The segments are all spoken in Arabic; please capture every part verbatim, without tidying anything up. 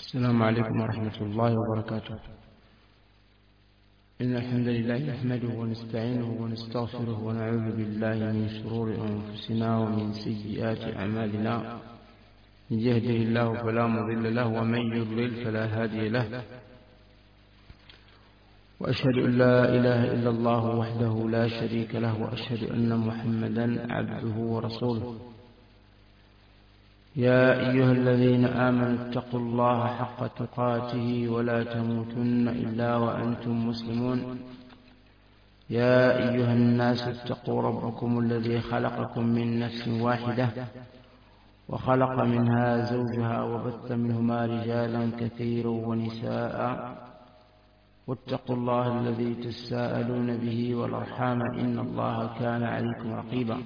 السلام عليكم ورحمة الله وبركاته. إن الحمد لله نحمده ونستعينه ونستغفره ونعوذ بالله من شرور أنفسنا ومن سيئات أعمالنا. من يهده الله فلا مضل له ومن يضلل فلا هادي له، وأشهد أن لا إله إلا الله وحده لا شريك له، وأشهد أن محمدا عبده ورسوله. يا أيها الذين آمنوا اتقوا الله حق تقاته ولا تموتن إلا وأنتم مسلمون. يا أيها الناس اتقوا ربكم الذي خلقكم من نفس واحدة وخلق منها زوجها وبث منهما رجالا كثيرا ونساء، واتقوا الله الذي تساءلون به والأرحام إن الله كان عليكم رقيبا.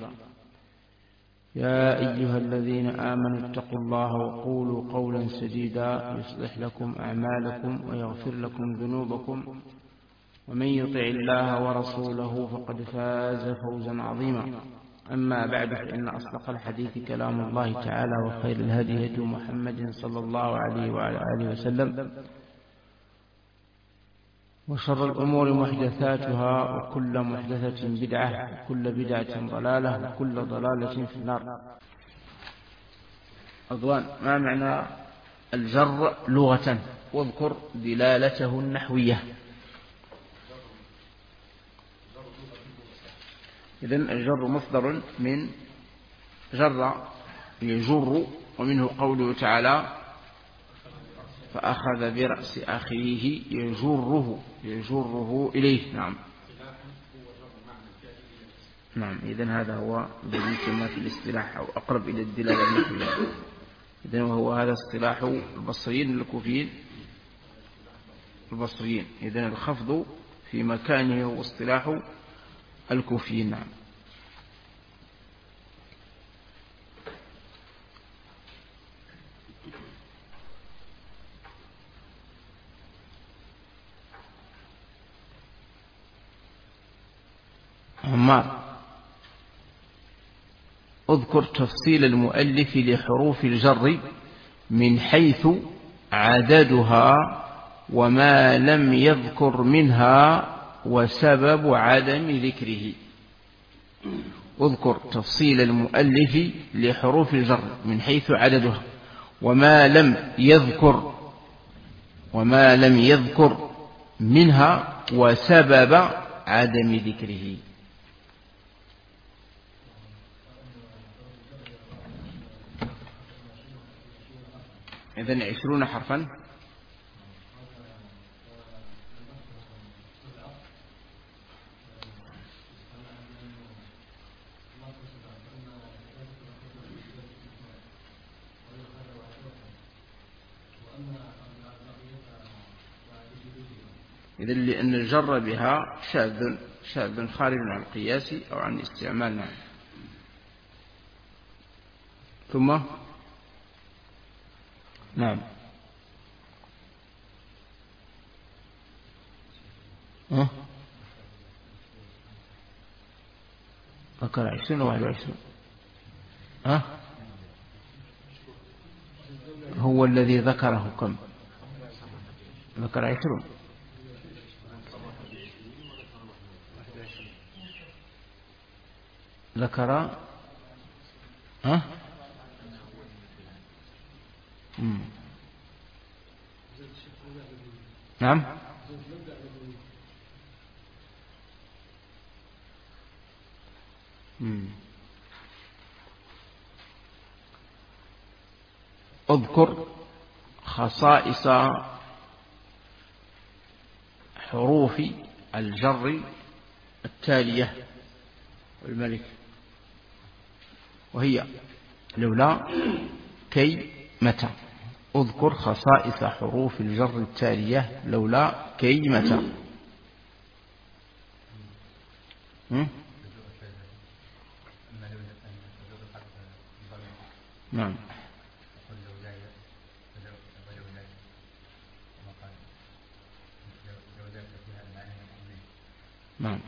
يا أيها الذين آمنوا اتقوا الله وقولوا قولا سديدا يصلح لكم أعمالكم ويغفر لكم ذنوبكم، ومن يطع الله ورسوله فقد فاز فوزا عظيما. أما بعد، فإن أصدق الحديث كلام الله تعالى، وخير الهدي هدي محمد صلى الله عليه وعلى آله وسلم، وشر الأمور محدثاتها، وكل محدثة بدعة، وكل بدعة ضلالة، وكل ضلالة في النار. أضوان، ما معنى الجر لغة؟ واذكر دلالته النحوية. إذن الجر مصدر من جر يجر، ومنه قوله تعالى فأخذ برأس أخيه يجره يجره إليه. نعم نعم إذن هذا هو الذي كما في الاصطلاح أو أقرب إلى الدلالة النحوية. إذن وهو هذا اصطلاح البصريين الكوفيين البصريين. إذن الخفض في مكانه هو اصطلاح الكوفيين. نعم. عمار، اذكر تفصيل المؤلف لحروف الجر من حيث عددها وما لم يذكر منها وسبب عدم ذكره. اذكر تفصيل المؤلف لحروف الجر من حيث عددها وما لم يذكر وما لم يذكر منها وسبب عدم ذكره. إذن عشرون حرفا. إذن لأن الجر بها شاذ شاذ خارج عن القياس أو عن الاستعمال. نعم. ثم نعم ها ذكر عشرين وواحد وعشرين. ها هو الذي ذكره كم؟ ذكر عشرون. ذكر ها مم. نعم مم. اذكر خصائص حروف الجر التالية والملك، وهي لولا كي متى. اذكر خصائص حروف الجر التالية لولا كي متى. نعم نعم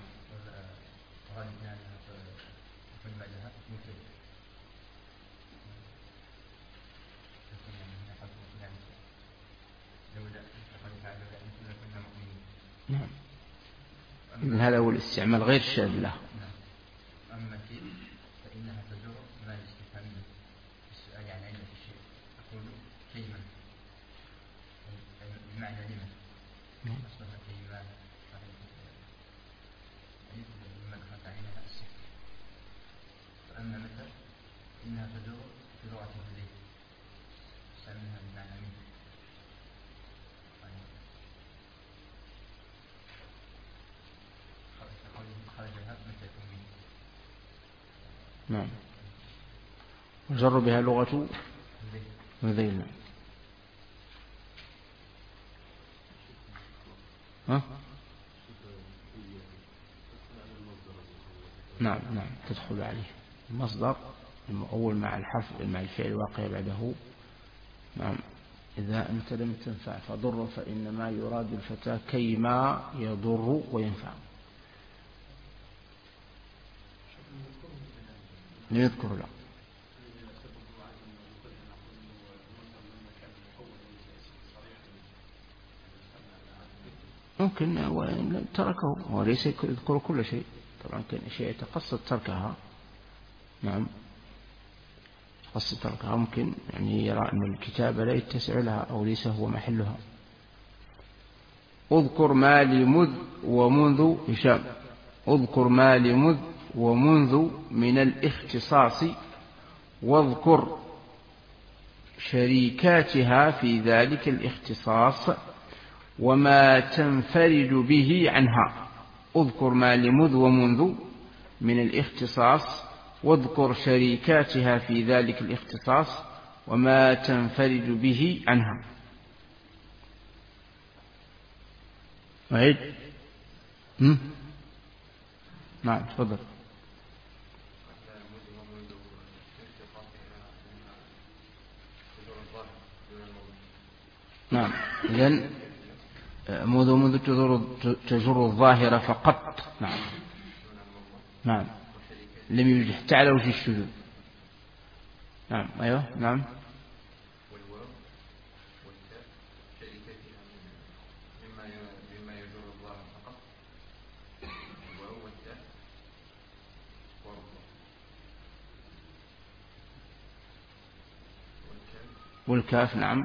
هذا هو الاستعمال غير الشاذ له. أما كيف فإنها تجر ما الاستفهامية السؤال عن علة الشيء. أقول كيما بمعنى لمن أصلها كيما لما دخلت عليها السكر. فأما متى إنها تجر في لغة الهدي استعملها بمعنى من خرجها متى تؤمن. نعم. وجر بها لغة هذيل. ها؟ نعم نعم تدخل عليه المصدر المؤول مع الحرف مع الفعل الواقع بعده. نعم. إذا أنت لم تنفع فضر فإنما يراد الفتى كيما يضر وينفع. لم يذكر لا ممكن تركه وليس يذكر كل شيء. طبعا كان شيء يتقصد تركها. نعم قصد تركها ممكن يعني يرى أن الكتابة لا يتسع لها أو ليس هو محلها. اذكر ما لمذ ومنذ هشام. اذكر ما لمذ ومنذ من الاختصاص واذكر شريكاتها في ذلك الاختصاص وما تنفرد به عنها. اذكر ما لمذ ومنذ من الاختصاص واذكر شريكاتها في ذلك الاختصاص وما تنفرد به عنها. أعيد. نعم تفضل. نعم إذن منذ منذ تجر الظاهرة فقط. نعم نعم لم يوجد حتى على وجه الشذوذ. نعم أيوه نعم والكاف. نعم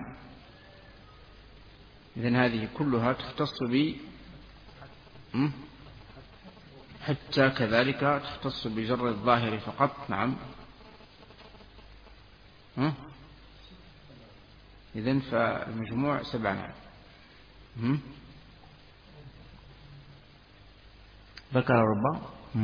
إذن هذه كلها تختص ب حتى كذلك تختص بجر الظاهر فقط. نعم إذن فالمجموع سبعة. نعم ذكر ربا.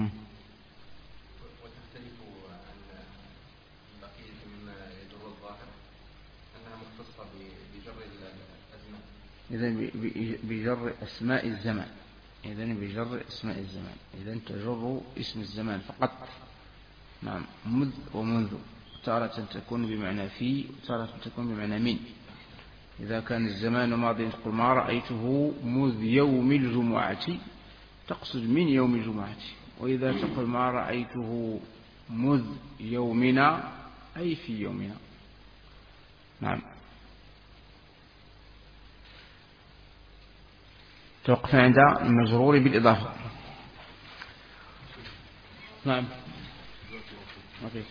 وتختلف عن بقية مما يجر الظاهر أنها مختصة بجر الأزمان. إذن بجر أسماء الزمان. إذن بجر أسماء الزمان. إذن تجر اسم الزمان فقط. نعم مذ ومنذ تارة تكون بمعنى في وتارة تكون بمعنى من. إذا كان الزمان ماضي تقول ما رأيته مذ يوم الجمعة تقصد من يوم الجمعة. وإذا تقول ما رأيته مذ يومنا أي في يومنا. نعم توقفنا عند المجرور بالإضافة. نعم أوكي.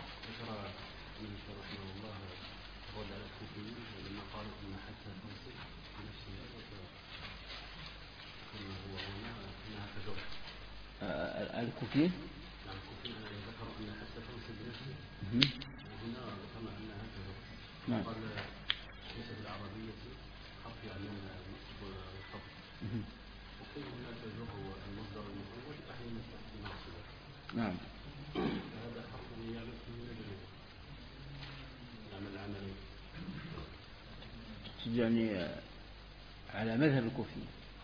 الكوفي ذكر أن حتى تنصب بنفسه وهنا ذكرنا أنها تجر. قال ليس بالعربية حرف يعني النصب والخفض. وكيف هنا تجر المصدر المؤول أحيانا تأتي ناصبة. نعم هذا حرف يعمل في المجرور يعمل عملين يعني على مذهب الكوفي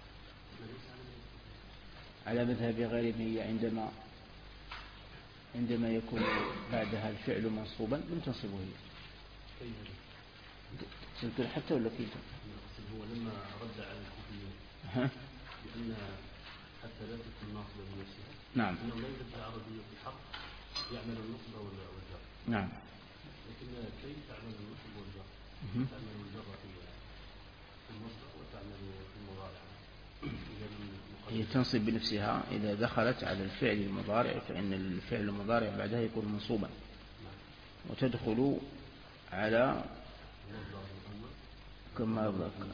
على مذهب غيره. عندما عندما يكون بعدها الفعل منصوبا لم تنصبه هي. تذكر حتى ولا كيف؟ هو لما رد على الكوفيين بأن حتى لا تكون ناصبة بنفسها. نعم إنه لا يوجد العربية في حرف يعمل النصب والجر. نعم لكن كيف تعمل النصب والجر؟ تعمل الجر في المصدر وتعمل في المضارع. هي تنصب بنفسها إذا دخلت على الفعل المضارع، فإن الفعل المضارع بعدها يكون منصوبا، وتدخل على كما ذكر.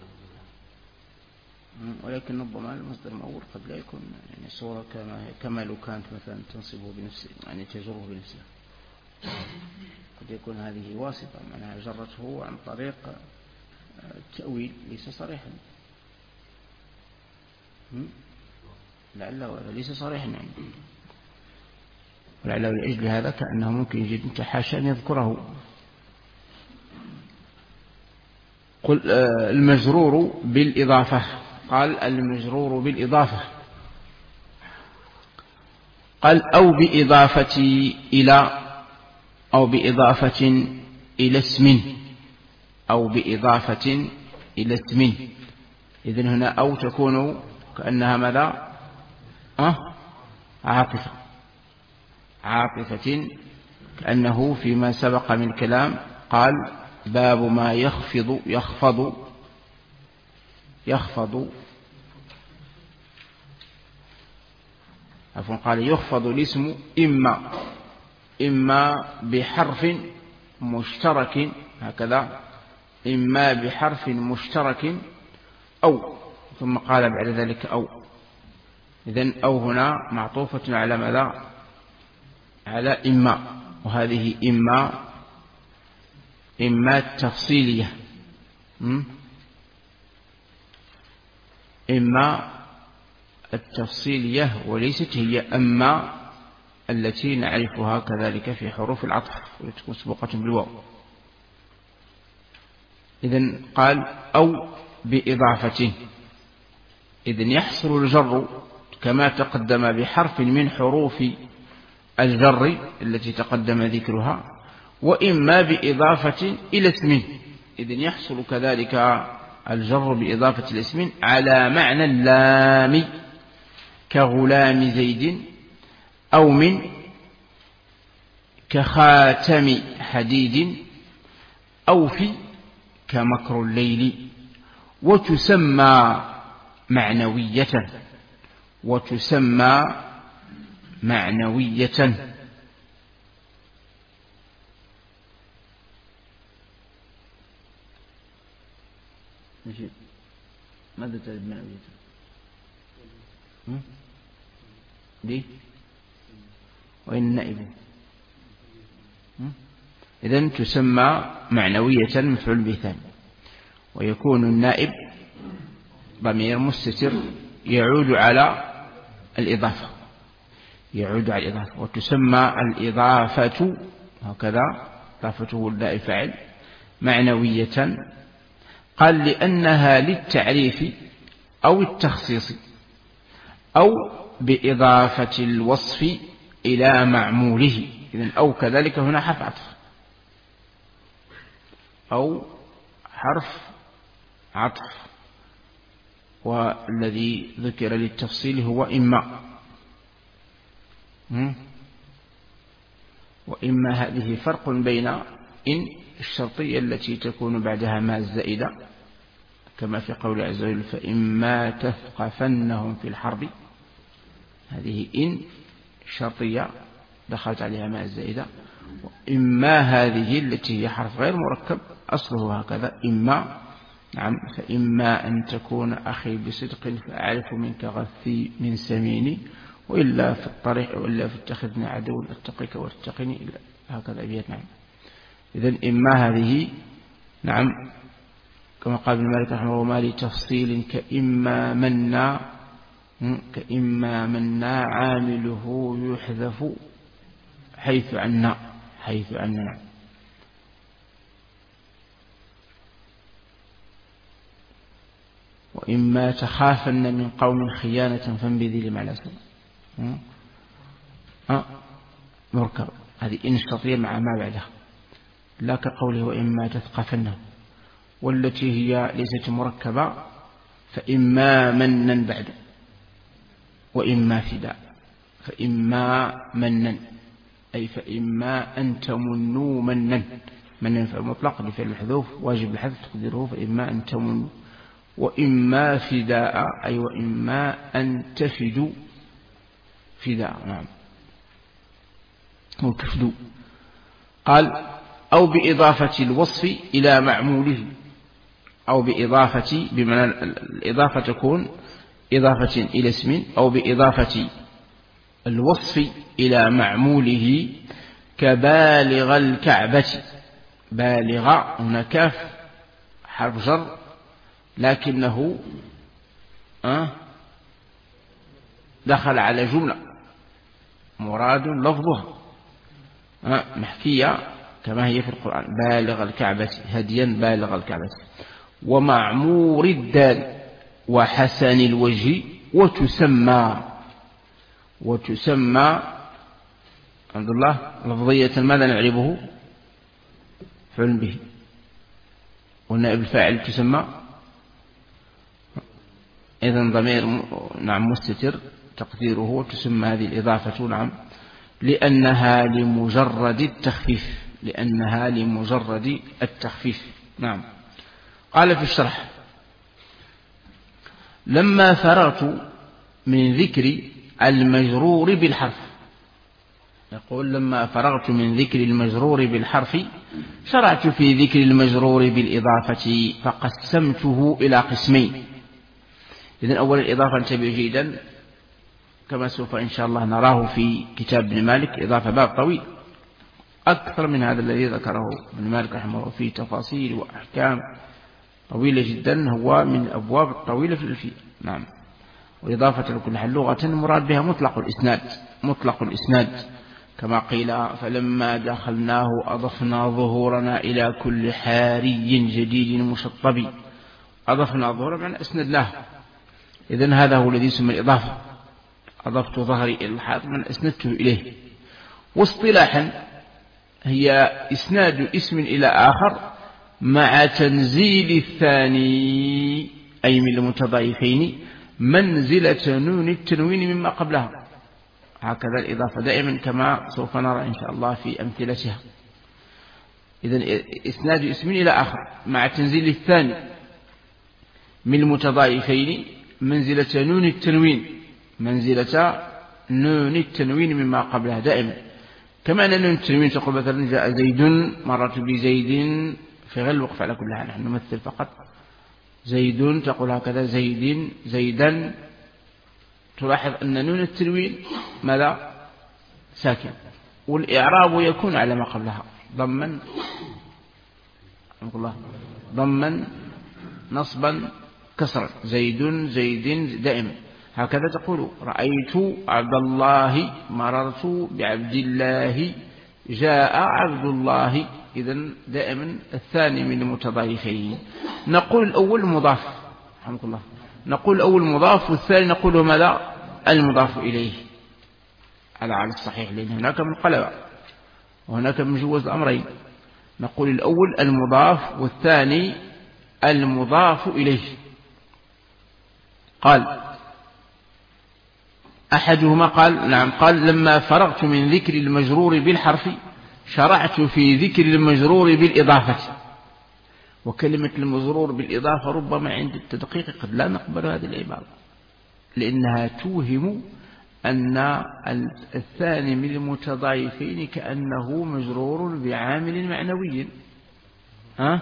ولكن ربما المصدر المأول قد لا يكون يعني صورة كما كما لو كانت مثلا تنصبه بنفسه، يعني تجره بنفسها. قد يكون هذه واسطة، معناها جرته عن طريق التأويل ليس صريحا، لعله ليس صريحا يعني، ولعله لأجل هذا كأنه ممكن يجد حاشا أن يذكره. قل المجرور بالإضافة، قال المجرور بالإضافة، قال أو بإضافة إلى، أو بإضافة إلى اسم، أو بإضافة إلى اسم. إذن هنا أو تكون كأنها ماذا؟ أه؟ عاطفة، عاطفة، كأنه فيما سبق من كلام قال باب ما يخفض يخفض يخفض عفوا قال يخفض الاسم إما إما بحرف مشترك، هكذا إما بحرف مشترك أو، ثم قال بعد ذلك أو. إذن أو هنا معطوفة على ماذا؟ على إما، وهذه إما إما التفصيلية، إما التفصيلية، وليست هي أما التي نعرفها كذلك في حروف العطف والتي تكون مسبوقة بالواو. إذن قال أو بإضافة، إذن يحصل الجر كما تقدم بحرف من حروف الجر التي تقدم ذكرها، وإما بإضافة إلى اسم. إذن يحصل كذلك الجر بإضافة الاسم على معنى اللام، كغلام زيد، أو من كخاتم حديد، أو في كمكر الليل. وتسمى معنوية، وتسمى معنوية. ماذا تريد معنوية؟ دي وإن النائب. إذن تسمى معنوية مفعول به ثاني، ويكون النائب ضمير مستتر يعود على الإضافة، يعود على الإضافة. وتسمى الإضافة هكذا، إضافته النائب فاعل معنوية، قال لأنها للتعريف أو التخصيص، أو بإضافة الوصف إلى معموله. إذن أو كذلك هنا حرف عطف، أو حرف عطف، والذي ذكر للتفصيل هو إما. وإما هذه فرق بين إن الشرطية التي تكون بعدها ما الزائدة، كما في قول عز وجل فإما تثقفنهم في الحرب، هذه إن شرطية دخلت عليها ما الزائدة. وإما هذه التي هي حرف غير مركب أصله هكذا إما، نعم، فإما أن تكون أخي بصدق فأعرف منك غثي من سميني، وإلا في الطريق وإلا في اتخذني عدو أتقيك واتقني، هكذا أبيات. نعم. إذن إما هذه، نعم، كما قال ابن مالك رحمه الله ما لتفصيل كإما منا، كإما منا عامله يحذف حيث عنا، حيث عنا. وإما تخافن من قوم خيانة فانبذي لمعنى سوء، أه مركب، هذه إن الشرطية مع ما بعدها، لا كقوله وإما تثقفنه، والتي هي ليست مركبة فإما منا بعد، وإما فداء، فإما منا أي فإما أن تمنوا منا، منا فعل مطلق لفعل الحذوف واجب الحذف تقديره فإما أن تمنوا، وإما فداء أي وإما أن تفدوا فداء نعم أو تفدوا. قال أو بإضافة الوصف إلى معموله، أو بإضافة بمعنى الإضافة تكون إضافة إلى اسم، أو بإضافة الوصف إلى معموله كبالغ الكعبة. بالغ هنا كاف حرف جر لكنه دخل على جملة مراد لفظها محكية كما هي في القرآن، بالغ الكعبة هديا بالغ الكعبة. ومعمور الدال وحسن الوجه وتسمى. وتسمى عبد الله لفظية ماذا نعربه؟ فعل به. والنائب الفاعل تسمى إذن ضمير نعم مستتر تقديره تسمى هذه الإضافة نعم لأنها لمجرد التخفيف، لأنها لمجرد التخفيف نعم. قال في الشرح لما فرغت من ذكر المجرور بالحرف، يقول لما فرغت من ذكر المجرور بالحرف شرعت في ذكر المجرور بالإضافة فقسمته إلى قسمين. إذن أول الإضافة انتبه جيدا كما سوف إن شاء الله نراه في كتاب ابن مالك، إضافة باب طويل أكثر من هذا الذي ذكره ابن مالك رحمه الله فيه تفاصيل وأحكام طويلة جدا، هو من الأبواب الطويلة في الألفية نعم. والإضافة لكل حال لغة مراد بها مطلق الإسناد، مطلق الإسناد كما قيل فلما دخلناه أضفنا ظهورنا إلى كل حاري جديد مشطب. أضفنا ظهورا معنى أسندناه، إذن هذا هو الذي يسمى الإضافة، أضفت ظهري إلى الحائط من أسندته إليه. واصطلاحا هي إسناد اسم إلى آخر مع تنزيل الثاني أي من المتضايفين منزلة نون التنوين مما قبلها. هكذا الإضافة دائما كما سوف نرى إن شاء الله في أمثلتها. إذن إسناد اسم إلى آخر مع تنزيل الثاني من المتضايفين منزلة نون التنوين، منزلة نون التنوين مما قبلها دائما. كما أن نون التنوين تقول مثلا جاء زيد مرت بزيد في غير الوقف على كل حال، نحن نمثل فقط زيد تقول هكذا زيد زيدا. تلاحظ أن نون التنوين ماذا؟ ساكن، والإعراب يكون على ما قبلها ضمن الله ضمن نصبا كسرا زيد زيد دائما. هكذا تقول رأيت عبد الله مررت بعبد الله جاء عبد الله. إذن دائما الثاني من المتضايفين. نقول الأول مضاف رحمك الله، نقول الأول مضاف والثاني نقول ماذا؟ المضاف إليه على على الصحيح، لأن هناك من قلب وهناك من جوز الأمرين. نقول الأول المضاف والثاني المضاف إليه. قال أحدهما قال نعم قال لما فرغت من ذكر المجرور بالحرف شرعت في ذكر المجرور بالإضافة. وكلمة المجرور بالإضافة ربما عند التدقيق قد لا نقبل هذه العبارة، لأنها توهم أن الثاني من المتضايفين كأنه مجرور بعامل معنوي. ها؟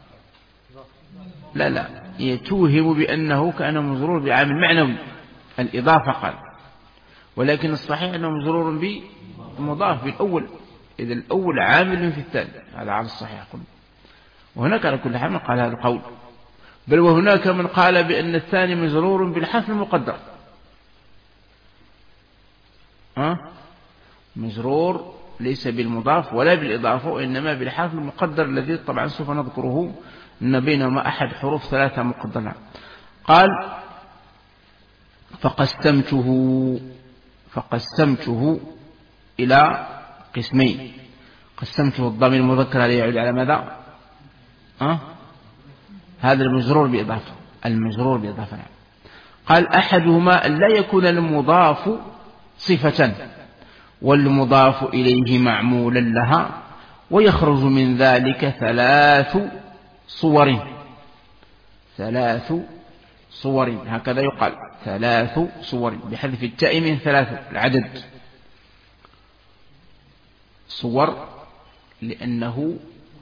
لا لا يتوهم بأنه كأنه مجرور بعامل معنوي الإضافة قال، ولكن الصحيح أنه مجرور بمضاف بالأول، إذا الأول عامل في الثاني، هذا على الصحيح قلنا. وهناك على كل حال من قال هذا القول، بل وهناك من قال بأن الثاني مجرور بالحرف المقدر. ها؟ مجرور ليس بالمضاف ولا بالإضافة وإنما بالحرف المقدر الذي طبعا سوف نذكره أن بينهما أحد حروف ثلاثة مقدرة. قال فقسمته فقسمته إلى قسمين. قسمته الضمير المذكر هذا يعود على ماذا؟ أه؟ هذا المجرور بإضافة، المجرور بإضافة نعم. قال أحدهما أن لا يكون المضاف صفة والمضاف إليه معمولا لها، ويخرج من ذلك ثلاث صور ثلاث صور، هكذا يقال ثلاث صور بحذف التاء من ثلاث العدد. صور لأنه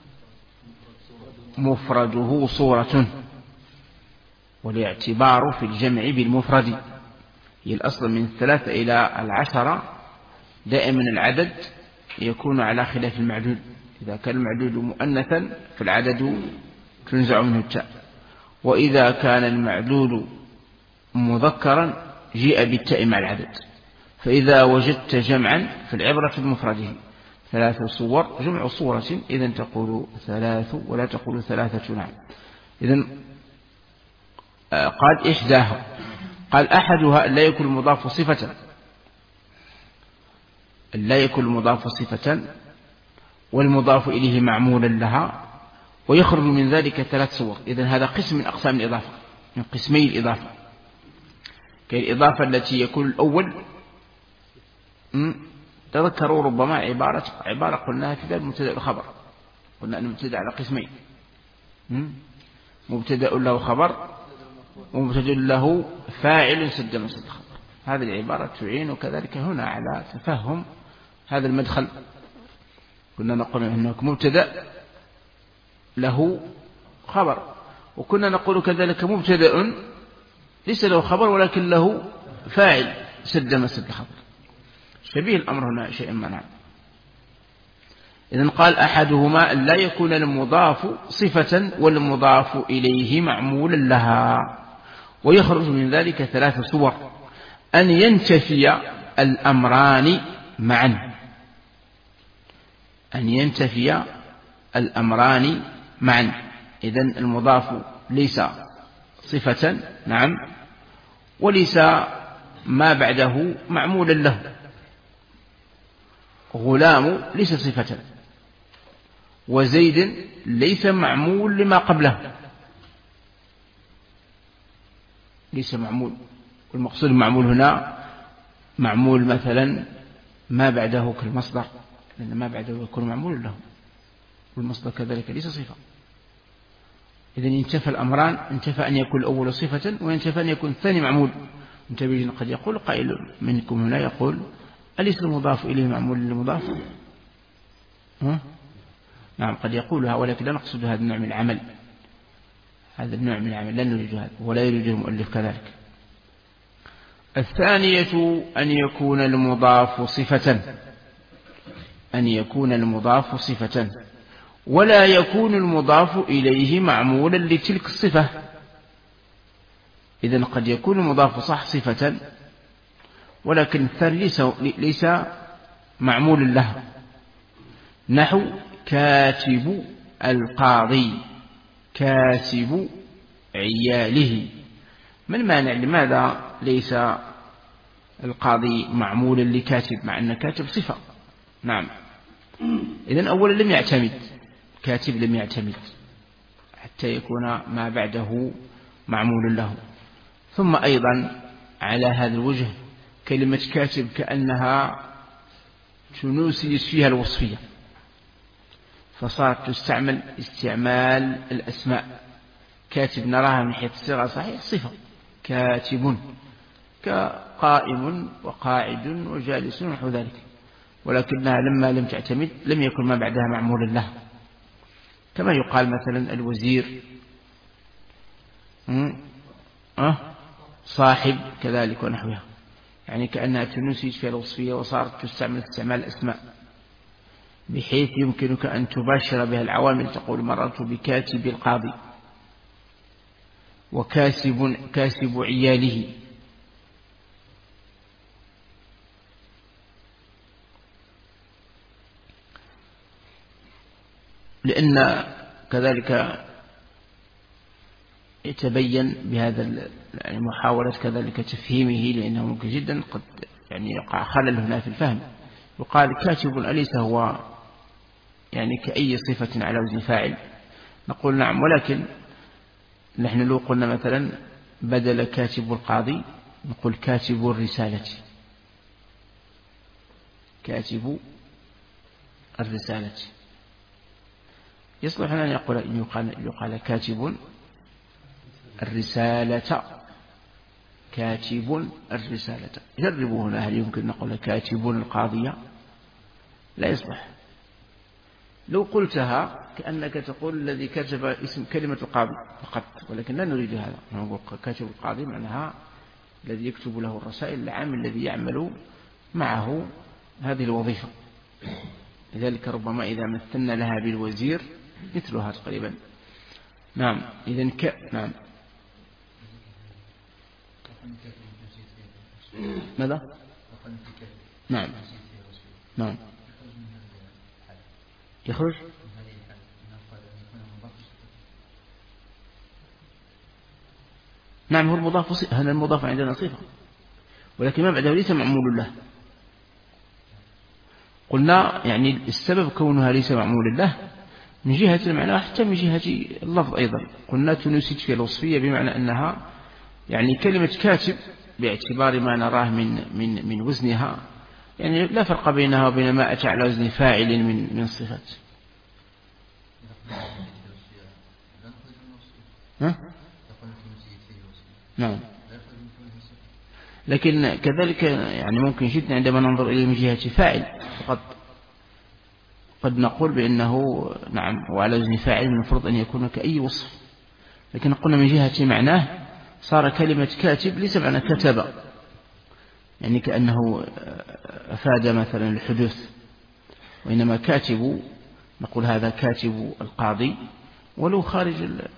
مفرده صورة، والاعتبار في الجمع بالمفرد. هي الأصل من الثلاثة إلى العشرة دائما العدد يكون على خلاف المعدود. إذا كان المعدود مؤنثا فالعدد تنزع منه التاء، وإذا كان المعدود مذكرا جيء بالتاء مع العدد. فإذا وجدت جمعا فالعبرة بمفرده. ثلاث صور جمع صورة، إذن تقول ثلاث ولا تقول ثلاثة. نعم. إذن قال إحداها. قال أحدها لا يكون المضاف صفة، لا يكون المضاف صفة والمضاف إليه معمولا لها، ويخرج من ذلك ثلاث صور. إذن هذا قسم من أقسام الإضافة، من قسمي الإضافة. كالإضافة التي يكون الأول تذكروا ربما عبارة عبارة قلناها في باب المبتدأ والخبر. قلنا أن المبتدأ على قسمين، مبتدأ له خبر ومبتدأ له فاعل سد مسد الخبر. هذه العبارة تعين كذلك هنا على تفهم هذا المدخل. كنا نقول أنه مبتدأ له خبر، وكنا نقول كذلك مبتدأ ليس له خبر ولكن له فاعل سد مسد الخبر. شبيه الأمر هنا شيء منع. إذن قال أحدهما لا يكون المضاف صفة والمضاف إليه معمولا لها، ويخرج من ذلك ثلاث صور: أن ينتفي الأمران معا، أن ينتفي الأمران معا. إذن المضاف ليس صفة، نعم، وليس ما بعده معمولا له. غلام ليس صفة، وزيد ليس معمول لما قبله، ليس معمول. والمقصود معمول هنا معمول مثلا ما بعده كالمصدر، لأن ما بعده يكون معمول له، والمصدر كذلك ليس صفة. إذن ينتفى الأمران، انتفى أن يكون الأول صفة وينتفى أن يكون الثاني معمول. انتبه، قد يقول قائل منكم هنا يقول أليس المضاف إليه معمول للمضاف؟ ها؟ نعم قد يقولها، ولكن لا نقصد هذا النوع من العمل، هذا النوع من العمل لا نريد هذا، ولا يريد المؤلف كذلك. الثانية أن يكون المضاف صفة، أن يكون المضاف صفة ولا يكون المضاف إليه معمولا لتلك الصفة. إذن قد يكون المضاف صح صفة ولكن الثاني ليس, ليس معمول له. نحو كاتب القاضي، كاسب عياله. ما المانع؟ لماذا ليس القاضي معمولا لكاتب مع أن كاتب صفة؟ نعم. إذن أولا لم يعتمد، كاتب لم يعتمد حتى يكون ما بعده معمول له. ثم أيضا على هذا الوجه كلمة كاتب كأنها تنوسي فيها الوصفية، فصارت تستعمل استعمال الأسماء. كاتب نراها من حيث الصيغة صحيح صفة، كاتب كقائم وقاعد وجالس ونحو ذلك، ولكنها لما لم تعتمد لم يكن ما بعدها معمولا له. كما يقال مثلا الوزير أه؟ صاحب كذلك ونحوها، يعني كأنها تنسج في الوصفية وصارت تستعمل استعمال الأسماء، بحيث يمكنك أن تباشر بها العوامل. تقول مررت بكاتب القاضي، وكاسب كاسب عياله. لأن كذلك يتبين بهذا يعني محاولة كذلك تفهيمه، لأنه ممكن جدا قد يعني يقع خلل هنا في الفهم. يقال كاتب أليس هو يعني كأي صفة على وزن فاعل؟ نقول نعم، ولكن نحن لو قلنا مثلا بدل كاتب القاضي نقول كاتب الرسالة، كاتب الرسالة. يصلح أن يقول يقال, يقال كاتب الرسالة كاتب الرسالة. جربوا هنا، هل يمكن نقول كاتب القاضية؟ لا يصلح. لو قلتها كأنك تقول الذي كتب اسم كلمة القاضي فقط، ولكن لا نريد هذا. نقول كاتب القاضي معناها الذي يكتب له الرسائل، العامل الذي يعمل معه هذه الوظيفة. لذلك ربما إذا مثلنا لها بالوزير مثلها تقريبا. نعم. إذن ك... نعم. ماذا؟ نعم. نعم. يخرج. نعم، هو المضاف، هذا المضاف عندنا صفة، ولكن ما بعده ليس معمول له. قلنا يعني السبب كونها ليس معمول له من جهة المعنى حتى من جهة اللفظ أيضا. قلنا تنسج في الوصفية بمعنى أنها يعني كلمة كاتب باعتبار ما نراه من من من وزنها، يعني لا فرق بينها وبين ما أتى على وزن فاعل من من صفات. ها؟ نعم. لكن كذلك يعني ممكن جدا عندما ننظر إليه من جهة فاعل فقط قد نقول بأنه نعم وعلى وزن فاعل المفروض أن يكون كأي وصف، لكن قلنا من جهة معناه صار كلمة كاتب ليس معنى كتب، يعني كأنه أفاد مثلا الحدوث، وإنما كاتب نقول هذا كاتب القاضي ولو خارج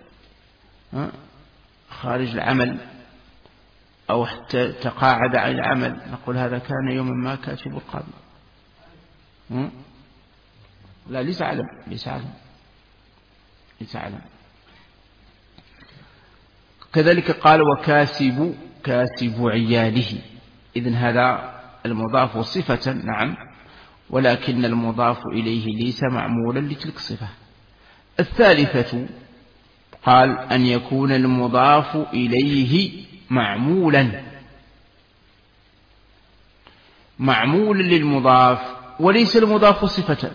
خارج العمل أو حتى تقاعد عن العمل نقول هذا كان يوما ما كاتب القاضي. لا ليس علم، ليس علم، ليس علم. كذلك قال وكاسب كاسب عياله. إذن هذا المضاف صفة نعم، ولكن المضاف إليه ليس معمولا لتلك الصفة. الثالثة قال أن يكون المضاف إليه معمولا معمولا للمضاف وليس المضاف صفة.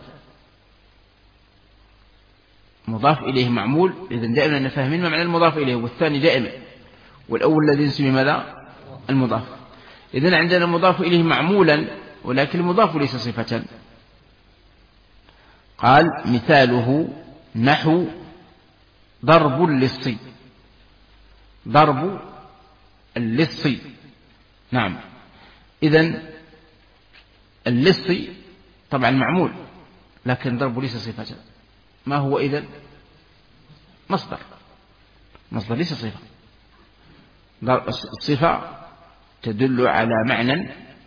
مضاف إليه معمول، إذن دائما نفهمين ما معنى المضاف إليه، والثاني دائما، والأول الذي نسمي ماذا؟ المضاف. إذن عندنا المضاف إليه معمولا ولكن المضاف ليس صفة. قال مثاله نحو ضرب اللصي. ضرب اللصي نعم. إذن اللصي طبعا معمول لكن ضرب ليس صفة. ما هو إذن؟ مصدر. مصدر ليس صفة. الصفة تدل على معنى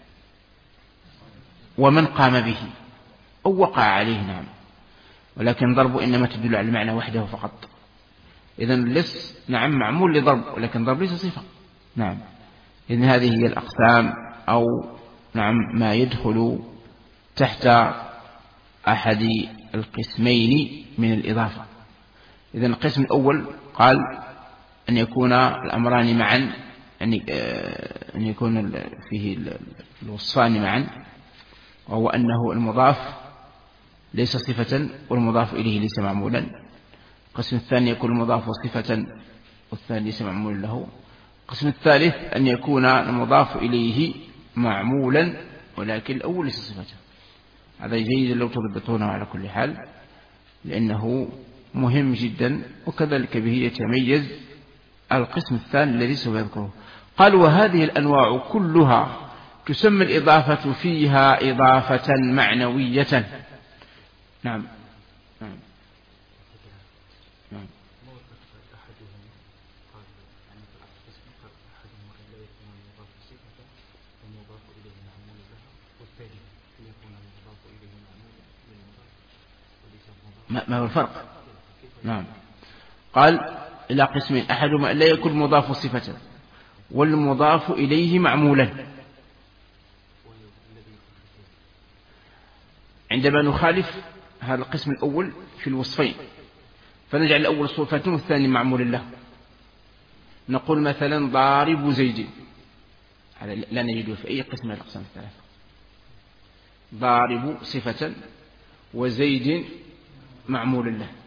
ومن قام به أو وقع عليه نعم، ولكن ضرب إنما تدل على المعنى وحده فقط. إذن اللص نعم معمول لضرب ولكن ضرب ليس صفة نعم. إذن هذه هي الأقسام أو نعم ما يدخل تحت أحد القسمين من الإضافة. إذن القسم الأول قال أن يكون الأمران معا، أن يكون فيه الوصفان معا، وهو أنه المضاف ليس صفة والمضاف إليه ليس معمولا. القسم الثاني يكون المضاف صفة والثاني ليس معمول له. القسم الثالث أن يكون المضاف إليه معمولا ولكن الأول ليس صفة. هذا جيد لو تضبطونه على كل حال لأنه مهم جدا، وكذلك به يتميز القسم الثاني الذي سوف يذكره. قال وهذه الأنواع كلها تسمى الإضافة فيها إضافة معنوية. نعم نعم نعم. ما هو الفرق؟ نعم. قال إلى قسمين، أحدهما لا يكون مضاف صفة والمضاف إليه معمولا. عندما نخالف هذا القسم الأول في الوصفين فنجعل الأول صفة والثاني معمول له. نقول مثلا ضارب زيد، هذا لا نجده في أي قسم من الأقسام الثلاثة. ضارب صفة وزيد معمول له.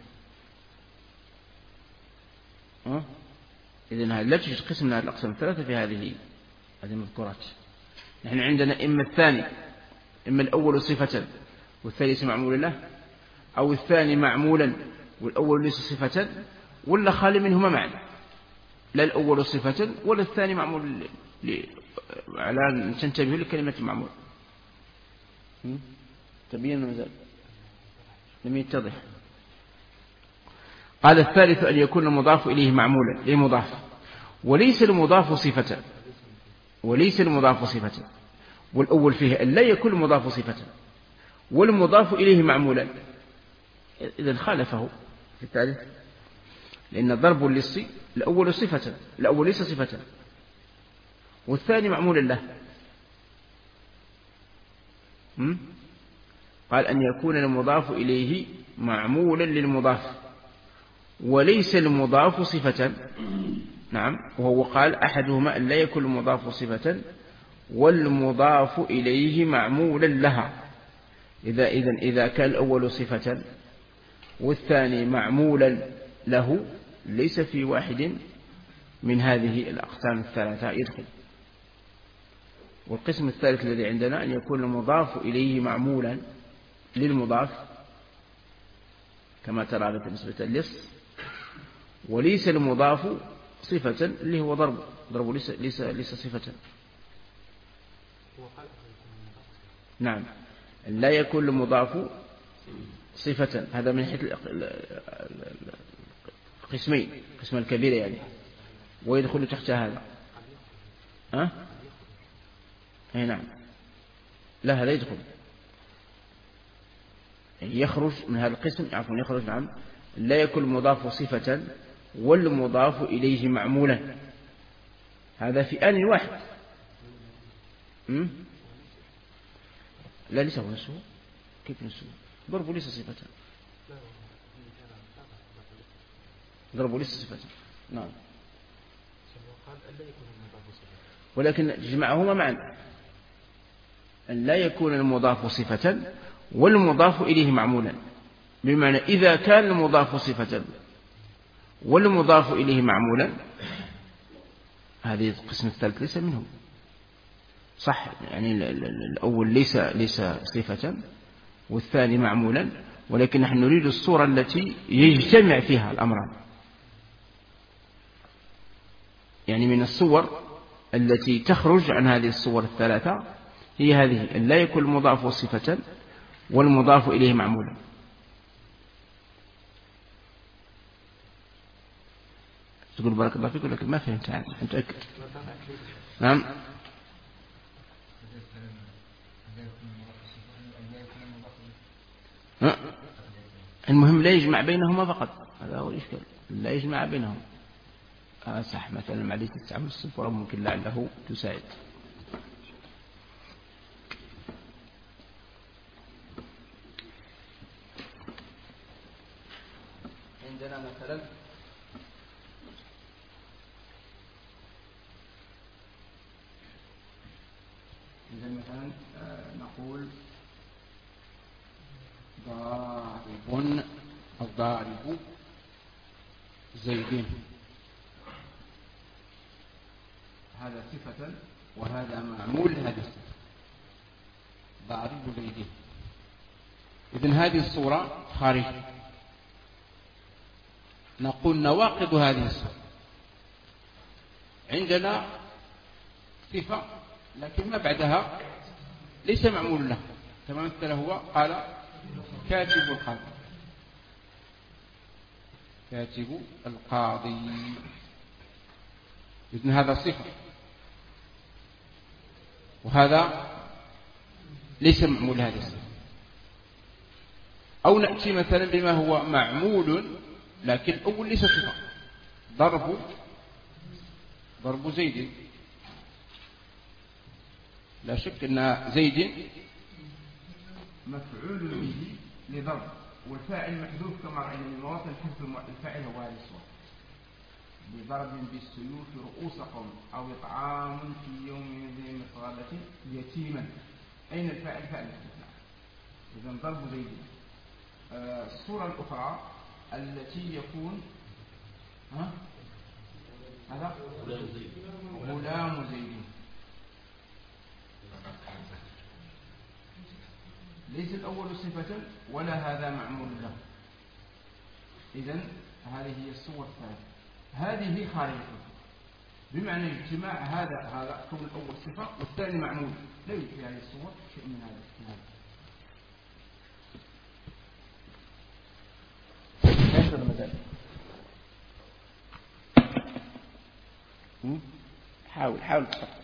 أه؟ إذن هذا لا توجد قسم من الأقسام الثلاثة في هذه هذه مذكورات. نحن عندنا إما الثاني إما الأول صفة والثاني ليس معمولا له، أو الثاني معمولا والأول ليس صفة، ولا خالي منهما معنى، لا الأول صفة ولا الثاني معمول ل... على أن تنتبه لكلمة معمول. تبين مازال لم يتضح. قال الثالث أن يكون المضاف إليه معمولا إيه مضاف، وليس المضاف صفة وليس المضاف صفة والأول فيه أن لا يكون المضاف صفة والمضاف إليه معمولا، إذن خالفه في التعريف، لأن ضرب للصي الأول صفة الأول ليس صفة والثاني معمولا له. قال أن يكون المضاف إليه معمولا للمضاف وليس المضاف صفة. نعم، وهو قال أحدهما أن لا يكون المضاف صفة والمضاف إليه معمولا لها. إذا إذن إذا كان الأول صفة والثاني معمولا له ليس في واحد من هذه الأقسام الثلاثة يدخل. والقسم الثالث الذي عندنا أن يكون المضاف إليه معمولا للمضاف كما ترى بالنسبة للص، وليس المضاف صفة اللي هو ضرب ضرب ليس ليس ليس صفة. نعم، لا يكون المضاف صفة، هذا من حيث القسمين قسم الكبيرة يعني، ويدخل تحت هذا ها أه؟ نعم، لا هذا يدخل يخرج من هذا القسم، عفوا يخرج نعم لا يكون المضاف صفة والمضاف إليه معمولا، هذا في آن واحد. م? لا ليس هو نفسه، كيف نفسه؟ ضرب ليس صفة، ضرب ليس صفة. نعم، ولكن جمعهما معا أن لا يكون المضاف صفة والمضاف إليه معمولا، بمعنى إذا كان المضاف صفة والمضاف إليه معمولا هذه القسم الثالث ليس منه صح، يعني الأول ليس ليس صفة والثاني معمولا، ولكن نحن نريد الصورة التي يجتمع فيها الأمران، يعني من الصور التي تخرج عن هذه الصور الثلاثة هي هذه أن لا يكون المضاف صفة والمضاف إليه معمولا. تقول بارك الله فيك لكن ما فهمت عنه، متأكد؟ نعم، المهم لا يجمع بينهما فقط، هذا هو الإشكال، لا يجمع بينهما. آه صح، مثلا معليش تستعمل الصفر ممكن لعله تساعد. عندنا مثلا عندنا مثلا نقول ضارب الضارب زيدين، هذا صفة وهذا معمول لهذه الصفة، ضارب زيدين. إذن هذه الصورة خارج. نقول نواقض هذه الصفة، عندنا صفة لكن ما بعدها ليس معمول له، كما مثل هو قال كاتب القاضي، كاتب القاضي، إذن هذا صفة وهذا ليس معمول هذه الصفة. أو نأتي مثلا بما هو معمول لكن أول ليس صفة، ضرب ضرب زيد، لا شك أن زيد مفعول به لضرب والفاعل محذوف كما رأينا من مواطن حذف الفاعل هو هذه الصورة، بضرب بالسيوف رؤوسكم أو إطعام في يوم ذي مسغبة يتيما. أين الفاعل؟ فاعل إذن ضرب زيد. آه الصورة الأخرى التي يكون ها هذا غلام زيد، ليس الأول صفة ولا هذا معمول له. إذن هذه هي الصور الثلاثة، هذه خارجة بمعنى اجتماع هذا هذا كون الأول صفة والثاني معمول، لا يوجد في هذه الصور شيء من هذا. كيف المثال؟ حاول حاول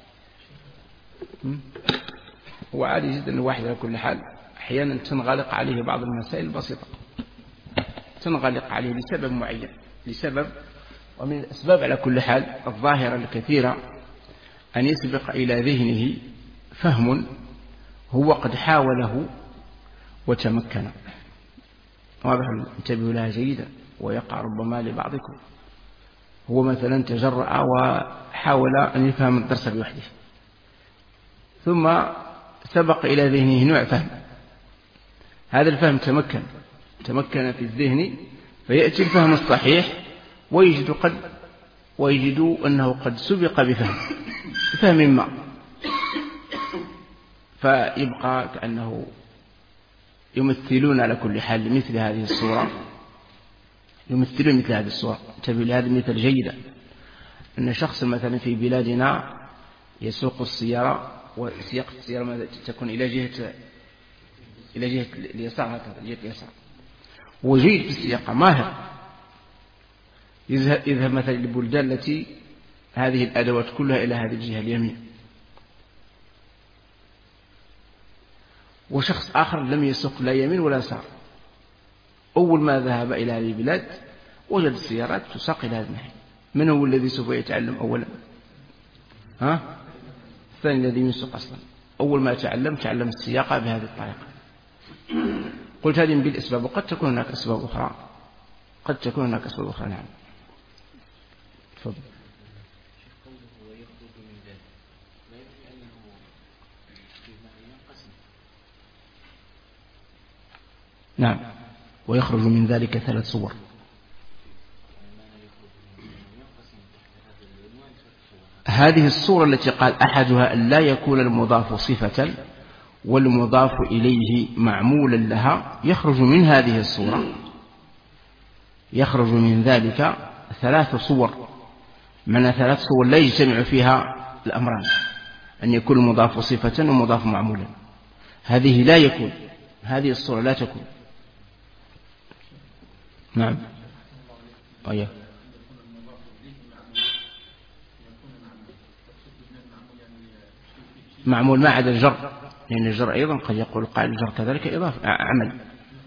هو عادي جدا الواحد على كل حال أحيانا تنغلق عليه بعض المسائل البسيطة، تنغلق عليه لسبب معين، لسبب ومن الأسباب على كل حال الظاهرة الكثيرة أن يسبق إلى ذهنه فهم هو قد حاوله وتمكن. واضح؟ انتبهوا لها جيدا، ويقع ربما لبعضكم هو مثلا تجرأ وحاول أن يفهم الدرس بوحده، ثم سبق إلى ذهنه نوع فهم، هذا الفهم تمكن تمكن في الذهن، فيأتي الفهم الصحيح ويجد قد ويجد أنه قد سبق بفهم بفهم ما، فيبقى كأنه يمثلون على كل حال مثل هذه الصورة، يمثلون مثل هذه الصورة. انتبه لهذا المثال جيدا، أن شخص مثلا في بلادنا يسوق السيارة وسياقة السيارة تكون إلى جهة إلى جهة اليسار، هكذا جهة اليسار، وجيد في السياقة ماهر، يذهب, يذهب مثلا للبلدان التي هذه الأدوات كلها إلى هذه الجهة اليمين، وشخص آخر لم يسوق لا يمين ولا يسار، أول ما ذهب إلى هذه البلاد وجد السيارات تساق إلى هذه الناحية، من هو الذي سوف يتعلم أولا؟ ها؟ الثاني الذي يسوق أصلا، أول ما تعلم تعلم السياقة بهذه الطريقة. قلت هذه من بالأسباب، وقد تكون هناك أسباب أخرى، قد تكون هناك أسباب أخرى. نعم تفضل. نعم، ويخرج من ذلك ثلاث صور. هذه الصورة التي قال أحدها أن لا يكون المضاف صفة والمضاف إليه معمولا لها، يخرج من هذه الصورة يخرج من ذلك ثلاث صور، من ثلاث صور لا يجتمع فيها الأمران، أن يكون المضاف صفة ومضاف معمولا، هذه لا يكون، هذه الصورة لا تكون. نعم أيه. معمول ما عدا الجر، لأن الجر أيضا قد يقول قائل الجر كذلك إضافة عمل.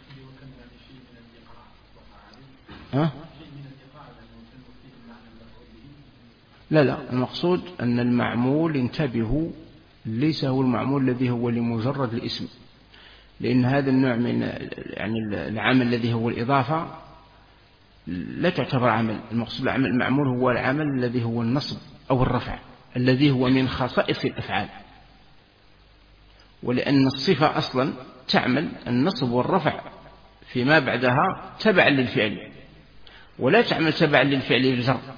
ها؟ لا لا، المقصود أن المعمول، انتبهوا، ليس هو المعمول الذي هو لمجرد الاسم، لأن هذا النوع من يعني العمل الذي هو الإضافة لا تعتبر عمل. المقصود العمل المعمول هو العمل الذي هو النصب أو الرفع، الذي هو من خصائص الأفعال، ولأن الصفة أصلا تعمل النصب والرفع فيما بعدها تبعا للفعل، ولا تعمل تبعا للفعل الجر، لأن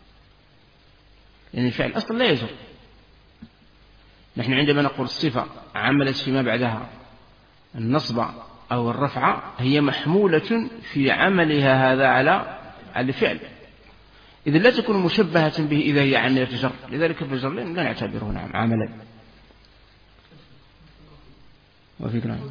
يعني الفعل أصلا لا يجر. نحن عندما نقول الصفة عملت فيما بعدها النصب أو الرفع، هي محمولة في عملها هذا على الفعل، إذا لا تكون مشبهة به إذا هي عن الجر، لذلك في الجر لا نعتبره نعم عملا. وفيك نعم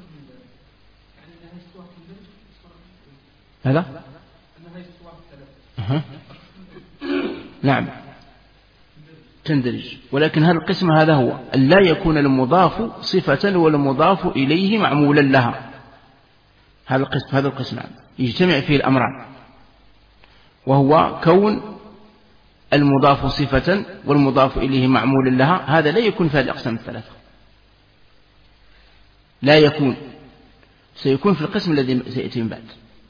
هذا أه. نعم تندرج، ولكن هذا القسم هذا هو أن لا يكون المضاف صفة ولا المضاف إليه معمولا لها، هذا القسم هذا القسم نعم يجتمع فيه الأمران، وهو كون المضاف صفة والمضاف إليه معمولا لها، هذا لا يكون في هذه الأقسام الثلاثة، لا يكون، سيكون في القسم الذي سيأتي من بعد،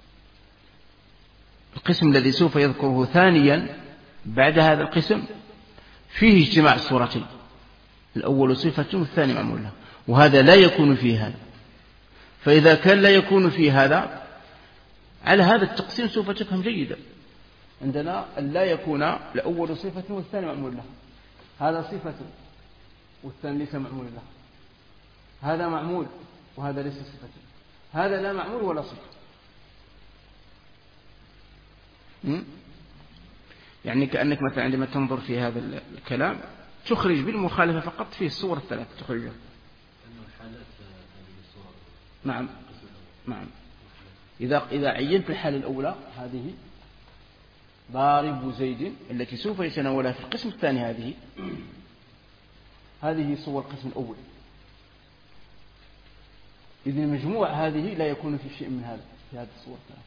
القسم الذي سوف يذكره ثانيا بعد هذا القسم فيه اجتماع الصورتين، الأول صفة والثاني معمول له، وهذا لا يكون فيه هذا. فإذا كان لا يكون فيه هذا، على هذا التقسيم سوف تفهم جيدا. عندنا أن لا يكون الأول صفة والثاني معمول له، هذا صفة والثاني ليس معمول له، هذا معمول وهذا ليس صفة، هذا لا معمول ولا صفة. يعني كأنك مثلا عندما تنظر في هذا الكلام تخرج بالمخالفة فقط فيه الصور الثلاث تخرجها. نعم نعم. إذا إذا عينت الحالة الأولى هذه ضارب زيد التي سوف يتناولها في القسم الثاني، هذه هذه صور القسم الأول. إذن المجموع هذه لا يكون في شيء من هذا في هذه الصور الثلاث.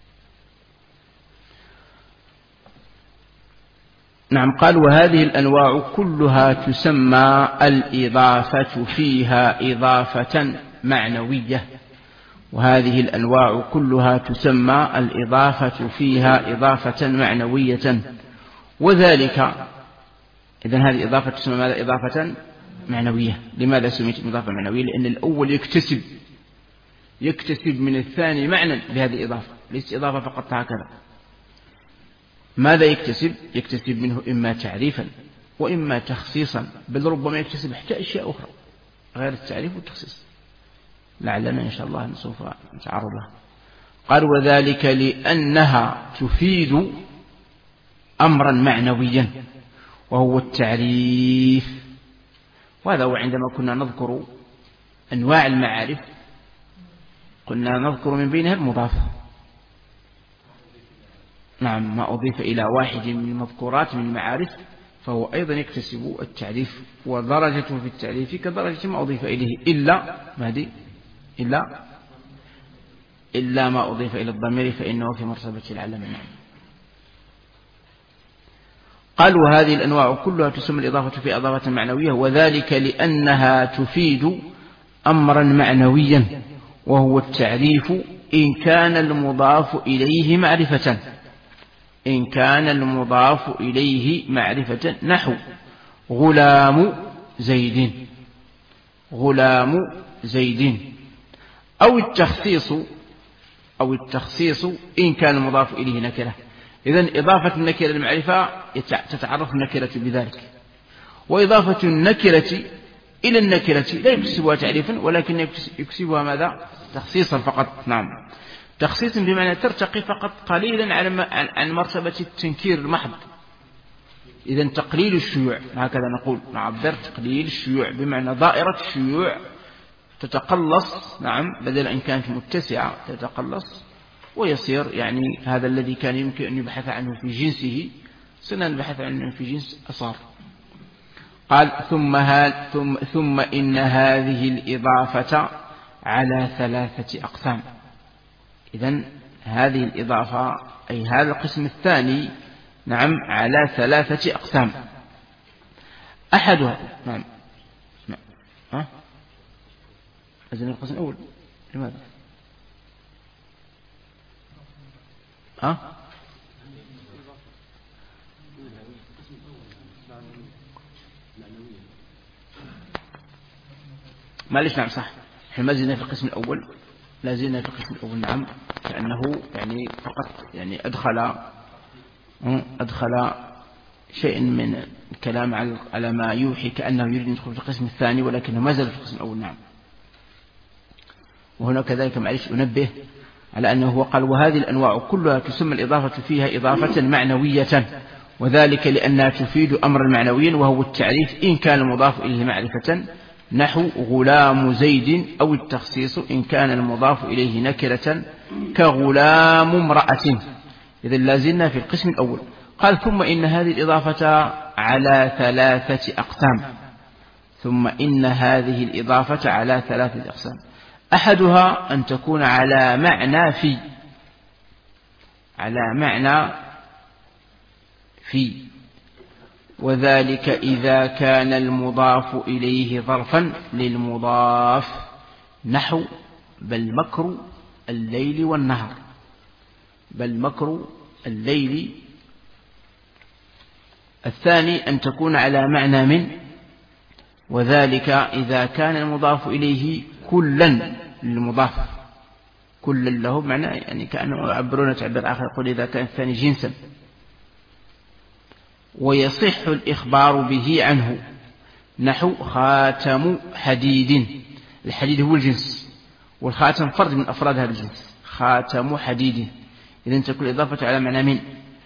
نعم. قال وهذه الأنواع كلها تسمى الإضافة فيها إضافة معنوية، وهذه الأنواع كلها تسمى الإضافة فيها إضافة معنوية، وذلك إذن هذه الإضافة تسمى ماذا؟ إضافة معنوية. لماذا سميت إضافة معنوية؟ لأن الأول يكتسب يكتسب من الثاني معنى بهذه الإضافة، ليس إضافة فقط هكذا. ماذا يكتسب؟ يكتسب منه إما تعريفا وإما تخصيصا، بل ربما يكتسب حتى أشياء أخرى غير التعريف والتخصيص، لعلنا إن شاء الله سوف نتعرض لها. قال وذلك لأنها تفيد أمرا معنويا وهو التعريف. وهذا هو عندما كنا نذكر أنواع المعارف كنا نذكر من بينها المضاف. نعم. ما أضيف إلى واحد من المذكورات من المعارف فهو أيضا يكتسب التعريف، ودرجته في التعريف كدرجة ما أضيف إليه إلا ما دي إلا إلا ما أضيف إلى الضمير فإنه في مرتبة العلم. قال وهذه الأنواع كلها تسمى الإضافة في إضافة معنوية، وذلك لأنها تفيد أمرا معنويا وهو التعريف إن كان المضاف إليه معرفة إن كان المضاف إليه معرفة نحو غلام زيد غلام زيد، أو التخصيص أو التخصيص إن كان المضاف إليه نكرة. إذن إضافة النكرة للمعرفة تتعرف النكرة بذلك، وإضافة النكرة إلى النكرة لا يكسبها تعريفا ولكن يكسبها ماذا؟ تخصيصا فقط. نعم. تخصيص بمعنى ترتقي فقط قليلا عن مرتبة التنكير المحض. إذن تقليل الشيوع هكذا نقول، نعبر تقليل الشيوع بمعنى دائرة الشيوع تتقلص. نعم. بدل أن كانت متسعة تتقلص ويصير يعني هذا الذي كان يمكن أن يبحث عنه في جنسه صرنا نبحث عنه في جنس أصار. قال ثم, ثم, ثم إن هذه الإضافة على ثلاثة أقسام. إذن هذه الإضافة أي هذا القسم الثاني نعم على ثلاثة أقسام. أحدها نعم نعم ها أذن القسم الأول لماذا ها معلش. نعم صح، احنا ما زلنا في القسم الأول لا زلنا في القسم الأول. نعم. كأنه يعني فقط يعني أدخل أدخل شيء من الكلام على ما يوحي كأنه يريد أن يدخل في القسم الثاني ولكنه ما زال في القسم الأول. نعم. وهنا كذلك معلش أنبه على أنه هو قال وهذه الأنواع كلها تسمى الإضافة فيها إضافة معنوية، وذلك لأنها تفيد أمرا معنويا وهو التعريف إن كان المضاف إليه معرفة نحو غلام زيد، أو التخصيص إن كان المضاف إليه نكرة كغلام امرأة. إذن لازلنا في القسم الأول. قال ثم إن هذه الإضافة على ثلاثة أقسام. ثم إن هذه الإضافة على ثلاثة أقسام. أحدها أن تكون على معنى في على معنى في وذلك إذا كان المضاف إليه ظرفا للمضاف نحو بل مكر الليل والنهار. بل مكر الليل. الثاني أن تكون على معنى من، وذلك إذا كان المضاف إليه كلا للمضاف كلا له معنى يعني كأنه يعبرون تعبير آخر يقول إذا كان الثاني جنسا ويصح الإخبار به عنه نحو خاتم حديد. الحديد هو الجنس والخاتم فرد من أفراد هذا الجنس، خاتم حديد، إذن تكون الإضافة على معنى من.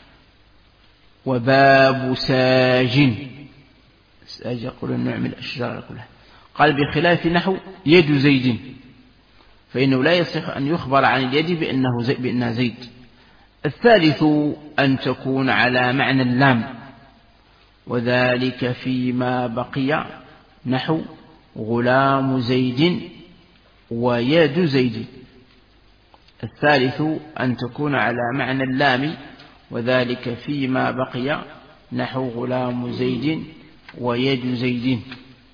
وباب ساج، ساج يقول النوع من الأشجار كلها. قال بخلاف نحو يد زيد، فإنه لا يصح أن يخبر عن اليد بأنه زي بأنها زيد. الثالث أن تكون على معنى اللام، وذلك فيما بقي نحو غلام زيد ويد زيد. الثالث أن تكون على معنى اللام، وذلك فيما بقي نحو غلام زيد ويد زيد.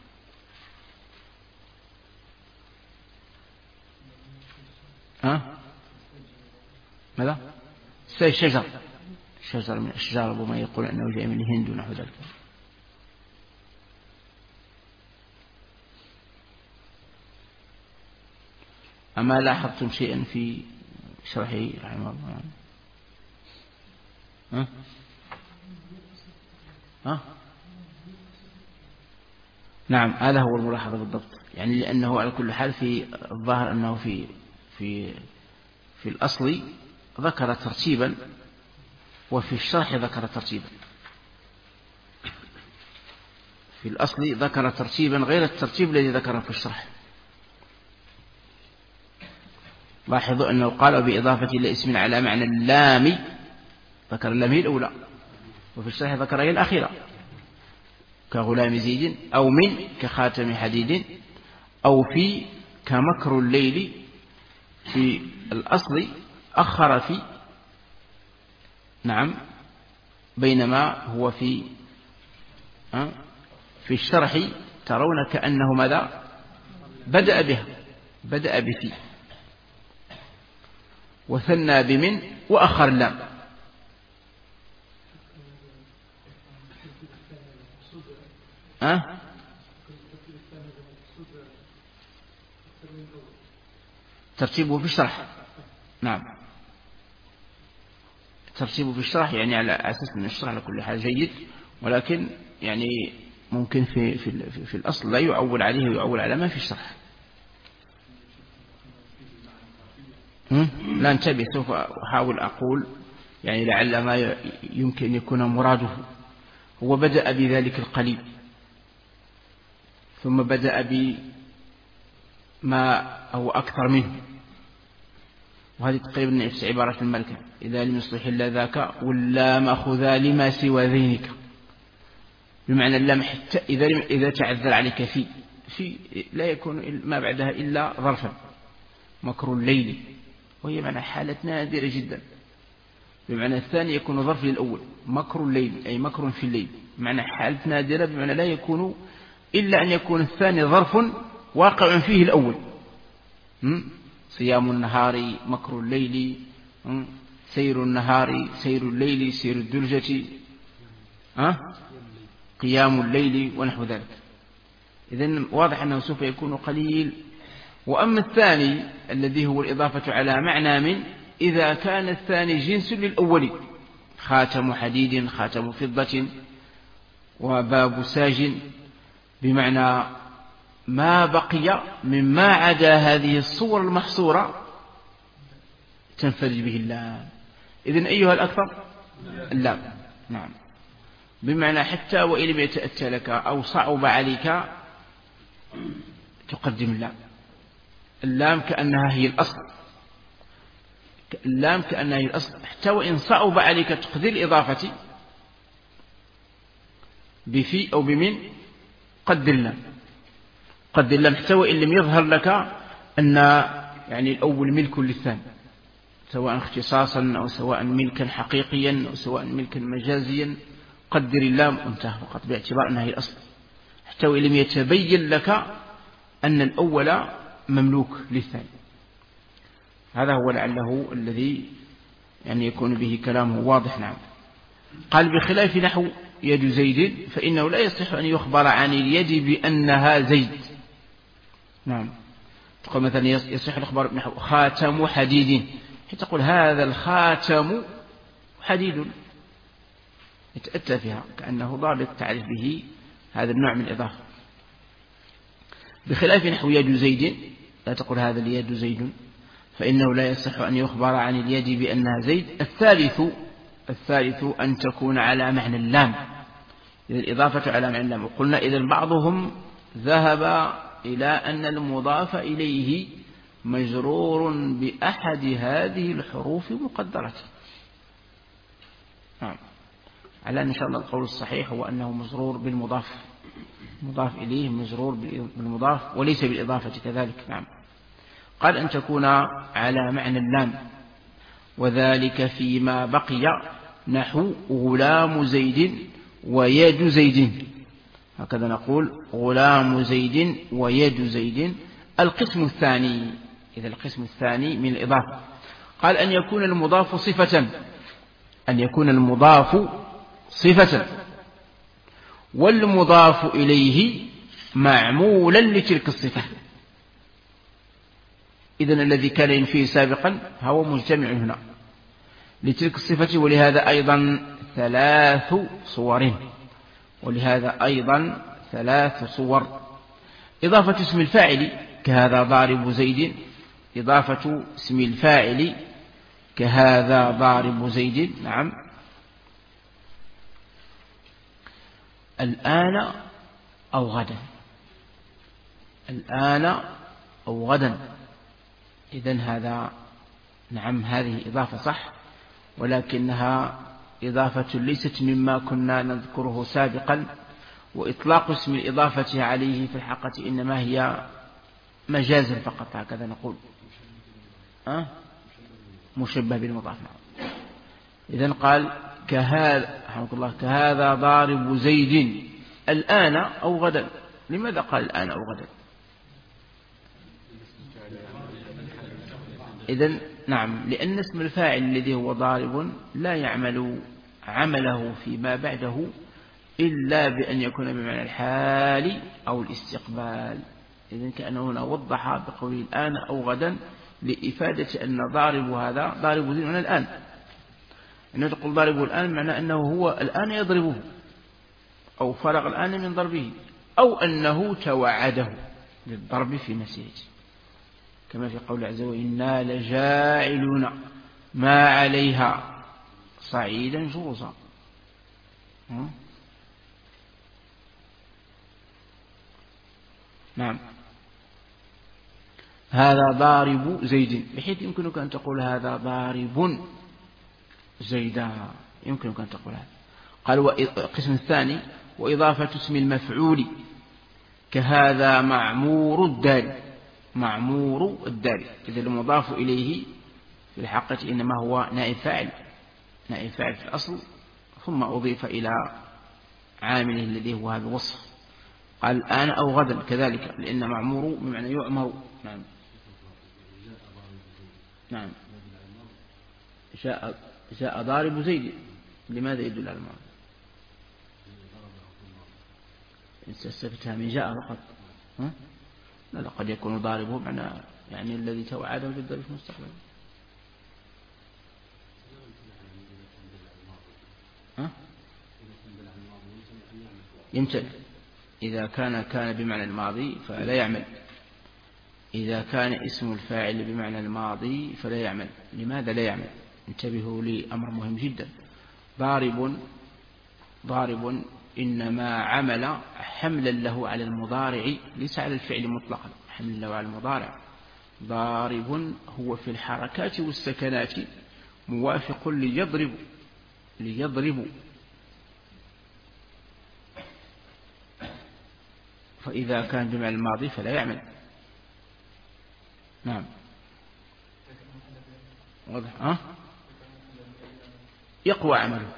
ها ماذا؟ الشجر، شجر من الأشجار، وما يقول أنه جاء من الهند ونحو ذلك. أما لاحظتم شيئا في شرحه رحمه الله؟ ها؟ ها؟ نعم، هذا هو الملاحظة بالضبط، يعني لأنه على كل حال في الظاهر أنه في في في الأصل ذكر ترتيبا، وفي الشرح ذكر ترتيبا. في الأصل ذكر ترتيبا غير الترتيب الذي ذكره في الشرح. لاحظوا أنه قال بإضافة إلى اسم على معنى اللام، ذكر اللام هي الأولى، وفي الشرح ذكر هي الأخيرة، كغلام زيد، أو من كخاتم حديد، أو في كمكر الليل. في الأصل أخر في، نعم، بينما هو في في الشرح ترون كأنه ماذا؟ بدأ بها، بدأ بفي، وثنى بمن، وأخر اللام. أه؟ ترتيبه في الشرح، نعم، ترتيبه في الشرح يعني على أساس أن الشرح على كل حال جيد، ولكن يعني ممكن في في في الأصل لا يعول عليه ويعول على ما في الشرح. لا انتبه، سوف أحاول أقول يعني لعل ما يمكن يكون مراده. هو بدأ بذلك القليل، ثم بدأ بما هو أكثر منه، وهذه تقريبا نفس عبارة الملكة: إذا لم يصلح إلا ذاك واللام أخذا لما سوى ذينك. بمعنى اللام حتى إذا إذا تعذر عليك في في لا يكون ما بعدها إلا ظرفا، مكر الليل، وهي معنى حالة نادرة جدا. بمعنى الثاني يكون ظرف للأول، مكر الليل أي مكر في الليل، معنى حالة نادرة، بمعنى لا يكون إلا أن يكون الثاني ظرف واقع فيه الأول. صيام النهار مكر الليل، سير النهار سير الليل سير الدلجة، قيام الليل ونحو ذلك. إذن واضح أنه سوف يكون قليل. وأما الثاني الذي هو الإضافة على معنى من، إذا كان الثاني جنس للأول، خاتم حديد، خاتم فضة، وباب ساج، بمعنى ما بقي مما عدا هذه الصور المحصورة تنفرج به اللام. إذن أيها الأكثر؟ اللام، نعم، بمعنى حتى وإن لم يتأتى لك أو صعب عليك تقدم اللام. اللام كأنها هي الأصل، اللام كأنها هي الأصل، حتى وإن صعب عليك تقدير الإضافة بفي أو بمن، قدر اللام، قدر اللام، حتى وإن لم يظهر لك أن يعني الأول ملك للثاني، سواء اختصاصا أو سواء ملكا حقيقيا أو سواء ملكا مجازيا، قدر اللام انتهى فقط، باعتبار أنها هي الأصل، حتى وإن لم يتبين لك أن الأول مملوك للثاني. هذا هو لعله الذي يعني يكون به كلامه واضح. نعم. قال بخلاف نحو يد زيد، فإنه لا يصح أن يخبر عن اليد بأنها زيد. نعم، تقول مثلا يصح الإخبار بنحو خاتم حديد، تقول هذا الخاتم حديد، يتأتى فيها كأنه ضابط تعرف به هذا النوع من الإضافة. بخلاف نحو يد زيد، لا تقول هذا اليد زيد، فإنه لا يصح أن يخبر عن اليد بأنها زيد. الثالث الثالث أن تكون على معنى اللام، إذا الإضافة على معنى اللام. وقلنا إذا بعضهم ذهب إلى أن المضاف إليه مجرور بأحد هذه الحروف مقدرة. نعم، على إن شاء الله القول الصحيح هو أنه مجرور بالمضاف، مضاف إليه مجرور بالمضاف وليس بالإضافة كذلك. نعم. قال أن تكون على معنى اللام، وذلك فيما بقي نحو غلام زيد ويد زيد، هكذا نقول غلام زيد ويد زيد. القسم الثاني، إذا القسم الثاني من الإضافة، قال أن يكون المضاف صفة، أن يكون المضاف صفة والمضاف إليه معمولا لتلك الصفة. إذن الذي كان ينفيه سابقا هو مجتمع هنا لتلك الصفة، ولهذا أيضا ثلاث صور، ولهذا أيضا ثلاث صور. إضافة اسم الفاعل كهذا ضارب زيد، إضافة اسم الفاعل كهذا ضارب زيد. نعم. الآن أو غدا، الآن أو غدا. إذن هذا نعم هذه إضافة صح، ولكنها إضافة ليست مما كنا نذكره سابقا. وإطلاق اسم الإضافة عليه في الحقيقة إنما هي مجازا فقط، هكذا نقول، أه؟ مشبه بالمضاف. إذن قال كهذا رحمه الله كهذا ضارب زيد الآن أو غدا. لماذا قال الآن أو غدا؟ إذن نعم، لأن اسم الفاعل الذي هو ضارب لا يعمل عمله فيما بعده إلا بأن يكون بمعنى الحال أو الاستقبال. إذن كأنه هنا وضح بقوله الآن أو غدا لإفادة أن ضارب هذا ضارب زيد من الآن. أنه تقول ضاربه الآن معنى أنه هو الآن يضربه أو فرغ الآن من ضربه، أو أنه توعده للضرب في مسيرته، كما في قول عز وجل إنا لجاعلون ما عليها صعيدا جرزا. نعم. هذا ضارب زيد، بحيث يمكنك أن تقول هذا ضارب زيدا، يمكنك أن تقول هذا. قال القسم الثاني وإضافة اسم المفعول كهذا معمور الدار، معمور الدار. إذا المضاف إليه في الحقيقة إنما هو نائب فاعل، نائب فاعل في الأصل، ثم أضيف إلى عامله الذي هو هذا الوصف. قال الآن أو غدا كذلك، لأن معمور بمعنى يؤمر. نعم. نعم. جاء جاء ضارب زيد، لماذا يدل على الماضي؟ استفتها من جاء فقط. ها؟ لا لا، قد يكون ضاربه معنى يعني الذي توعده بالضرب في المستقبل. ها؟ يمتنع. إذا كان كان بمعنى الماضي فلا يعمل، إذا كان اسم الفاعل بمعنى الماضي فلا يعمل. لماذا لا يعمل؟ انتبهوا لي أمر مهم جدا. ضارب ضارب إنما عمل حملا له على المضارع، ليس على الفعل مطلقا، حملا له على المضارع. ضارب هو في الحركات والسكنات موافق ليضرب، ليضرب. فإذا كان بمعنى الماضي فلا يعمل. نعم. واضح؟ أه؟ يقوى عمله.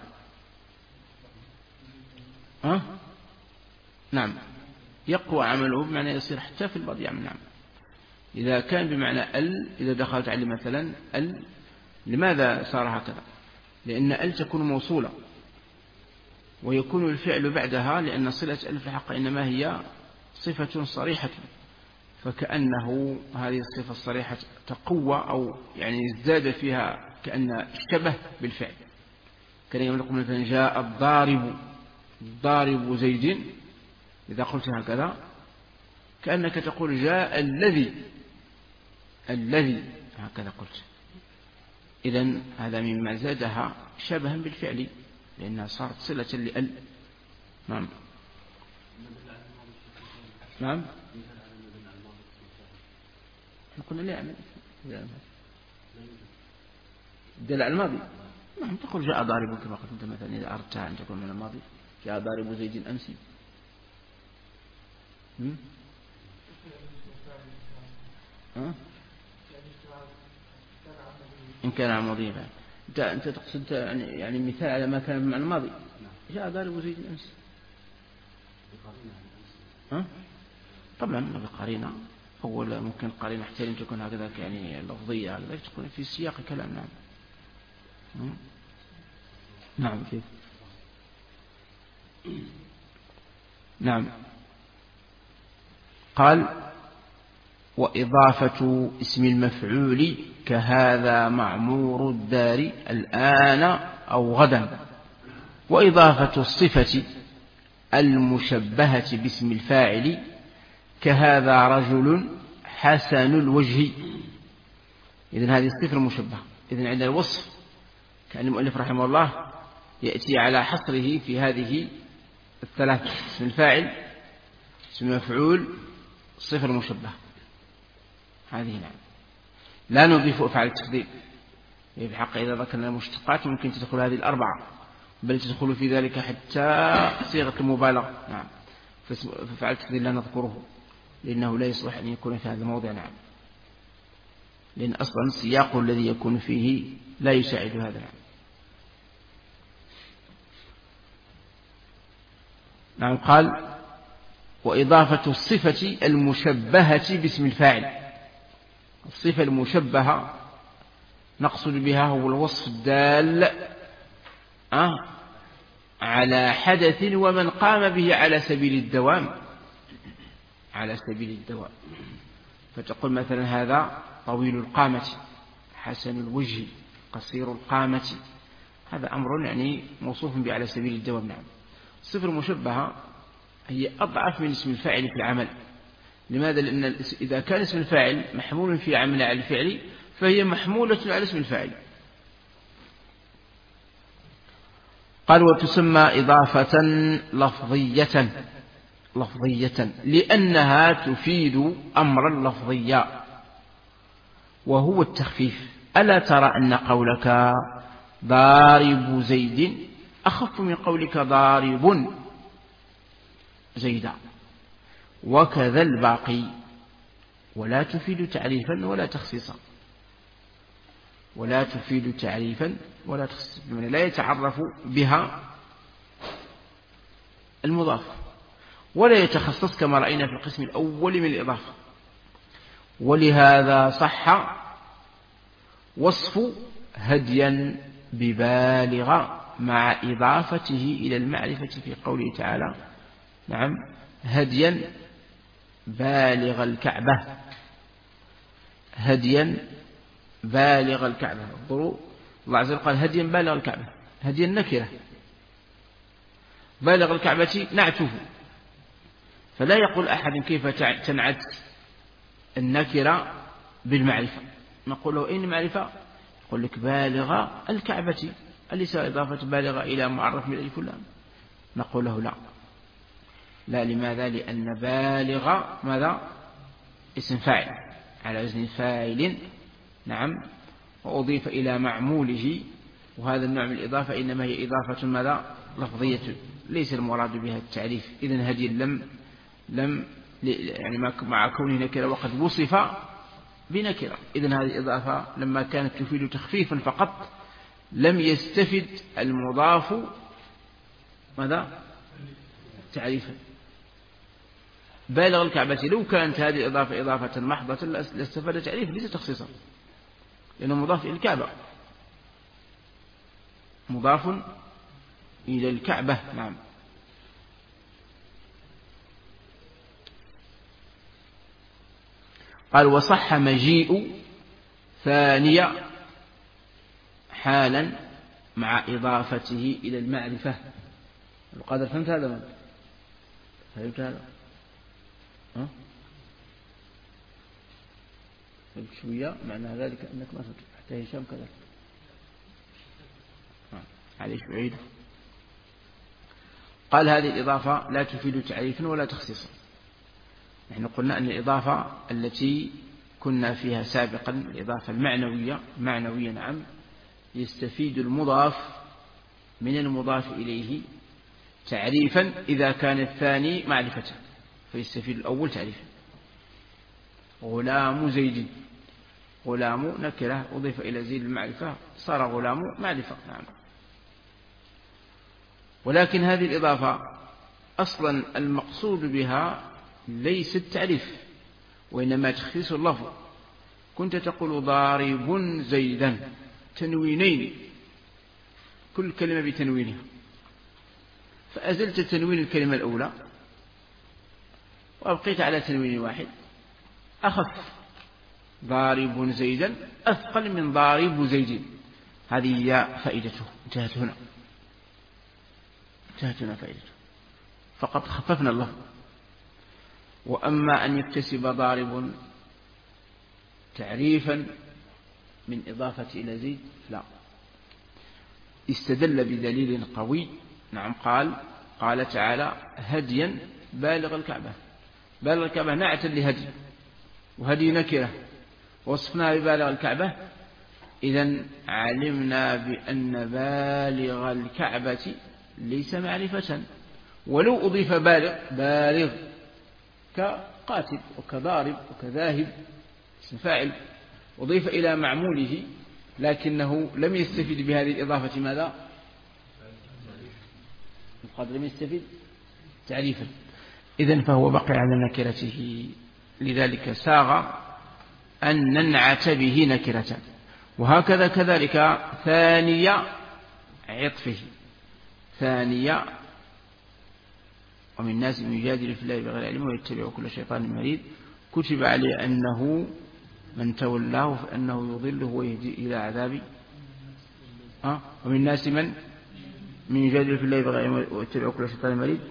أه؟ نعم، يقوى عمله بمعنى يصير حتى في الماضي يعمل. نعم. إذا كان بمعنى ال، إذا دخلت عليه مثلا ال، لماذا صار هكذا؟ لأن ال تكون موصولة ويكون الفعل بعدها، لأن صلة ال في الحق إنما هي صفة صريحة، فكأنه هذه الصفة الصريحة تقوى أو يعني ازداد فيها كأن اشتبه بالفعل. كان يقول مثلا جاء الضارب ضارب زيد، إذا قلت هكذا كأنك تقول جاء الذي الذي هكذا قلت. إذن هذا مما زادها شبها بالفعل لأنها صارت صلة لأل. نعم نعم قلنا لا يعمل دل على الماضي. نعم تقول جاء ضارب كما قلت أنت مثلا إذا أردتها أن تكون من الماضي جاء ضارب زيد أمسي. ها؟ إن كان على الماضي أنت أنت تقصد يعني مثال على ما كان مع الماضي جاء ضارب زيد أمسي. ها؟ طبعا ما بقرينة أول ممكن قرينة احتمال تكون هكذا يعني لفظية هكذا تكون في سياق كلام. نعم نعم كيف نعم. قال وإضافة اسم المفعول كهذا معمور الدار الآن أو غدا. وإضافة الصفة المشبهة باسم الفاعل كهذا رجل حسن الوجه. إذن هذه الصفة المشبهة. إذن عندنا الوصف كان المؤلف رحمه الله يأتي على حصره في هذه الثلاثة اسم الفاعل اسم المفعول الصفة المشبهة هذه. نعم لا نضيف أفعال التفضيل بحق إذا ذكرنا المشتقات ممكن تدخل هذه الأربعة بل تدخل في ذلك حتى صيغة المبالغة. نعم ففعل التفضيل لا نذكره لأنه لا يصلح أن يكون في هذا الموضع. نعم لأن أصلا السياق الذي يكون فيه لا يساعد هذا. نعم نعم. قال وإضافة الصفة المشبهة باسم الفاعل. الصفة المشبهة نقصد بها هو الوصف الدال أه على حدث ومن قام به على سبيل الدوام على سبيل الدوام. فتقول مثلا هذا طويل القامة حسن الوجه قصير القامة. هذا أمر يعني موصوف به على سبيل الدوام. نعم الصفة المشبهة هي أضعف من اسم الفاعل في العمل. لماذا؟ لأن إذا كان اسم الفاعل محمول في عمل على الفعل فهي محمولة على اسم الفاعل. قال وتسمى إضافة لفظية لفظية لأنها تفيد أمرا لفظيا وهو التخفيف. ألا ترى أن قولك ضارب زيد أخف من قولك ضارب زيدا وكذا الباقي. ولا تفيد تعريفا ولا تخصيصا ولا تفيد تعريفا ولا تخصيصا بمعنى لا يتعرف بها المضاف ولا يتخصص كما رأينا في القسم الأول من الإضافة. ولهذا صح وصف هديا ببالغ مع إضافته إلى المعرفة في قوله تعالى نعم هديا بالغ الكعبة هديا بالغ الكعبة. انظروا الله عز وجل قال هديا بالغ الكعبة. هديا نكرة بالغ الكعبة نعته. فلا يقول أحد كيف تنعت النكرة بالمعرفة. نقول له أين معرفة؟ يقول لك بالغ الكعبة. أليس إضافة بالغ إلى معرف من أي فلان؟ نقول له لا لا. لماذا؟ لأن بالغ ماذا؟ اسم فاعل على وزن فاعل. نعم وأضيف إلى معموله. وهذا النوع من الإضافة إنما هي إضافة ماذا؟ لفظية ليس المراد بها التعريف. إذن هذه لم لم يعني مع كونه نكرة وقد وصف بنكرة. إذن هذه الإضافة لما كانت تفيد تخفيفا فقط لم يستفد المضاف ماذا؟ تعريفا. بالغ الكعبة لو كانت هذه الإضافة إضافة محضة لاستفاد تعريفا ليس تخصيصا لأنه مضاف إلى الكعبة مضاف إلى الكعبة. نعم قال وصح مجيء ثانية حالا مع إضافته إلى المعرفة. القادر فهمت هذا من؟ فهمت هذا؟ ها؟ شوية معنى ذلك أنك ما تدرك. حتى هشام كذلك. عليش بعيد. قال هذه الإضافة لا تفيد تعريفا ولا تخصيصا. نحن قلنا أن الإضافة التي كنا فيها سابقا الإضافة المعنوية معنوية نعم يستفيد المضاف من المضاف إليه تعريفا إذا كان الثاني معرفة، فيستفيد الأول تعريفا. غلام زيد، غلام نكرة أضيف إلى زيد المعرفة صار غلام معرفة نعم. ولكن هذه الإضافة أصلا المقصود بها ليس التعريف وإنما تخصيص اللفظ. كنت تقول ضارب زيدا تنوينين كل كلمة بتنوينها، فأزلت تنوين الكلمة الأولى وأبقيت على تنوين واحد أخف. ضارب زيدا أثقل من ضارب زيد. هذه هي فائدته. انتهت هنا انتهت هنا فائدته، فقط خففنا اللفظ. وأما أن يكتسب ضارب تعريفا من إضافة إلى زيد لا. استدل بدليل قوي نعم. قال قال تعالى هديا بالغ الكعبة. بالغ الكعبة نعت لهدي، وهدي نكرة وصفناها ببالغ الكعبة. إذن علمنا بأن بالغ الكعبة ليس معرفة. ولو أضيف بالغ بالغ كقاتل وكضارب وكذاهب اسم فاعل أضيف إلى معموله لكنه لم يستفيد بهذه الإضافة ماذا؟ قد لم يستفيد تعريفا. إذن فهو بقي على نكرته. لذلك ساغ أن ننعت به نكرة. وهكذا كذلك ثانية عطفه. ثانية ومن الناس من يجادل في الله بغير علم ويتبع كل شيطان مريد كتب عليه أنه من تولاه فأنه يضله ويهدي إلى عذاب أه؟ ومن الناس من من يجادل في الله بغير علم ويتبع كل شيطان مريد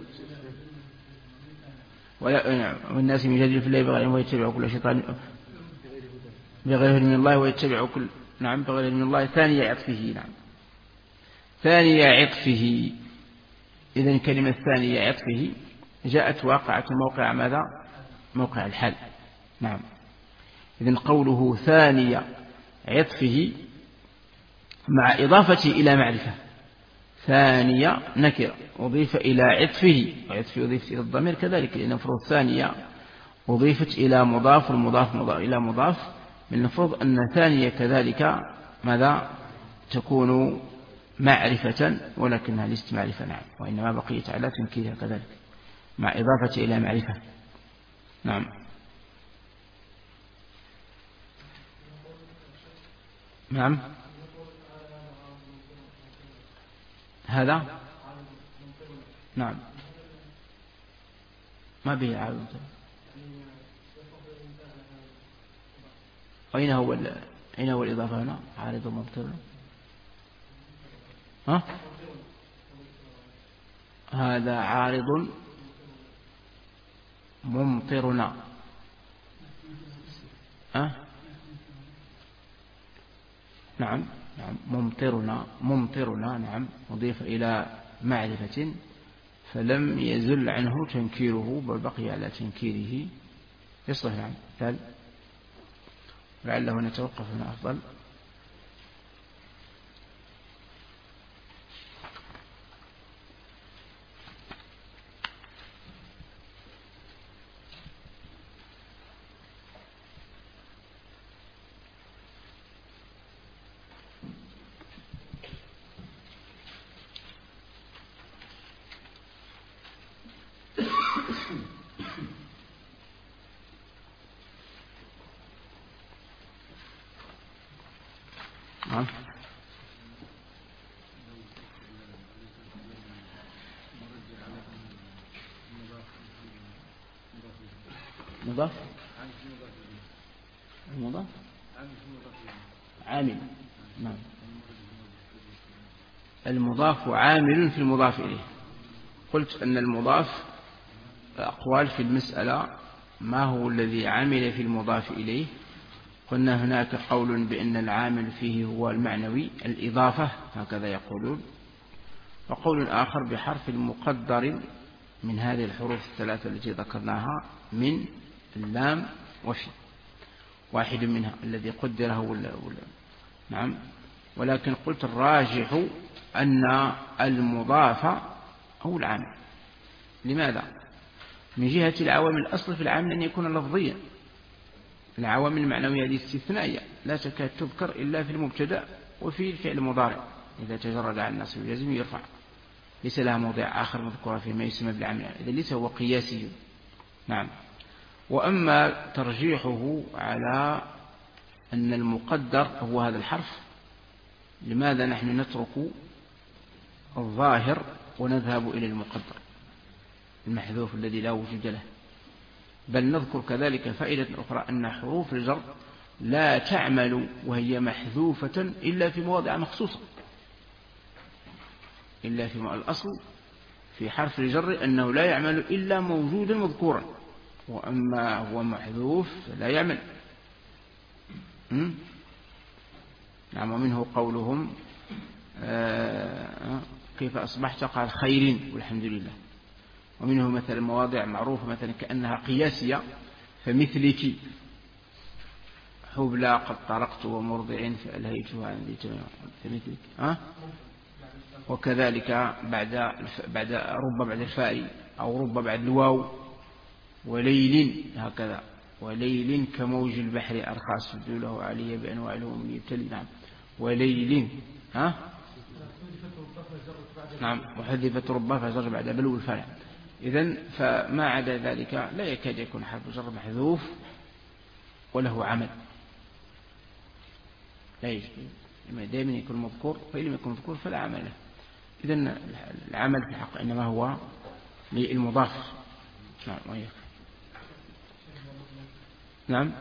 ولا ومن الناس من يجادل في الله بغير علم ويتبع كل شيطان بغير علم من الله ويتبع كل نعم بغير علم من الله. ثانية عطفه نعم. ثانية عطفه. إذن كلمة ثانية عطفه جاءت واقعة موقع ماذا؟ موقع الحال نعم. إذن قوله ثانية عطفه مع إضافته إلى معرفة. ثانية نكرة أضيف إلى عطفه، وعطفه أضيفت إلى الضمير كذلك لأن المفروض ثانية أضيفت إلى مضاف والمضاف مضاف إلى مضاف. من المفروض أن ثانية كذلك ماذا تكون معرفة ولكنها ليست معرفة نعم. وإنما بقيت على تنكيرها كذلك مع إضافة إلى معرفة نعم. نعم هذا نعم ما به عارض. أين هو أين هو الإضافة هنا؟ عارض وممطر. ها هذا عارض ممطرنا. ها نعم نعم ممطرنا ممطرنا نعم مضيف إلى معرفة فلم يزل عنه تنكيره بل بقي على تنكيره يصلح نعم. مثال لعله نتوقف هنا أفضل. مضاف المضاف عامل نعم. المضاف عامل في المضاف إليه. قلت أن المضاف أقوال في المسألة ما هو الذي عمل في المضاف إليه. قلنا هناك قول بأن العامل فيه هو المعنوي الإضافة، هكذا يقولون، وقول آخر بحرف مقدر من هذه الحروف الثلاثة التي ذكرناها من اللام وفي، واحد منها الذي قدره ولا ولا نعم. ولكن قلت الراجح أن المضاف هو العامل. لماذا؟ من جهة العوامل الأصل في العامل أن يكون لفظيا، العوامل المعنوية هذه استثنائية لا تكاد تذكر إلا في المبتدأ وفي الفعل المضارع إذا تجرد عن النصب والجزم يرفع، ليس لها موضع آخر مذكورة فيما يسمى بالعامل، إذا ليس هو قياسي. نعم. وأما ترجيحه على أن المقدر هو هذا الحرف، لماذا نحن نترك الظاهر ونذهب إلى المقدر المحذوف الذي لا وجود له؟ بل نذكر كذلك فائدة أخرى أن حروف الجر لا تعمل وهي محذوفة إلا في مواضع مخصوصة، إلا في الأصل في حرف الجر أنه لا يعمل إلا موجودا مذكورا، وأما هو محذوف لا يعمل. نعم. ومنه قولهم آه كيف أصبحت قال خير والحمد لله. ومنه مثلا مواضع معروفة مثلا كأنها قياسية، فمثلك حبلى قد طرقت ومرضع فألهيتها عندي فمثلك ها. وكذلك بعد بعد رب بعد الفاء أو رب بعد الواو، وليل هكذا، وليل كموج البحر أرخى سدوله علي بأنواع الهم يبتلي. نعم. وليل ها نعم. وحذفت ربها فجر بعد بلو الفاء. إذن فما عدا ذلك لا يكاد يكون حرف الجر محذوف وله عمل، لا يجب، دائما يكون مذكور، فإن لم يكن مذكور فلا عمل له. إذن العمل في الحق إنما هو للمضاف. نعم. وياك. نعم.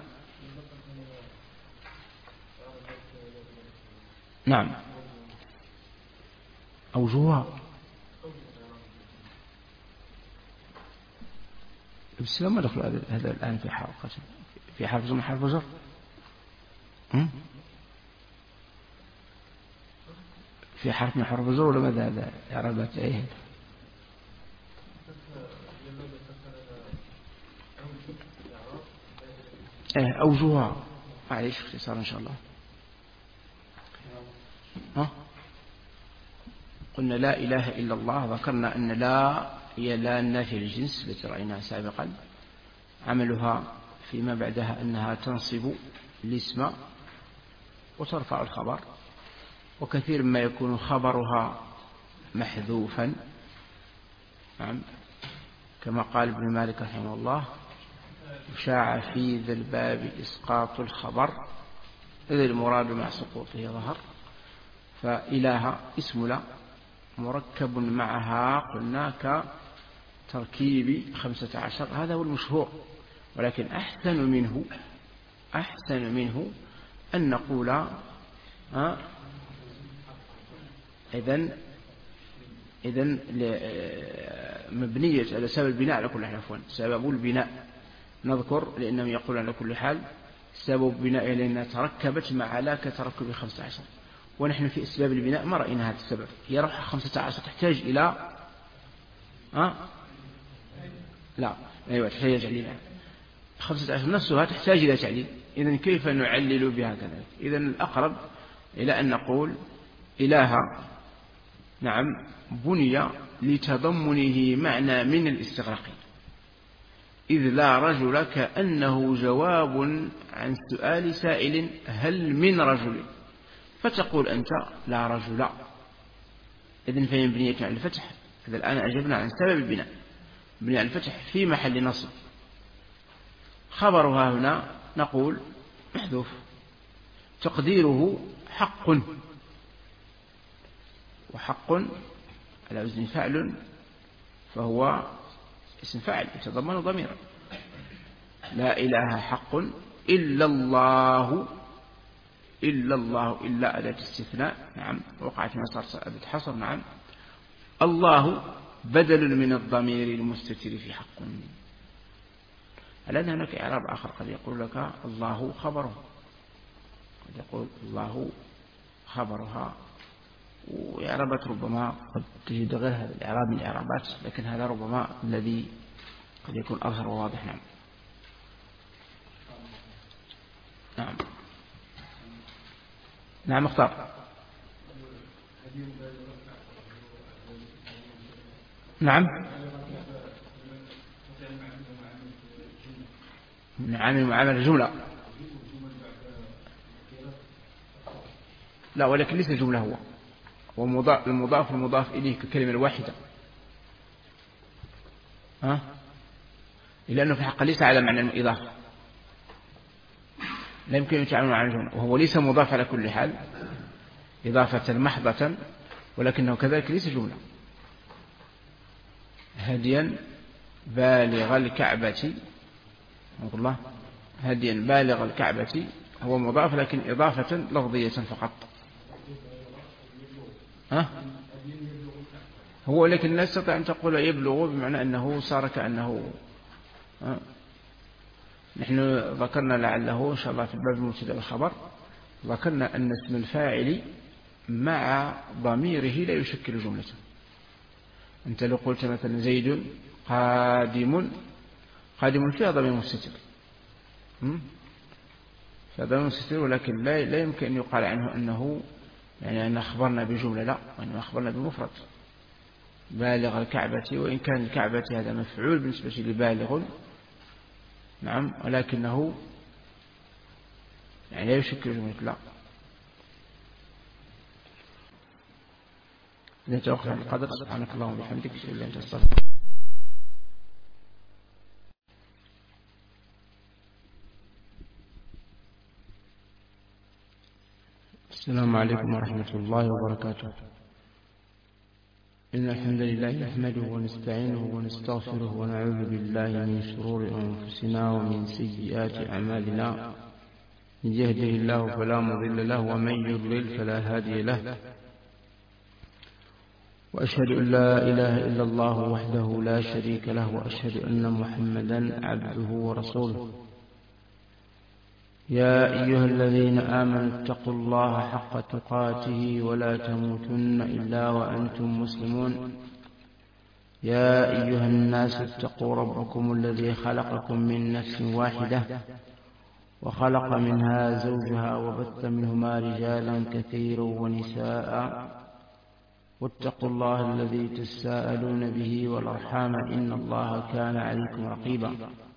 نعم. أوجهها بس لما دخل هذا الآن في حلقة في حرف جر حرف جر في حرف من حرف جر ولا ماذا؟ هذا إعرابات أيه إيه أوجهها معليش اختصار إن شاء الله. ها قلنا لا إله إلا الله، ذكرنا أن لا هي لا النافية للجنس التي رأيناها سابقا، عملها فيما بعدها أنها تنصب الاسم وترفع الخبر، وكثير ما يكون خبرها محذوفا. نعم. كما قال ابن مالك رحمه الله شاع في ذا الباب إسقاط الخبر إذا المراد مع سقوطه ظهر. فإله اسم لا مركب معها قلنا كتركيب خمسة عشر، هذا هو المشهور، ولكن أحسن منه أحسن منه أن نقول آه إذن إذن مبنية على سبب البناء على كل حال. عفوا سبب البناء نذكر لأنهم يقولون على كل حال سبب بناء لأنها تركبت مع لا كتركب خمسة عشر، ونحن في أسباب البناء ما رأينا هذا السبب. هي روح خمسة عشر تحتاج إلى أه؟ لا أيوة تحتاج تعليل. خمسة عشر نفسها تحتاج إلى تعليل، إذن كيف نعلل بها كذلك؟ إذن الأقرب إلى أن نقول إله نعم بني لتضمنه معنى من الاستغراق، إذ لا رجل كأنه جواب عن سؤال سائل هل من رجل، فتقول أنت لا رجل، إذن فهي بنية على الفتح. إذا الآن أجبنا عن سبب البناء، بنية على الفتح في محل نصب. خبرها هنا نقول محذوف، تقديره حق، وحق على وزن فعل فهو اسم فاعل يتضمن ضميرا. لا إله حق إلا الله، إلا الله إلا أداة استثناء. نعم. وقعت مصدر أداة حصر. نعم. الله بدل من الضمير المستتر في حق. الآن هناك إعراب آخر قد يقول لك الله خبره، يقول الله خبرها، وإعرابات ربما قد تجد غير هذا الإعراب من الإعرابات، لكن هذا ربما الذي قد يكون أظهر وواضح. نعم نعم نعم اختار. نعم نعم معامل جملة، لا ولكن ليس الجملة هو والمضاف المضاف إليه ككلمة الواحدة، ها لأنه في الحق ليس على معنى الإضافة، لا يمكن أن يتعامل مع الجملة، وهو ليس مضاف على كل حال إضافة محضة، ولكنه كذلك ليس جملة. هديا بالغ الكعبة، الله هديا بالغ الكعبة هو مضاف لكن إضافة لفظية فقط. ها؟ هو لكن لا تستطيع أن تقول يبلغ بمعنى أنه صار كأنه. ها؟ نحن ذكرنا لعله إن شاء الله في الباب المبتدأ والخبر، ذكرنا أن اسم الفاعل مع ضميره لا يشكل جملة. أنت لو قلت مثلا زيد قادم، قادم فيها ضمير مستتر، فيها ضمير مستتر، ولكن لا, لا يمكن أن يقال عنه أنه يعني أن أخبرنا بجملة، لا، وإنما أخبرنا بمفرد بالغ الكعبة، وإن كان الكعبة هذا مفعول بالنسبة لبالغ، نعم، ولكنه يعني لا يشكل جملة، لا. إذا توقف عن القدر سبحانك اللهم وبحمدك أشهد أن لا إله إلا أنت أستغفرك. السلام عليكم ورحمة الله وبركاته. إن الحمد لله نحمده ونستعينه ونستغفره ونعوذ بالله من شرور أنفسنا ومن سيئات أعمالنا، من يهده الله فلا مضل له ومن يضلل فلا هادي له، وأشهد أن لا إله إلا الله وحده لا شريك له، وأشهد أن محمدا عبده ورسوله. يا أيها الذين آمنوا اتقوا الله حق تقاته ولا تموتن إلا وأنتم مسلمون. يا أيها الناس اتقوا ربكم الذي خلقكم من نفس واحدة وخلق منها زوجها وبث منهما رجالا كثيرا ونساء، واتقوا الله الذي تساءلون به والأرحام إن الله كان عليكم رقيبا.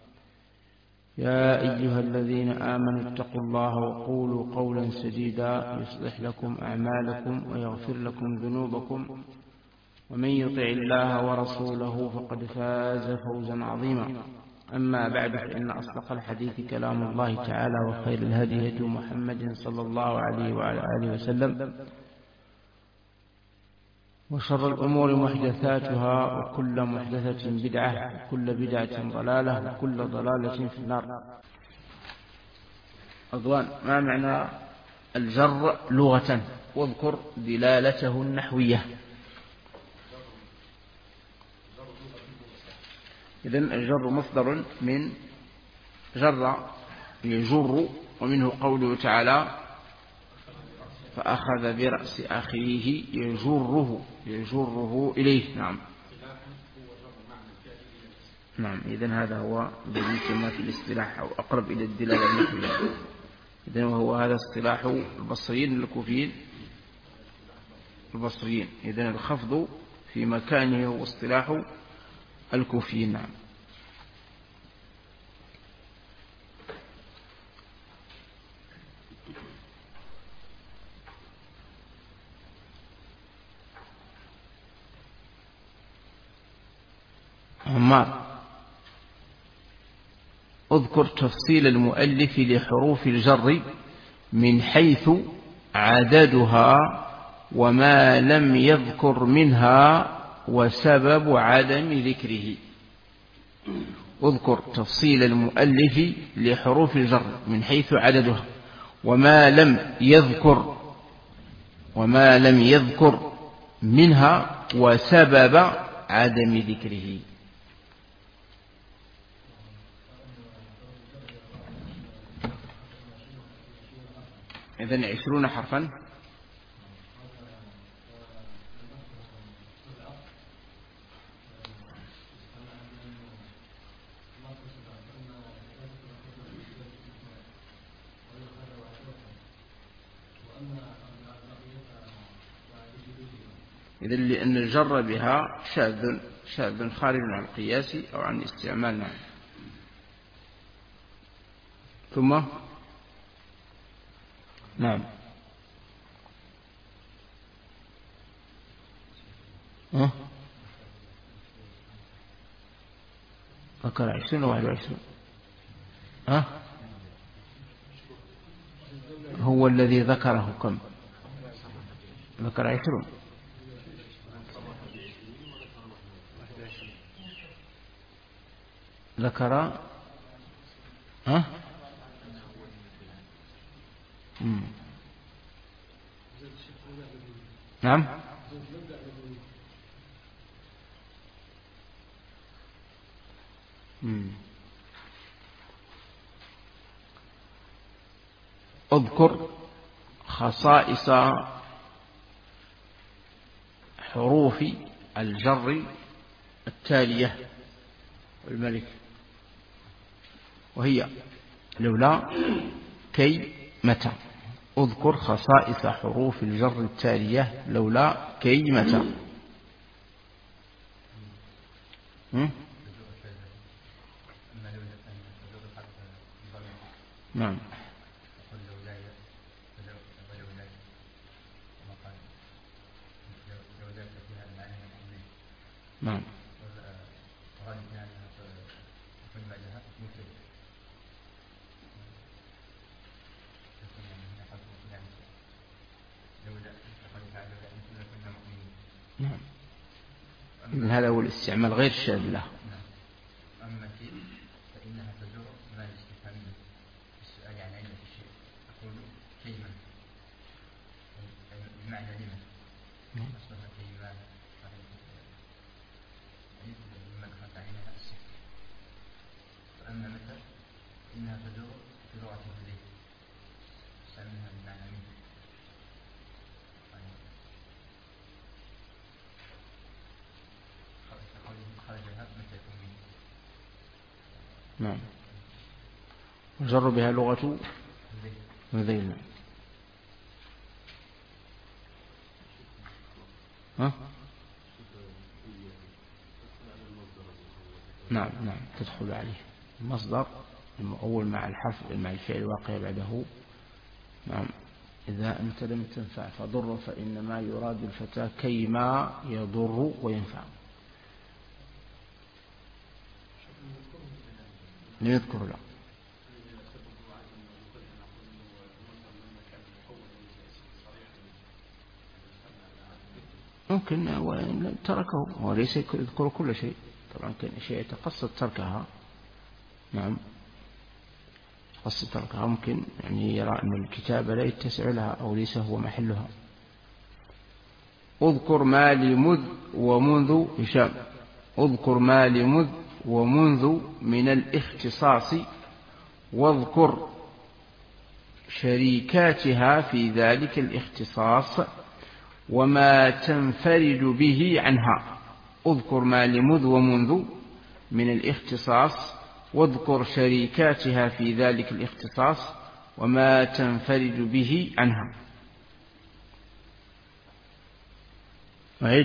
يا أيها الذين آمنوا اتقوا الله وقولوا قولا سديدا يصلح لكم أعمالكم ويغفر لكم ذنوبكم، ومن يطع الله ورسوله فقد فاز فوزا عظيما. أما بعد، فإن أصدق الحديث كلام الله تعالى، وخير الهدي هدي محمد صلى الله عليه وعلى آله وسلم، وشر الأمور محدثاتها، وكل محدثة بدعة، وكل بدعة ضلالة، وكل ضلالة في النار. أضوان، ما معنى الجر لغة؟ واذكر دلالته النحوية. إذن الجر مصدر من جر يجر، ومنه قوله تعالى فأخذ برأس أخيه يجره يجره إليه. نعم نعم إذن هذا هو الذي يسمى في الاصطلاح أو أقرب إلى الدلالة النحوية. إذن وهو هذا اصطلاح البصريين الكوفيين البصريين. إذن الخفض في مكانه هو اصطلاح الكوفيين. نعم عمار، اذكر تفصيل المؤلف لحروف الجر من حيث عددها وما لم يذكر منها وسبب عدم ذكره. اذكر تفصيل المؤلف لحروف الجر من حيث عددها وما لم يذكر وما لم يذكر منها وسبب عدم ذكره. إذن عشرون حرفا. إذن لأن الجر بها شاذ شاذ خارج عن القياس أو عن الاستعمال. نعم. ثم نعم ها ذكر عشرين وواحد وعشرين. ها هو الذي ذكره كم؟ ذكر عشرون. ذكر ها مم. نعم مم. اذكر خصائص حروف الجر التالية والملك، وهي لولا كي متى. اذكر خصائص حروف الجر التالية لولا كي متى. نعم نعم نعم. هذا هو الاستعمال غير الشاذ له. أما كي فإنها تدور ما الاستفهامية السؤال عن علة الشيء. أقول كيما بمعنى لما أصلها كيما لما دخلت عليها الصفر. فأما متى إنها تدور في لغة الهدي استعملها بمعنى منه. نعم. وجر بها لغة هذيل. ها نعم نعم تدخل عليه المصدر المؤول مع الحرف مع الفعل الواقع بعده. نعم. إذا أنت لم تنفع فضر فإنما يراد الفتاة كيما يضر وينفع. ليذكر له ممكن وإن تركه وليس يذكر كل شيء. طبعا كان شيء يتقصد تركها. نعم قصد تركها ممكن يعني يرى أن الكتابة لا يتسع لها أو ليس هو محلها. اذكر ما لمذ ومنذ هشام. اذكر ما لمذ ومنذ من الاختصاص واذكر شريكاتها في ذلك الاختصاص وما تنفرد به عنها. اذكر ما لمذ ومنذ من الاختصاص واذكر شريكاتها في ذلك الاختصاص وما تنفرد به عنها. أعيد.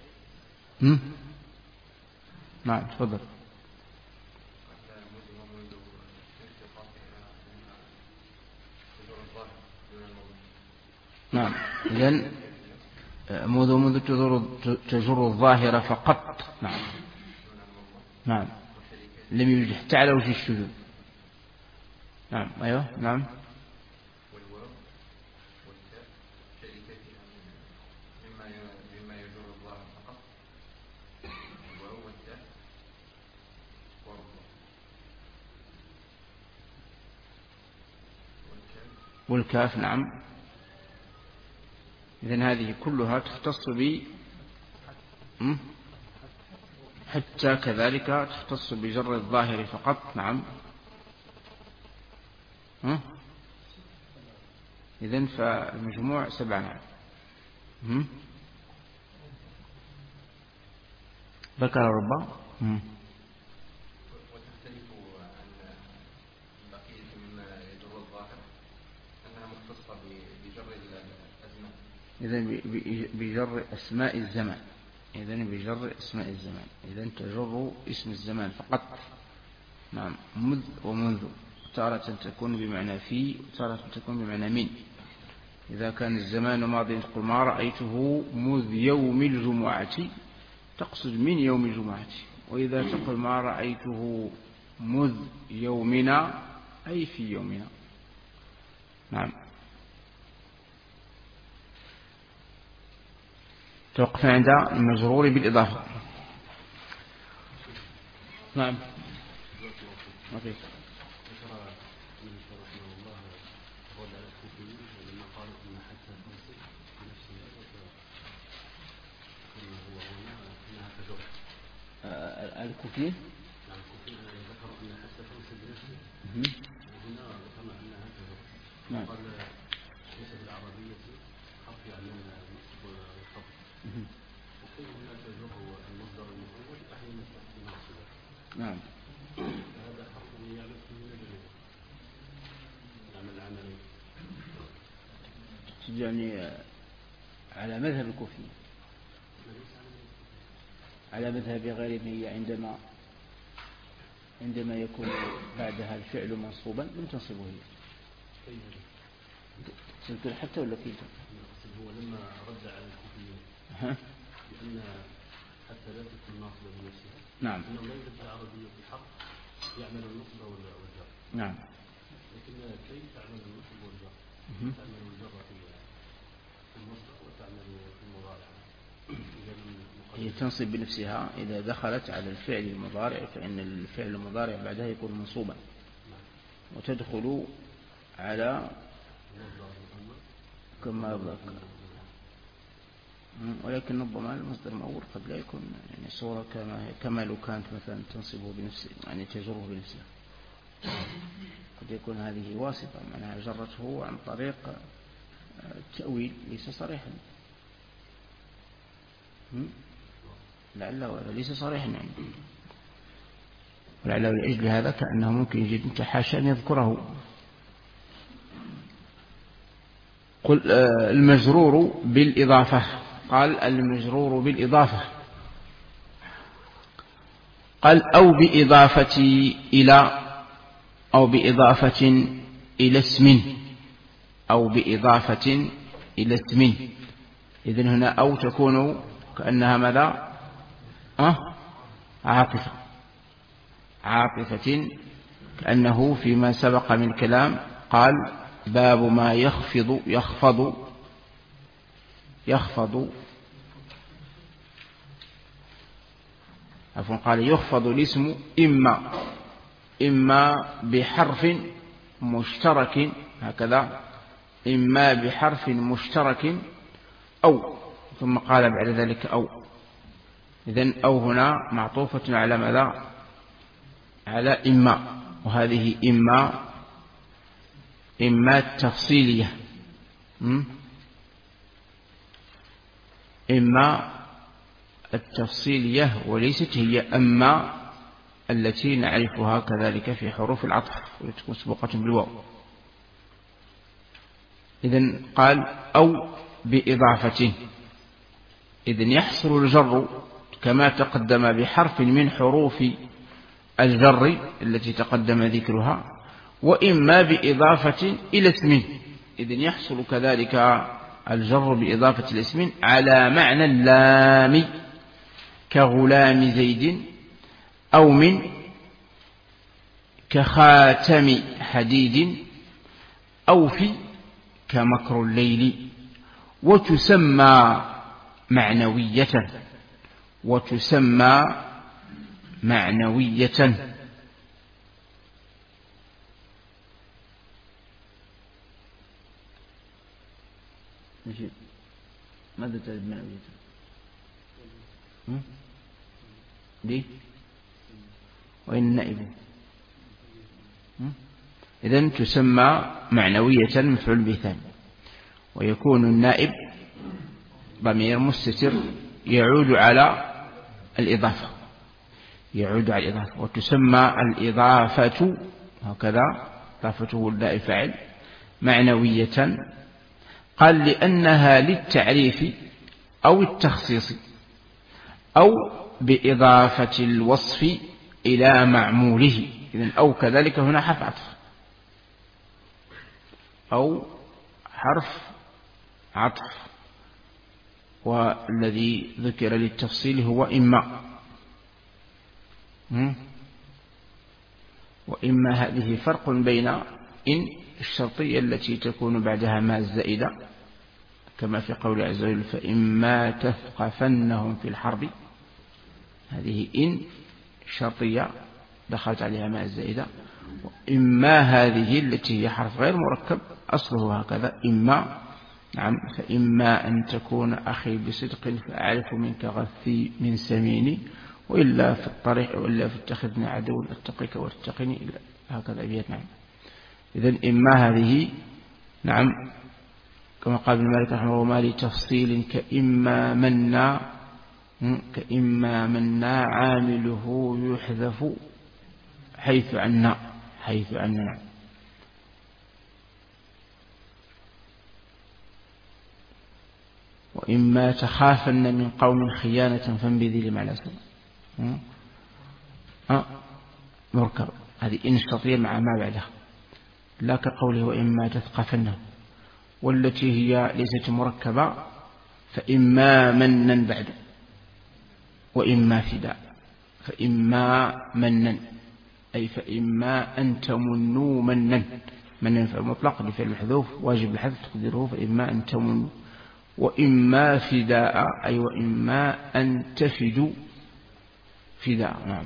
نعم تفضل. نعم إذن منذ منذ تجر الظاهرة فقط. نعم نعم لم يوجد حتى على وجه الشذوذ. نعم أيوه نعم والكاف. نعم إذن هذه كلها تختص ب حتى كذلك تختص بجر الظاهر فقط. نعم ها إذن فالمجموع سبعة. نعم. ذكر ربا. وتختلف عن بقية مما يجر الظاهر أنها مختصة بجر الأزمان. إذن بجر أسماء الزمان. إذن بجر أسماء الزمان. إذن تجر اسم الزمان فقط. نعم. مذ ومنذ تارة تكون بمعنى في وتارة تكون بمعنى من. إذا كان الزمان ماضي تقول ما رأيته مذ يوم الجمعة تقصد من يوم الجمعة. وإذا تقول ما رأيته مذ يومنا أي في يومنا. نعم. توقفنا عند المجرور بالإضافة. نعم. أوكي. الكوفي ذكر أن حتى تنصب بنفسه وهنا ذكرنا أنها تجر. قال ليس في العربية حرف يعلمنا النصب والخفض. وكل هنا تجر المصدر المفعول أحيانا تأتي ناصبة. نعم. هذا حرف يعلم في المجرور يعمل عملين. يعني على مذهب الكوفي على مذهب غيره عندما عندما يكون بعدها الفعل منصوبا لم تنصبه هي. تقول حتى ولا كيف؟ هو لما رد على الكوفيين بأن حتى لا تكون ناصبة بنفسها. نعم. إنه لا يوجد العربية في حرف يعمل النصب والجر. نعم. لكن كيف تعمل النصب والجر؟ تعمل الجر في المصدر وتعمل في المضارع. هي تنصب بنفسها إذا دخلت على الفعل المضارع فإن الفعل المضارع بعدها يكون منصوبا وتدخل على كما ذكر. ولكن ربما المصدر المأول قد لا يكون يعني صورة كما كما لو كانت مثلا تنصبه بنفسه يعني تجره بنفسها. قد يكون هذه واسطة معناها جرته عن طريق التأويل ليس صريحا. لعله ليس صريحا يعني. ولعله لأجل هذا كأنه ممكن يجد انت حاشا أن يذكره. قل المجرور بالإضافة. قال المجرور بالإضافة. قال أو بإضافة إلى أو بإضافة إلى اسم أو بإضافة إلى اسم. إذن هنا أو تكون كأنها ماذا؟ أه؟ عاطفة عاطفة كأنه فيما سبق من الكلام قال باب ما يخفض يخفض يخفض عفوا قال يخفض الاسم إما إما بحرف مشترك هكذا إما بحرف مشترك أو ثم قال بعد ذلك أو. إذن أو هنا معطوفة على ماذا؟ على إما. وهذه إما إما تفصيلية إما التفصيلية وليست هي أما التي نعرفها كذلك في حروف العطف والتي تكون مسبوقة بالواو. إذن قال أو بإضافة. إذن يحصل الجر كما تقدم بحرف من حروف الجر التي تقدم ذكرها وإما بإضافة إلى اسم. إذن يحصل كذلك الجر بإضافة الاسم على معنى اللام كغلام زيد أو من كخاتم حديد أو في كمكر الليل. وتسمى معنوية وتسمى معنوية. ماذا تريد معنوية؟ دي وإن نائب. إذن تسمى معنوية مفعول به ثاني. ويكون النائب ضمير مستتر يعود على الإضافة يعود على الإضافة وتسمى الإضافة هكذا إضافته النائب فاعل معنوية. قال لأنها للتعريف أو التخصيص أو بإضافة الوصف إلى معموله. إذن أو كذلك هنا حرف عطف أو حرف عطف، والذي ذكر للتفصيل هو إما. وإما هذه فرق بين إن الشرطية التي تكون بعدها ما الزائدة كما في قول عز وجل فإما تثقفنهم في الحرب، هذه إن شرطية دخلت عليها ما الزائدة. وإما هذه التي هي حرف غير مركب أصله هكذا إما، نعم، فإما أن تكون أخي بصدق فأعرف منك غثي من سميني وإلا في الطريق وإلا في اتخذني عدو أتقيك واتقني، هكذا أبيات. نعم، إذن إما هذه، نعم، كما قال ابن مالك رحمه الله ما لتفصيل كإما منا كإما منا عامله يحذف حيث عنا حيث عنا. وإما تخافن من قوم خيانة فانبذي لمعنى سنة أه مركب، هذه إن شرطية مع ما بعدها، لا كقوله وإما تثقفنه، والتي هي ليست مركبة فإما منا بعد وإما فداء. فإما منا أي فإما أن تمنوا منا، منا فالمطلق لفعل المحذوف واجب الحذف تقديره فإما أن تمنوا، وإما فداء أي وإما أن تفدوا فداء. نعم،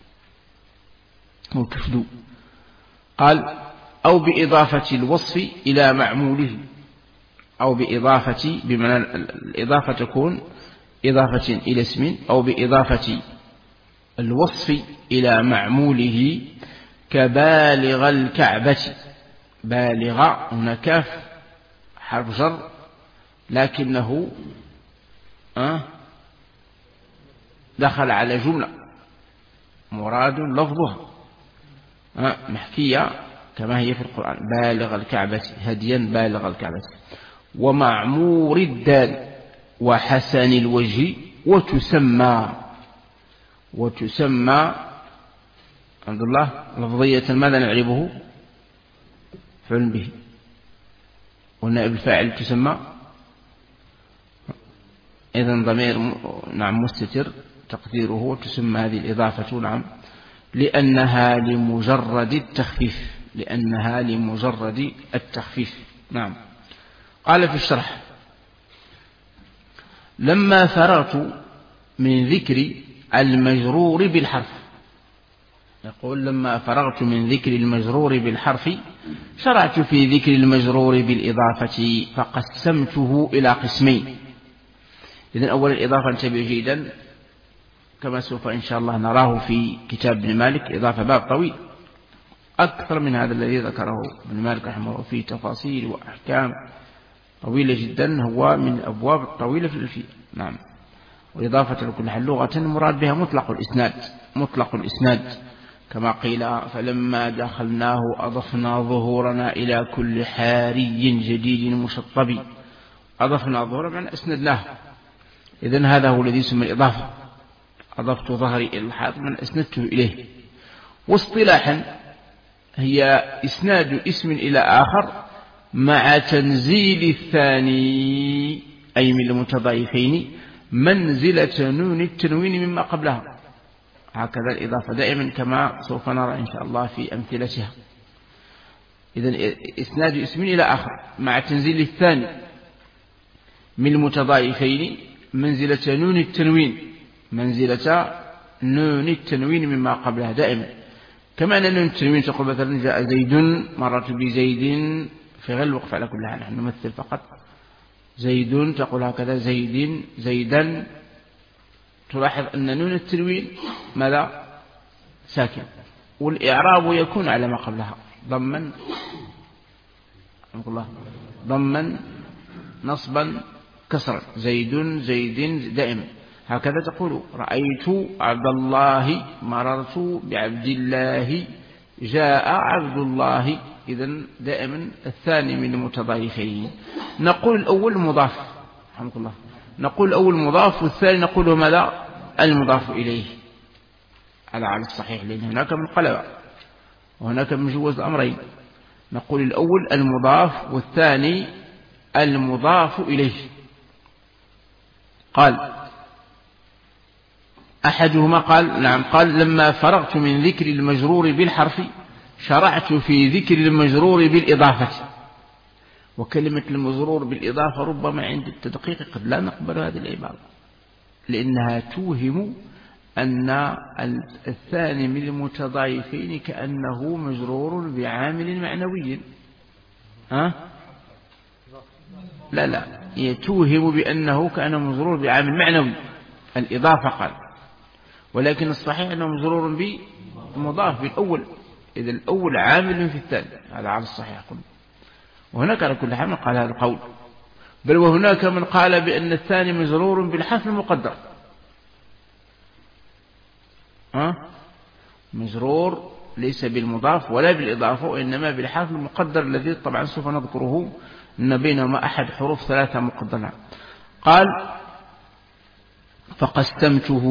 أو تفدوا. قال أو بإضافة الوصف إلى معموله، أو بإضافة بمعنى الإضافة تكون إضافة إلى اسم أو بإضافة الوصف إلى معموله كبالغ الكعبة. بالغ هنا كاف حرف جر لكنه دخل على جملة مراد لفظها محكية كما هي في القرآن بالغ الكعبة هديا بالغ الكعبة. ومعمور الدال وحسن الوجه وتسمى وتسمى عبد الله لفظية ماذا نعربه؟ فعل به، والنائب الفاعل تسمى إذن ضمير نعم مستتر تقديره تسمى هذه الإضافة نعم لأنها لمجرد التخفيف لأنها لمجرد التخفيف. نعم. قال في الشرح لما فرغت من ذكر المجرور بالحرف، يقول لما فرغت من ذكر المجرور بالحرف شرعت في ذكر المجرور بالإضافة فقسمته إلى قسمين. إذن أول الإضافة انتبه جيدا كما سوف إن شاء الله نراه في كتاب ابن مالك إضافة باب طويل أكثر من هذا الذي ذكره ابن مالك رحمه الله فيه تفاصيل وأحكام طويلة جدا، هو من الأبواب الطويلة في الألفية. نعم. وإضافة لكل حال لغة مراد بها مطلق الإسناد مطلق الإسناد كما قيل فلما دخلناه أضفنا ظهورنا إلى كل حاري جديد مشطب. أضفنا ظهورا بمعنى أسندناه. إذن هذا هو الذي يسمى الإضافة، أضفت ظهري إلى الحائط من أسندته إليه. واصطلاحا هي إسناد اسم إلى آخر مع تنزيل الثاني أي من المتضايفين منزلة نون التنوين مما قبلها. هكذا الإضافة دائما كما سوف نرى إن شاء الله في أمثلتها. إذن إسناد اسم إلى آخر مع تنزيل الثاني من المتضايفين منزلة نون التنوين منزلة نون التنوين مما قبلها دائما، كما أن نون التنوين تقول مثلا جاء زيد مرت بزيد في غير الوقف على كل حال نحن نمثل فقط زيد تقول هكذا زيد زيدا. تلاحظ أن نون التنوين ماذا ساكن والإعراب يكون على ما قبلها ضمن الله ضمن نصبا كسرا، زيد زيد دائما، هكذا تقول رأيت عبد الله، مررت بعبد الله، جاء عبد الله. إذن دائما الثاني من المتضايفين. نقول الأول مضاف، رحمك الله، نقول الأول مضاف والثاني نقول ماذا؟ المضاف إليه، هذا على الصحيح، لأن هناك من قلب وهناك من جوز الأمرين. نقول الأول المضاف والثاني المضاف إليه. قال أحدهما، قال نعم، قال لما فرغت من ذكر المجرور بالحرف شرعت في ذكر المجرور بالإضافة. وكلمة المجرور بالإضافة ربما عند التدقيق قد لا نقبل هذه العبارة، لأنها توهم أن الثاني من المتضايفين كأنه مجرور بعامل معنوي. ها؟ لا لا، يتوهم بأنه كأنه مجرور بعامل معنوي الإضافة، قال، ولكن الصحيح أنه مجرور بمضاف بالأول، إذا الأول عامل في الثاني، هذا على الصحيح قلنا. وهناك على كل حال من قال هذا القول، بل وهناك من قال بأن الثاني مجرور بالحذف المقدر. ها؟ مجرور ليس بالمضاف ولا بالإضافة، وإنما بالحذف المقدر الذي طبعا سوف نذكره أن بينهما أحد حروف ثلاثة مقدرة. قال فقسمته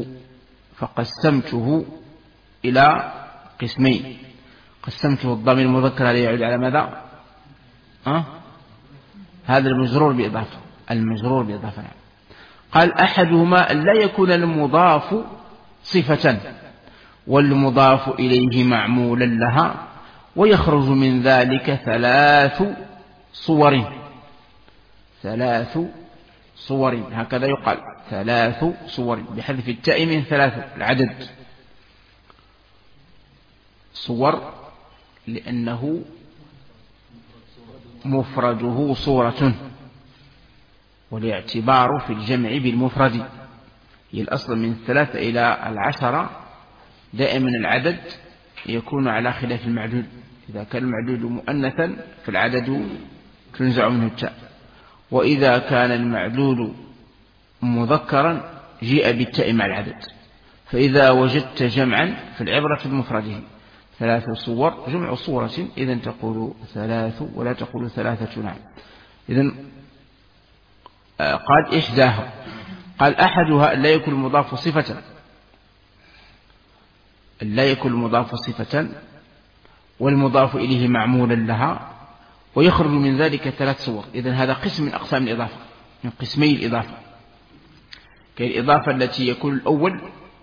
فقسمته إلى قسمين. قسمته الضمير المذكر عليه يعود على ماذا؟ أه؟ هذا المجرور بإضافة، المجرور بإضافة. قال أحدهما أن لا يكون المضاف صفة والمضاف إليه معمولا لها، ويخرج من ذلك ثلاث صور. ثلاث صور هكذا يقال، ثلاث صور بحذف التاء من ثلاثة العدد. صور لأنه مفرده صورة، والاعتبار في الجمع بالمفرد. هي الأصل من الثلاثة إلى العشرة دائما العدد يكون على خلاف المعدود. إذا كان المعدود مؤنثا فالعدد تنزع منه التاء، وإذا كان المعدود مذكرا جيء بالتاء مع العدد. فإذا وجدت جمعا فالعبرة بمفرده. ثلاث صور جمع صورة، إذن تقول ثلاث ولا تقول ثلاثة. نعم. إذن قال إحداها، قال أحدها لا يكون المضاف صفة، لا يكون المضاف صفة والمضاف إليه معمولا لها، ويخرج من ذلك ثلاث صور. إذن هذا قسم من أقسام الإضافة، من قسمي الإضافة. كالإضافة التي يكون الأول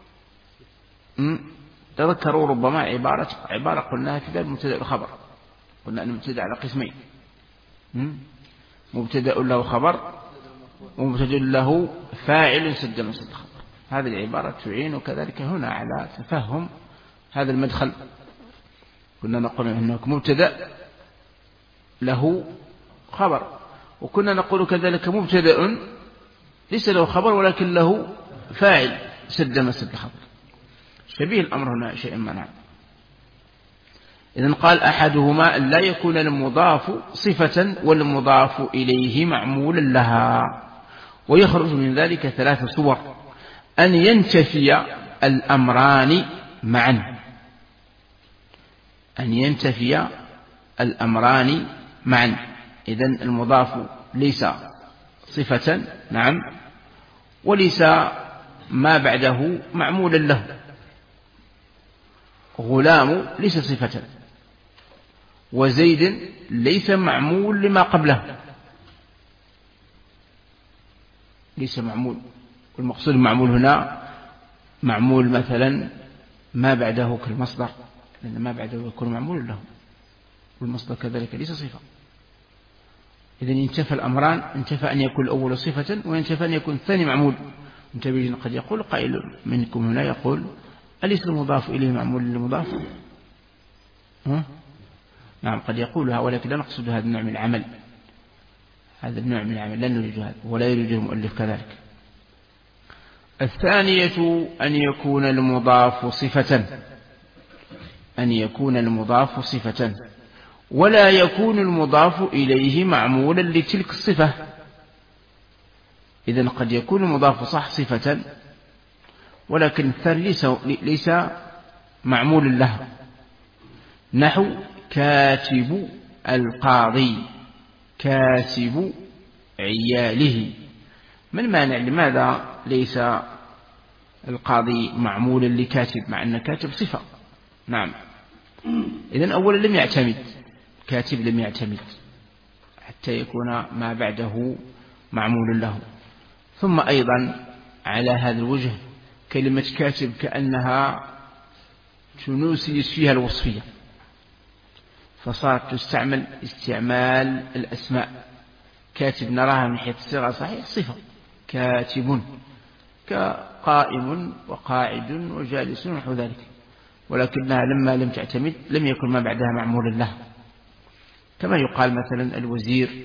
تذكروا ربما عبارة عبارة قلناها في باب المبتدأ والخبر. قلنا أن المبتدأ على قسمين، مبتدأ له خبر ومبتدأ له فاعل سد مسد خبر. هذه العبارة تعين كذلك هنا على تفهم هذا المدخل. كنا نقول أنه مبتدأ له خبر، وكنا نقول كذلك مبتدأ ليس له خبر ولكن له فاعل سد مسد خبر. شبيه الأمر هنا شيء منع. إذن قال أحدهما أن لا يكون المضاف صفة والمضاف إليه معمولا لها، ويخرج من ذلك ثلاث صور. أن ينتفي الأمران معا، أن ينتفي الأمران معا. إذن المضاف ليس صفة، نعم، وليس ما بعده معمولا له. غلام ليس صفة، وزيد ليس معمول لما قبله، ليس معمول. والمقصود معمول هنا معمول مثلا ما بعده كالمصدر، لأن ما بعده يكون معمول له، والمصدر كذلك ليس صفة. إذن ينتفى الأمران، انتفى أن يكون الأول صفة وينتفى أن يكون الثاني معمول. انتبه، قد يقول قائل منكم هنا يقول أليس المضاف إليه معمول للمضاف؟ ها؟ نعم قد يقولها، ولكن لا نقصد هذا النوع من العمل، هذا النوع من العمل لا نريد هذا، ولا يريد المؤلف كذلك. الثانية أن يكون المضاف صفة، أن يكون المضاف صفة ولا يكون المضاف إليه معمولا لتلك الصفة. إذن قد يكون المضاف صح صفة، ولكن الثاني ليس, ليس معمول له، نحو كاتب القاضي، كاسب عياله. ما المانع؟ لماذا ليس القاضي معمولا لكاتب مع أن كاتب صفة؟ نعم. إذن أولا لم يعتمد، كاتب لم يعتمد حتى يكون ما بعده معمول له. ثم أيضا على هذا الوجه كلمة كاتب كأنها تنوسي فيها الوصفية، فصارت تستعمل استعمال الأسماء. كاتب نراها من حيث الصيغة صحيح صفة، كاتب كقائم وقاعد وجالس ونحو ذلك، ولكنها لما لم تعتمد لم يكن ما بعدها معمول له. كما يقال مثلا الوزير،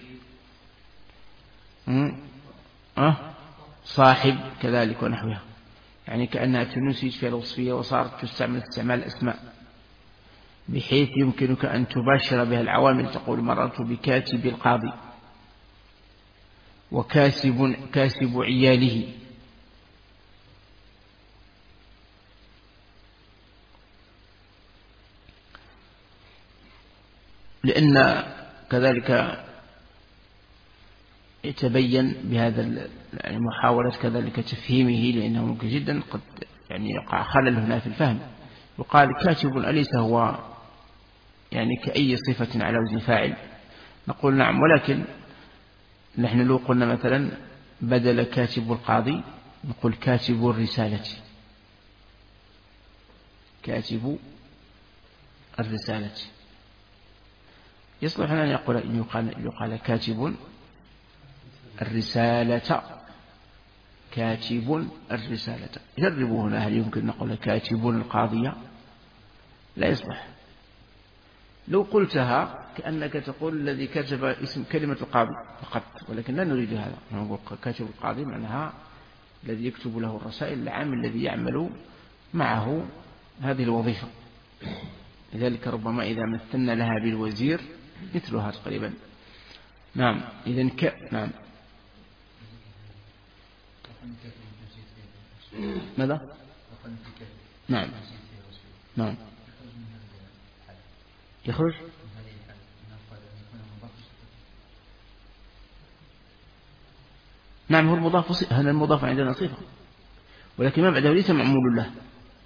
أه؟ صاحب كذلك ونحوها، يعني كأنها تنسج في الوصفية وصارت تستعمل استعمال الأسماء، بحيث يمكنك أن تباشر بها العوامل، تقول مررت بكاتب القاضي وكاسب كاسب عياله. لأن كذلك يتبين بهذا يعني محاولة كذلك تفهيمه، لأنه ممكن جدا قد يعني يقع خلل هنا في الفهم. يقال كاتب أليس هو يعني كأي صفة على وزن فاعل؟ نقول نعم، ولكن نحن لو قلنا مثلا بدل كاتب القاضي نقول كاتب الرسالة، كاتب الرسالة يصلح أن يقول يقال, يقال كاتب الرسالة، كاتب الرسالة. جربوا هنا، هل يمكن نقول كاتب القاضية؟ لا يصلح. لو قلتها كأنك تقول الذي كتب اسم كلمة القاضي فقط، ولكن لا نريد هذا. نقول كاتب القاضي معناها الذي يكتب له الرسائل، العامل الذي يعمل معه هذه الوظيفة. لذلك ربما إذا مثلنا لها بالوزير مثلها تقريبا. نعم. إذن ك... نعم. ماذا؟ نعم. نعم. يخرج. نعم، هو المضاف صفة، هذا المضاف عندنا صفة، ولكن ما بعده ليس معمول له.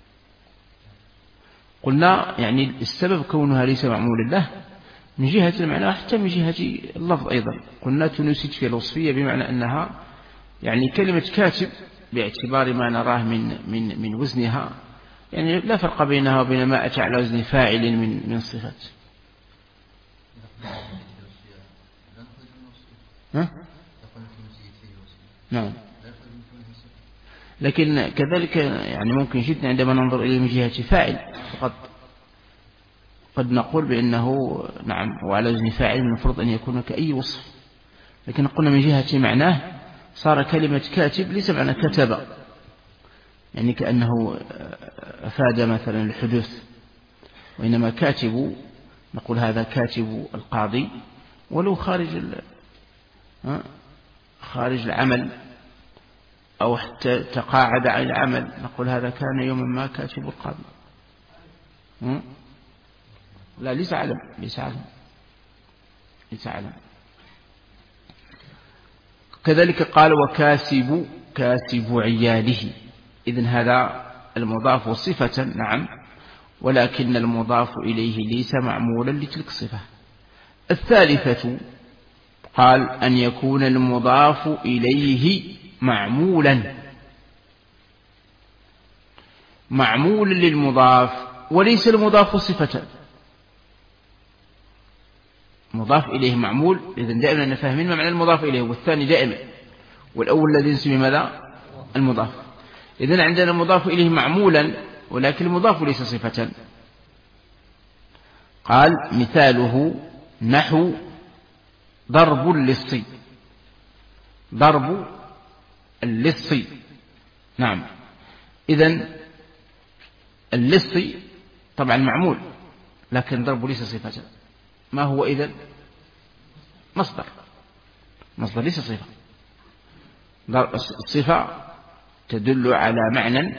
قلنا يعني السبب كونها ليس معمول له من جهة المعنى حتى من جهة اللفظ أيضا. قلنا تنسج في الوصفية بمعنى أنها يعني كلمة كاتب باعتبار ما نراه من من من وزنها، يعني لا فرق بينها وبين ما أتى على وزن فاعل من من صفات. ها؟ نعم. لكن كذلك يعني ممكن جدا عندما ننظر إليه من جهة فاعل فقط قد نقول بأنه نعم وعلى وزن فاعل المفروض أن يكون كأي وصف، لكن قلنا من جهة معناه صار كلمة كاتب ليس معنى كتب، يعني كأنه أفاد مثلا الحدوث، وإنما كاتب نقول هذا كاتب القاضي ولو خارج خارج العمل أو حتى تقاعد عن العمل، نقول هذا كان يوما ما كاتب القاضي. لا ليس علم، ليس علم، ليس علم. كذلك قال وكاسب كاسب عياله. إذن هذا المضاف صفة نعم، ولكن المضاف إليه ليس معمولا لتلك الصفة. الثالثة قال أن يكون المضاف إليه معمولا، معمولا للمضاف وليس المضاف صفة. مضاف إليه معمول، إذن دائما نفهمين ما معنى المضاف إليه، والثاني دائما، والأول الذي نسمي ماذا؟ المضاف. إذن عندنا المضاف إليه معمولا ولكن المضاف ليس صفة. قال مثاله نحو ضرب اللص، ضرب اللص. نعم. إذن اللص طبعا معمول لكن ضرب ليس صفة. ما هو إذن؟ مصدر، مصدر ليس صفة. الصفة تدل على معنى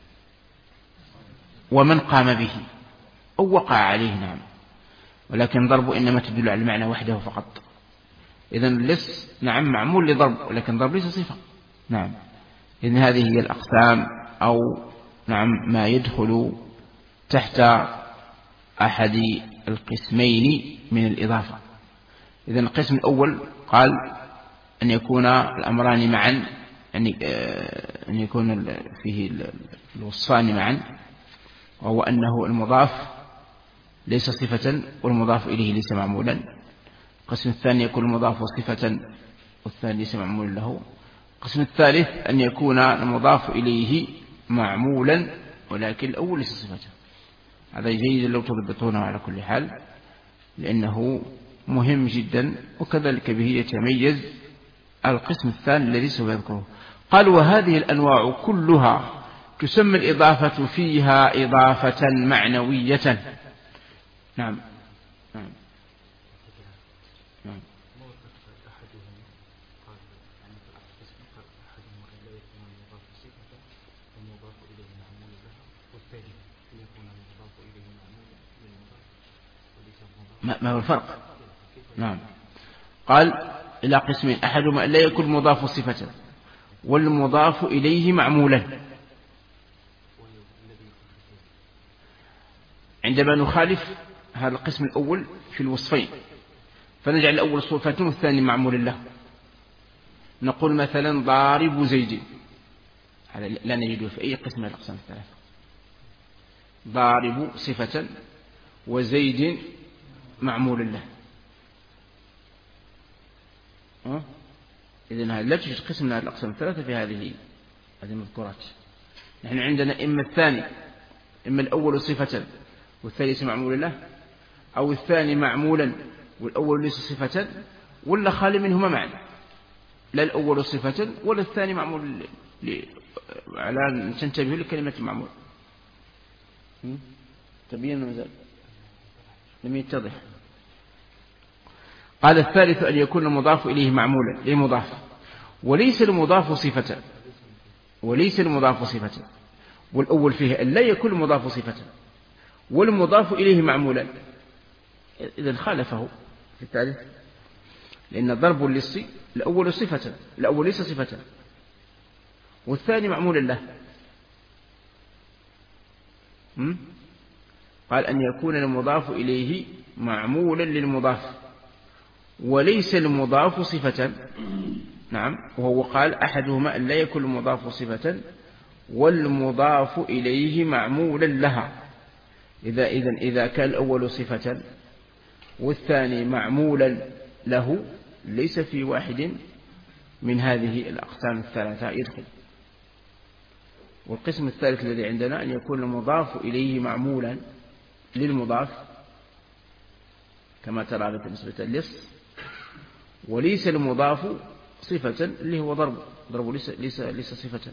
ومن قام به أو وقع عليه، نعم، ولكن ضرب إنما تدل على المعنى وحده فقط. إذن لص نعم معمول لضرب، ولكن ضرب ليس صفة. نعم، إذن هذه هي الأقسام أو نعم ما يدخل تحت أحد القسمين من الإضافة. إذن القسم الأول قال أن يكون الأمران معا، أن يكون فيه الوصفان معا، وهو أنه المضاف ليس صفة والمضاف إليه ليس معمولا. القسم الثاني يكون المضاف صفة والثاني ليس معمولا له. القسم الثالث أن يكون المضاف إليه معمولا ولكن الأول ليس صفة. هذا جيد لو تضبطونه على كل حال لأنه مهم جدا، وكذلك به يتميز القسم الثاني الذي سوف يذكره. قال وهذه الأنواع كلها تسمى الإضافة فيها إضافة معنوية. نعم نعم نعم. ما هو الفرق؟ نعم، قال إلى قسمين، أحدهما أن لا يكون مضاف صفة والمضاف إليه معمولا. عندما نخالف هذا القسم الأول في الوصفين فنجعل الأول صفة والثاني معمول له. نقول مثلا ضارب زيد، هذا لا نجده في أي قسم من الأقسام الثلاثة. ضارب صفة وزيد معمول له. أه؟ إذن هذا لا توجد قسم من الأقسام الثلاثة في هذه هذه المذكورات. نحن عندنا إما الثاني إما الأول صفة والثاني ليس معمول له، أو الثاني معمولا والأول ليس صفة، ولا خالي منهما معا، لا الأول صفة ولا الثاني معمول ل... على أن تنتبهوا لكلمة المعمول. تبين مازال لم يتضح. قال الثالث أن يكون المضاف إليه معمولا للمضاف وليس المضاف صفة، وليس المضاف صفة، والأول فيه أن لا يكون المضاف صفة والمضاف إليه معمولا. إذن خالفه في التعريف، لأن ضرب للص الأول صفة، الأول ليس صفة والثاني معمول له. م? قال أن يكون المضاف إليه معمولا للمضاف وليس المضاف صفة. نعم، وهو قال أحدهما أن لا يكون المضاف صفة والمضاف إليه معمولا لها. إذا إذن إذا كان الأول صفة والثاني معمولا له ليس في واحد من هذه الأقسام الثلاثة يدخل. والقسم الثالث الذي عندنا أن يكون المضاف إليه معمولا للمضاف كما ترى بالنسبة للص، وليس المضاف صفة اللي هو ضرب ضرب ليس ليس ليس صفة.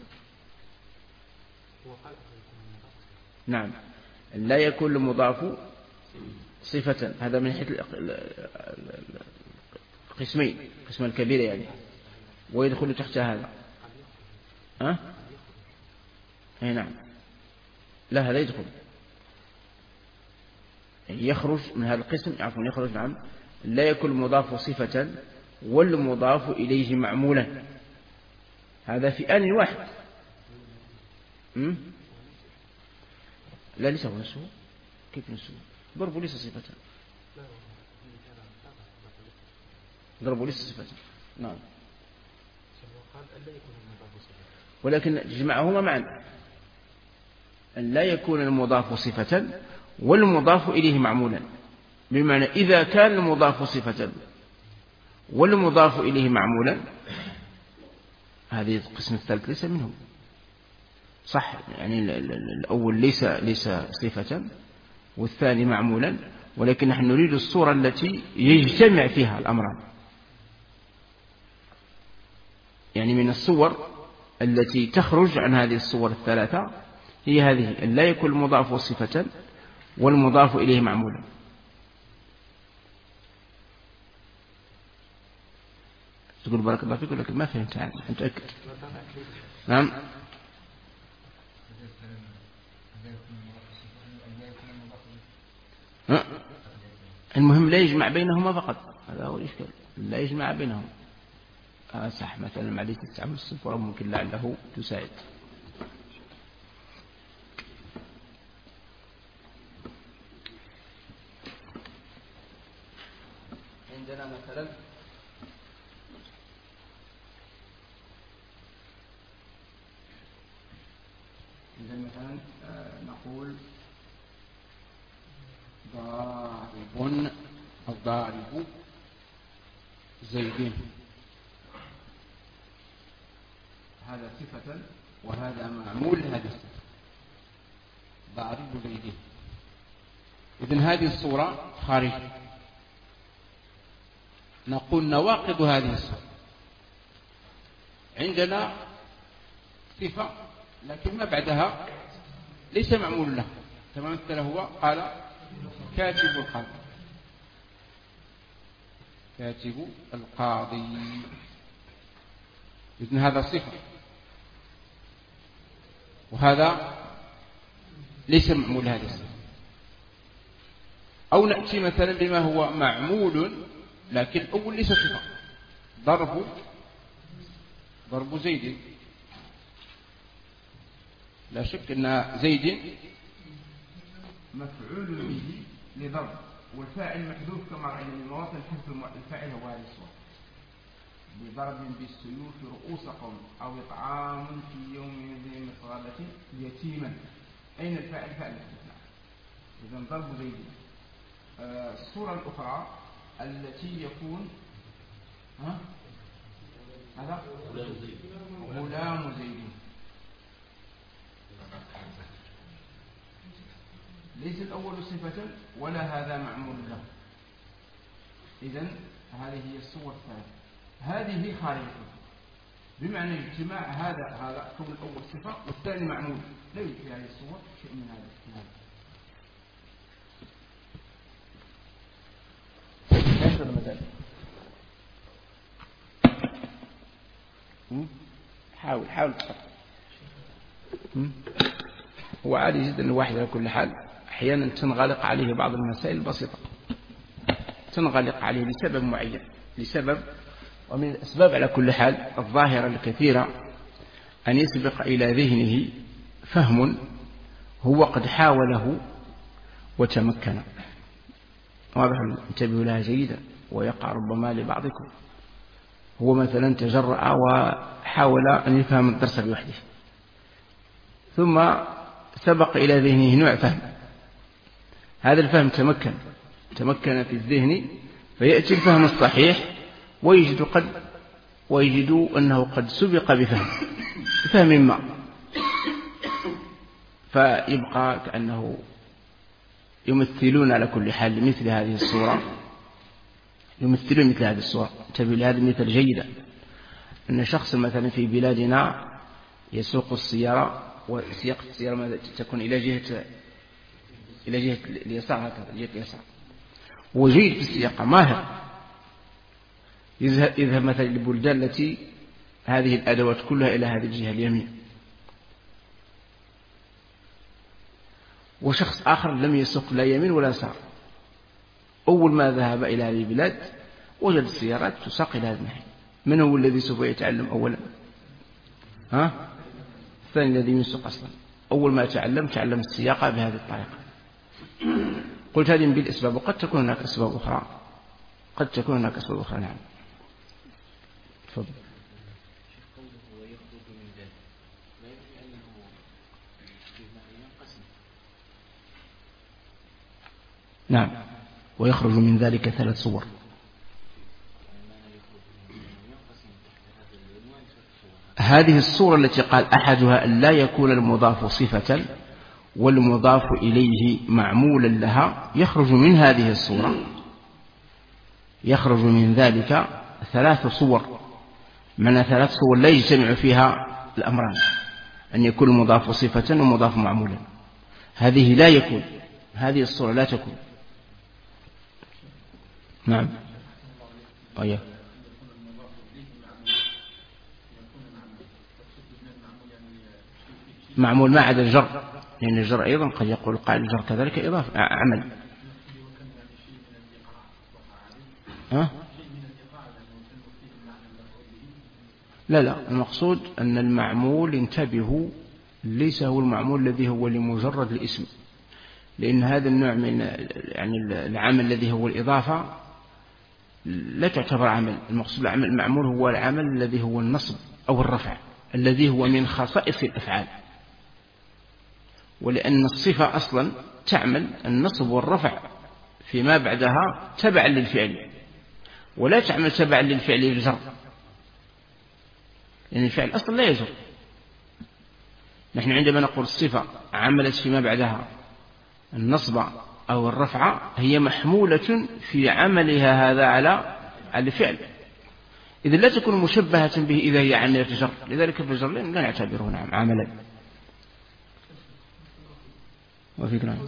نعم، لا يكون المضاف صفة، هذا من حيث القسمين، القسم الكبير يعني، ويدخل تحت هذا. أه؟ أي نعم، لا هذا يدخل يخرج من هذا القسم، عفوا يخرج نعم. لا يكون المضاف صفة والمضاف إليه معمولا، هذا في آن واحد. م? لا ليس هو نفسه، كيف نفسه؟ ضرب ليس صفة، ضرب ليس صفة. نعم، ولكن جمعهما معا، أن لا يكون المضاف صفة والمضاف إليه معمولا، بمعنى إذا كان المضاف صفة والمضاف إليه معمولا هذه القسم الثالث ليس منه صح، يعني الأول ليس ليس صفة والثاني معمولا، ولكن نحن نريد الصورة التي يجتمع فيها الأمران. يعني من الصور التي تخرج عن هذه الصور الثلاثة هي هذه، أن لا يكون المضاف صفة والمضاف إليه معمولا. تقول بارك الله فيك لكن ما فهمت عنه متأكد. نعم المهم لا يجمع بينهما فقط، هذا هو الإشكال، لا يجمع بينهم. آه صح، مثلا معلية التعامل الصفر ممكن لعله تساعد. عندنا مثلا عندنا مثلا آه نقول ضارب الضارب زيدين، هذا صفة وهذا معمول لهذه الصفة، ضارب زيدين. إذن هذه الصورة خارجة. نقول نواقض هذه الصفة، عندنا صفة لكن ما بعدها ليس معمول له، كما مثل هو قال كاتب القاضي، كاتب القاضي، إذن هذا صفة وهذا ليس معمول هذه الصفة. أو نأتي مثلا بما هو معمول لكن أول ليس صفة، ضرب ضرب زيد، لا شك أن زيد مفعول به لضرب، والفاعل محذوف كما رأينا من مواطن حذف الفاعل هو هذه الصورة، بضرب بالسيوف رؤوس قوم أو إطعام في يوم ذي مسغبة يتيما. أين الفاعل؟ فاعل محذوف. إذن ضرب زيد. آه الصورة الأخرى التي يكون ها هذا غلام زيد، ليس الأول صفة ولا هذا معمول له. إذن هذه هي الصور الثلاثة، هذه خارجة بمعنى اجتماع هذا هذا كون الأول صفة والثاني معمول، لا يوجد في هذه الصور شيء من هذا. حاول حاول هو عادي جدا الواحد على كل حال أحيانا تنغلق عليه بعض المسائل البسيطة، تنغلق عليه لسبب معين، لسبب ومن الأسباب على كل حال الظاهرة الكثيرة أن يسبق إلى ذهنه فهم هو قد حاوله وتمكن. واضح؟ انتبهوا لها جيدا، ويقع ربما لبعضكم هو مثلا تجرأ وحاول أن يفهم الدرس بوحده، ثم سبق إلى ذهنه نوع فهم، هذا الفهم تمكن تمكن في الذهن، فيأتي الفهم الصحيح ويجد قد ويجد أنه قد سبق بفهم بفهم ما، فيبقى كأنه يمثلون على كل حال مثل هذه الصورة، يمثلون مثل هذه الصورة. انتبه لهذا المثال جيدا، أن شخص مثلا في بلادنا يسوق السيارة، وسياقة السيارة تكون إلى جهة إلى جهة اليسار، هكذا جهة اليسار، وجيد في السياقة ماهر، يذهب, يذهب مثلا للبلدان التي هذه الأدوات كلها إلى هذه الجهة اليمين، وشخص آخر لم يسوق لا يمين ولا يسار، أول ما ذهب إلى هذه البلاد وجد السيارات تساق إلى هذه الناحية، من هو الذي سوف يتعلم أولا؟ ها؟ الثاني الذي يسوق أصلا، أول ما تعلم تعلم السياقة بهذه الطريقة. قلت هذه من بالأسباب، وقد تكون هناك أسباب أخرى، قد تكون هناك أسباب أخرى. نعم تفضل. نعم، ويخرج من ذلك ثلاث صور. هذه الصورة التي قال أحدها أن لا يكون المضاف صفة والمضاف إليه معمولا لها، يخرج من هذه الصورة يخرج من ذلك ثلاث صور، معنى ثلاث صور لا يجتمع فيها الأمران، أن يكون المضاف صفة ومضاف معمولا، هذه لا يكون، هذه الصورة لا تكون. نعم أيه. معمول ما عدا الجر، لأن الجر أيضا قد يقول القائل الجر كذلك إضافة عمل. ها؟ لا لا، المقصود أن المعمول انتبهوا ليس هو المعمول الذي هو لمجرد الاسم، لأن هذا النوع من يعني العمل الذي هو الإضافة لا تعتبر عمل. المقصود العمل المعمول هو العمل الذي هو النصب أو الرفع الذي هو من خصائص الأفعال، ولأن الصفة أصلا تعمل النصب والرفع فيما بعدها تبعا للفعل، ولا تعمل تبعا للفعل الجر، لأن الفعل أصلا لا يجر. نحن عندما نقول الصفة عملت فيما بعدها النصب أو الرفع هي محمولة في عملها هذا على الفعل، إذا لا تكون مشبهة به إذا هي عملية جر، لذلك في الجر لا نعتبره نعم عملا. وفي كلام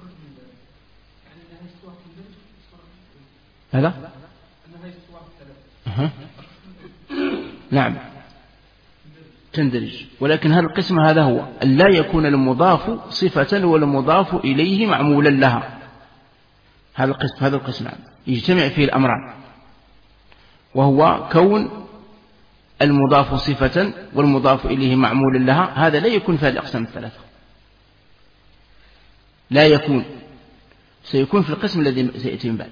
هذا أه. نعم تندرج، ولكن هذا القسم هذا هو أن لا يكون المضاف صفة والمضاف إليه معمولا لها. هذا القسم هذا القسم يجتمع فيه الأمران، وهو كون المضاف صفة والمضاف إليه معمولا لها، هذا لا يكون في هذه الأقسام الثلاثة، لا يكون، سيكون في القسم الذي سيأتي من بعد،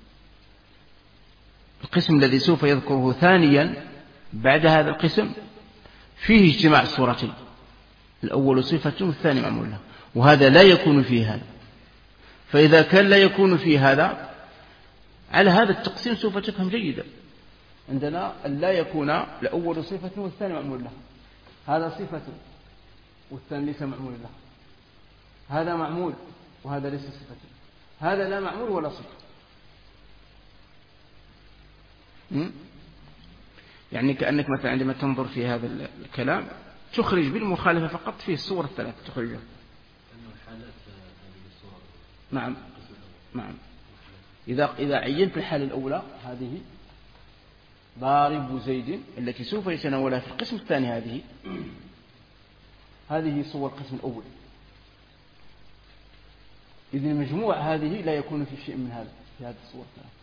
القسم الذي سوف يذكره ثانيا بعد هذا القسم فيه اجتماع الصورتين، الأول صفة والثاني معمول له، وهذا لا يكون فيه هذا. فإذا كان لا يكون فيه هذا على هذا التقسيم سوف تفهم جيدا. عندنا أن لا يكون الأول صفة والثاني معمول له، هذا صفة والثاني ليس معمول له، هذا معمول وهذا ليس صفة، هذا لا معمول ولا صفة. يعني كأنك مثلا عندما تنظر في هذا الكلام تخرج بالمخالفة فقط فيه الصور الثلاث تخرجها. نعم نعم. إذا إذا عينت الحالة الأولى هذه ضارب زيد التي سوف يتناولها في القسم الثاني، هذه هذه صور القسم الأول، إذن المجموع هذه لا يكون في شيء من هذا في هذه الصور الثلاث.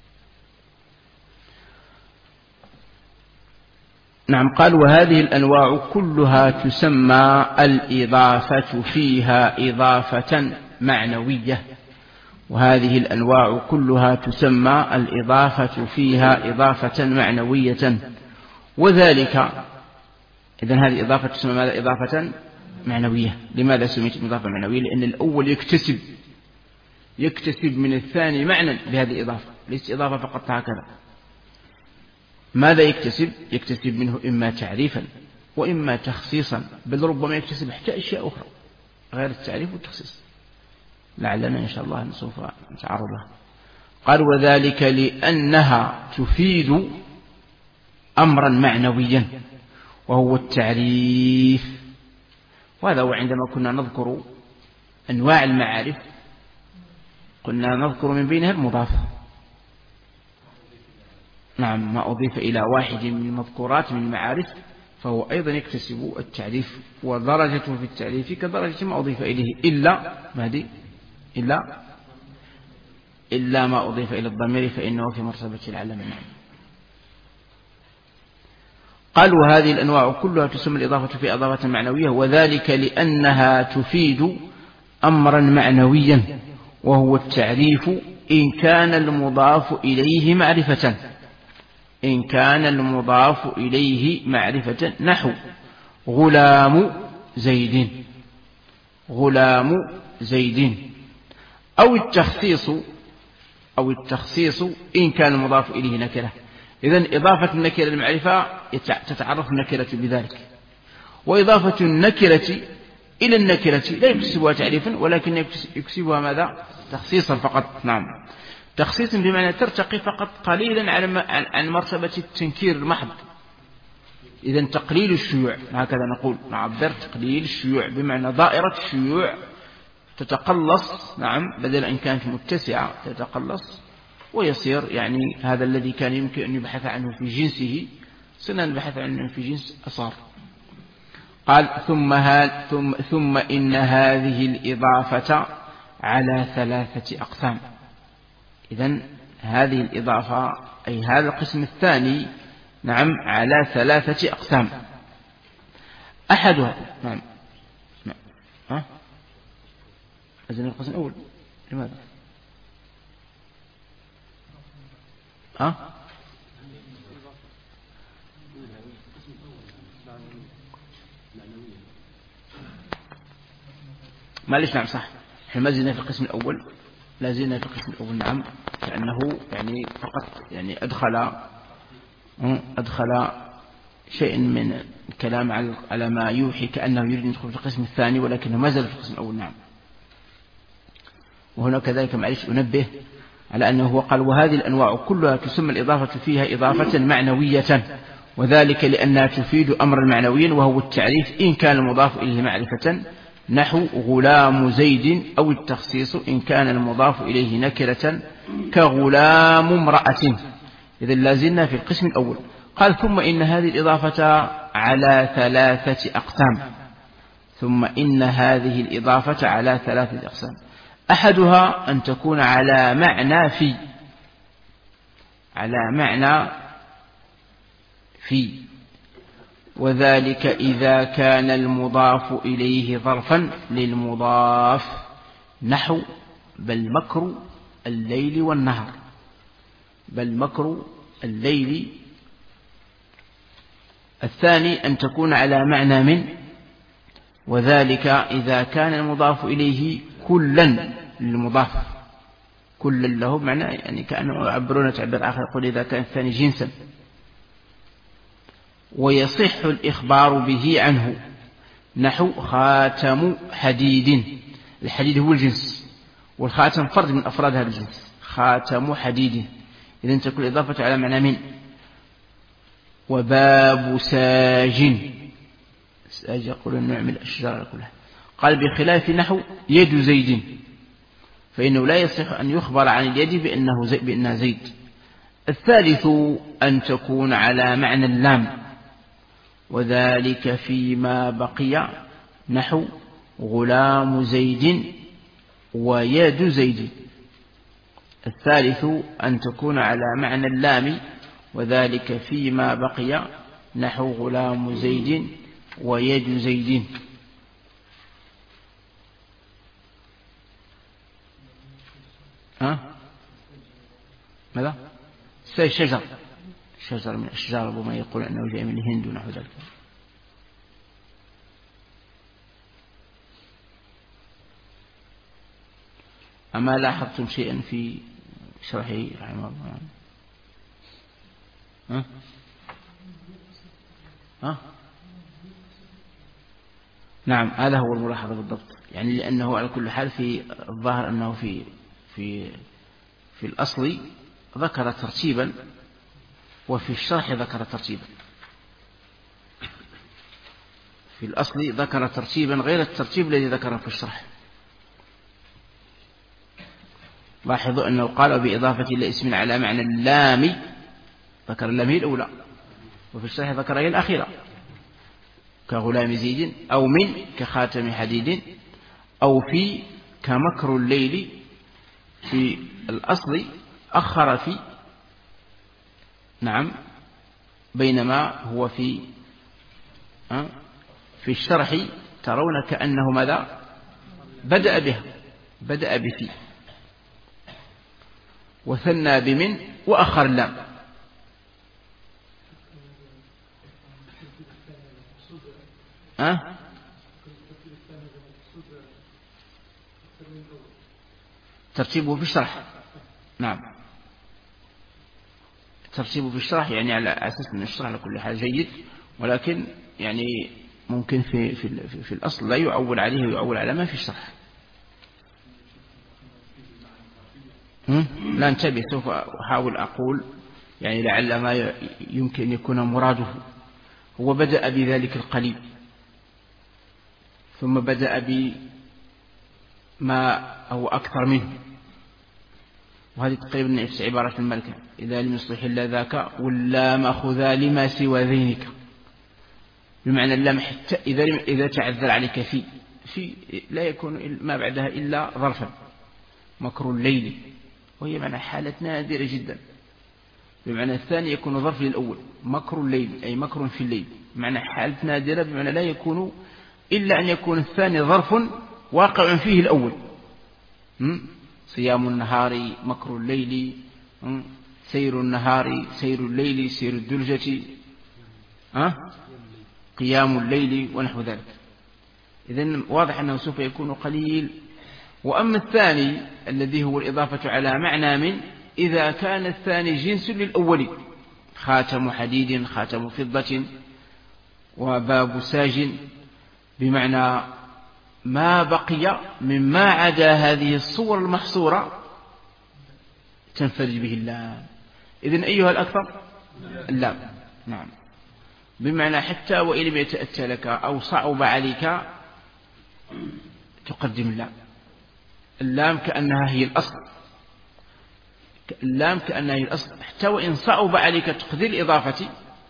نعم. قال وهذه الأنواع كلها تسمى الإضافة فيها إضافة معنوية، وهذه الأنواع كلها تسمى الإضافة فيها إضافة معنوية، وذلك إذن هذه إضافة تسمى ماذا؟ إضافة معنوية. لماذا سميت إضافة معنوية؟ لأن الأول يكتسب يكتسب من الثاني معنى بهذه الإضافة، ليس إضافة فقط هكذا. ماذا يكتسب؟ يكتسب منه إما تعريفا وإما تخصيصا، بل ربما يكتسب حتى أشياء أخرى غير التعريف والتخصيص، لعلنا إن شاء الله سوف نتعرض لها. قال وذلك لأنها تفيد أمرا معنويا وهو التعريف، وهذا هو عندما كنا نذكر أنواع المعارف كنا نذكر من بينها المضاف. نعم، ما أضيف إلى واحد من المذكورات من المعارف فهو أيضا يكتسب التعريف، ودرجته في التعريف كدرجة ما أضيف إليه إلا ما دي إلا إلا ما أضيف إلى الضمير فإنه في مرتبة العلم. قال وهذه الأنواع كلها تسمى الإضافة في إضافة معنوية، وذلك لأنها تفيد أمرا معنويا وهو التعريف إن كان المضاف إليه معرفة إن كان المضاف إليه معرفة نحو غلام زيد غلام زيد، أو التخصيص أو التخصيص إن كان المضاف إليه نكرة. إذن إضافة النكرة للمعرفة تتعرف النكرة بذلك، وإضافة النكرة إلى النكرة لا يكسبها تعريفا ولكن يكسبها ماذا؟ تخصيصا فقط. نعم، تخصيص بمعنى ترتقي فقط قليلا عن مرتبة التنكير المحض. إذن تقليل الشيوع هكذا نقول، نعبر تقليل الشيوع بمعنى دائرة الشيوع تتقلص. نعم، بدل أن كانت متسعة تتقلص ويصير يعني هذا الذي كان يمكن أن يبحث عنه في جنسه صرنا نبحث عنه في جنس أصار. قال ثم, ها ثم, ثم إن هذه الإضافة على ثلاثة أقسام. إذن هذه الإضافة أي هذا القسم الثاني نعم على ثلاثة أقسام. أحدها نعم نعم ها أذن القسم الأول لماذا ها معلش نعم صح، احنا ما زلنا في القسم الأول، لا زلنا في القسم الأول نعم، لأنه يعني فقط يعني أدخل أدخل شيء من الكلام على ما يوحي كأنه يريد أن يدخل في القسم الثاني، ولكنه ما زال في القسم الأول نعم. وهنا كذلك معلش أنبه على أنه هو قال وهذه الأنواع كلها تسمى الإضافة فيها إضافة معنوية، وذلك لأنها تفيد أمرا معنويا وهو التعريف إن كان المضاف إليه معرفة، نحو غلام زيد، أو التخصيص إن كان المضاف إليه نكرة كغلام امرأة. إذن لازلنا في القسم الأول. قال ثم إن هذه الإضافة على ثلاثة أقسام. ثم إن هذه الإضافة على ثلاثة أقسام. أحدها أن تكون على معنى في، على معنى في، وذلك إذا كان المضاف إليه ظرفا للمضاف، نحو بل مكر الليل والنهار، بل مكر الليل. الثاني أن تكون على معنى من، وذلك إذا كان المضاف إليه كلا للمضاف، كلا له معنى يعني كأنه يعبرون تعبير آخر يقول إذا كان الثاني جنسا. ويصح الإخبار به عنه، نحو خاتم حديد، الحديد هو الجنس والخاتم فرد من أفراد هذا الجنس، خاتم حديد. إذن تكون إضافة على معنى من. وباب ساج، ساج يقول النوع من الأشجار كلها. قال بخلاف نحو يد زيد، فإنه لا يصح أن يخبر عن اليد بأنه زي بأنها زيد. الثالث أن تكون على معنى اللام، وذلك فيما بقي، نحو غلام زيد ويد زيد. الثالث أن تكون على معنى اللام، وذلك فيما بقي، نحو غلام زيد ويد زيد. ها ماذا؟ الشجر، شجر من الأشجار، وما يقول أنه جاء من الهند ونحو ذلك. أما لاحظتم شيئا في شرحه رحمه الله؟ ها؟ ها؟ نعم هذا هو الملاحظة بالضبط، يعني لأنه على كل حال في الظاهر أنه في في في الأصل ذكر ترتيبا، وفي الشرح ذكر ترتيبا. في الأصل ذكر ترتيبا غير الترتيب الذي ذكره في الشرح. لاحظوا أنه قال بإضافة إلى اسم على معنى اللام، ذكر اللام هي الأولى، وفي الشرح ذكر هي الأخيرة، كغلام زيد، أو من كخاتم حديد، أو في كمكر الليل. في الأصل أخر في نعم، بينما هو في في الشرح ترون كأنه ماذا بدأ بها، بدأ بفي وثنى بمن وأخر اللام. أه؟ ترتيبه في الشرح نعم، ترتيبه في الشرح يعني على أساس أن الشرح على كل حال جيد، ولكن يعني ممكن في في في الأصل لا يعول عليه ويعول على ما في الشرح. لا انتبه، سوف أحاول أقول يعني لعل ما يمكن يكون مراده. هو بدأ بذلك القليل، ثم بدأ بما هو أكثر منه، وهذه تقريبا نفس عبارة الملكة إذا لم يصلح إلا ذاك ولا مأخذا لما سوى ذينك. بمعنى اللام حتى إذا إذا تعذر عليك في في لا يكون ما بعدها إلا ظرفا، مكر الليل، وهي معنى حالة نادرة جدا. بمعنى الثاني يكون ظرف للأول، مكر الليل أي مكر في الليل، معنى حالة نادرة بمعنى لا يكون إلا أن يكون الثاني ظرف واقع فيه الأول. صيام النهار مكر الليل، سير النهار سير الليل سير الدلجة، قيام الليل ونحو ذلك. إذن واضح أنه سوف يكون قليل. وأما الثاني الذي هو الإضافة على معنى من، إذا كان الثاني جنس للأول، خاتم حديد خاتم فضة وباب ساج، بمعنى ما بقي مما عدا هذه الصور المحصورة تنفرج به اللام. إذن أيها الأكثر اللام، نعم، بمعنى حتى وإن لم يتأتى لك أو صعب عليك تقدم اللام. اللام كأنها هي الأصل، اللام كأنها هي الأصل، حتى وإن صعب عليك تقدير الإضافة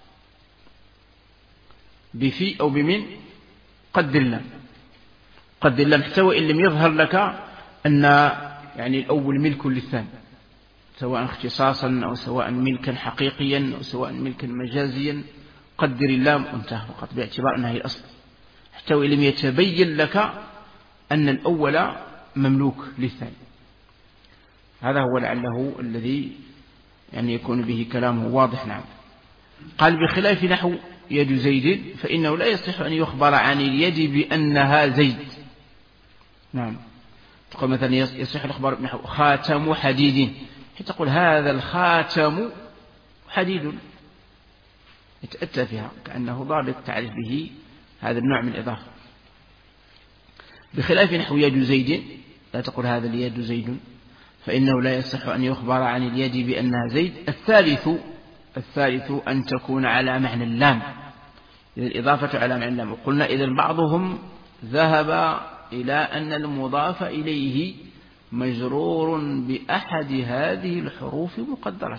بفي أو بمن قدر اللام، قدر اللام حتى وإن لم يظهر لك أن يعني الأول ملك للثاني، سواء اختصاصا أو سواء ملكا حقيقيا أو سواء ملكا مجازيا، قدر اللام وانتهى فقط باعتبار أنها هي الأصل، حتى وإن لم يتبين لك أن الأول مملوك للثاني. هذا هو لعله الذي يعني يكون به كلامه واضح. نعم. قال بخلاف نحو يد زيد فإنه لا يصح أن يخبر عن اليد بأنها زيد. نعم، تقول مثلا يصح الإخبار بنحو خاتم حديد، تقول هذا الخاتم حديد، يتأتى فيها كأنه ضابط تعرف به هذا النوع من الإضافة. بخلاف نحو يد زيد لا تقول هذا اليد زيد، فإنه لا يصح أن يخبر عن اليد بأنها زيد. الثالث الثالث أن تكون على معنى اللام، إذا الإضافة على معنى اللام. وقلنا إذا بعضهم ذهب إلى أن المضاف إليه مجرور بأحد هذه الحروف مقدرة.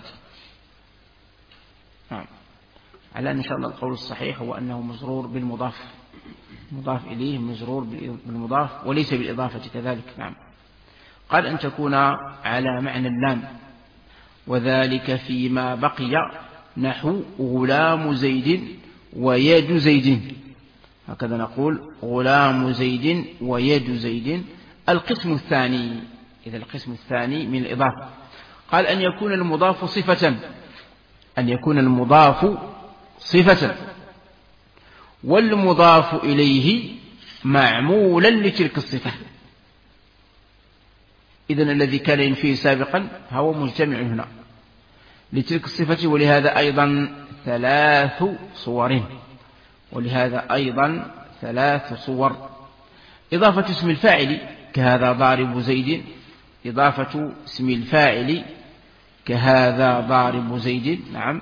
نعم، على إن شاء الله القول الصحيح هو أنه مجرور بالمضاف، مضاف إليه مجرور بالمضاف وليس بالإضافة كذلك. نعم. قال أن تكون على معنى اللام، وذلك فيما بقي نحو غلام زيد ويد زيد، هكذا نقول غلام زيد ويد زيد. القسم الثاني، إذا القسم الثاني من الإضافة، قال أن يكون المضاف صفة، أن يكون المضاف صفة والمضاف إليه معمولا لتلك الصفة. إذن الذي كان ينفيه سابقا هو مجتمع هنا لتلك الصفة، ولهذا أيضا ثلاث صور، ولهذا أيضا ثلاث صور. إضافة اسم الفاعل كهذا ضارب زيد، إضافة اسم الفاعل كهذا ضارب زيد. نعم.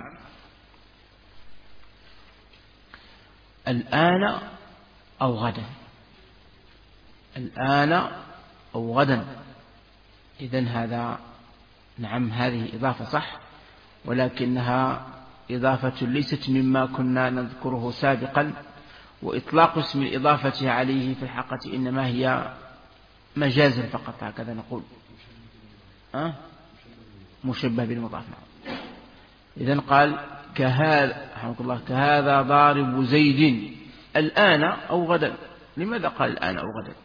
الآن أو غدا، الآن أو غدا. إذن هذا نعم هذه إضافة صح، ولكنها إضافة ليست مما كنا نذكره سابقا. وإطلاق اسم الإضافة عليه في الحقيقة إنما هي مجازا فقط، هكذا نقول، أه؟ مشبه بالمضاف. إذن قال كهذا رحمه الله كهذا ضارب زيد الآن أو غدا. لماذا قال الآن أو غدا؟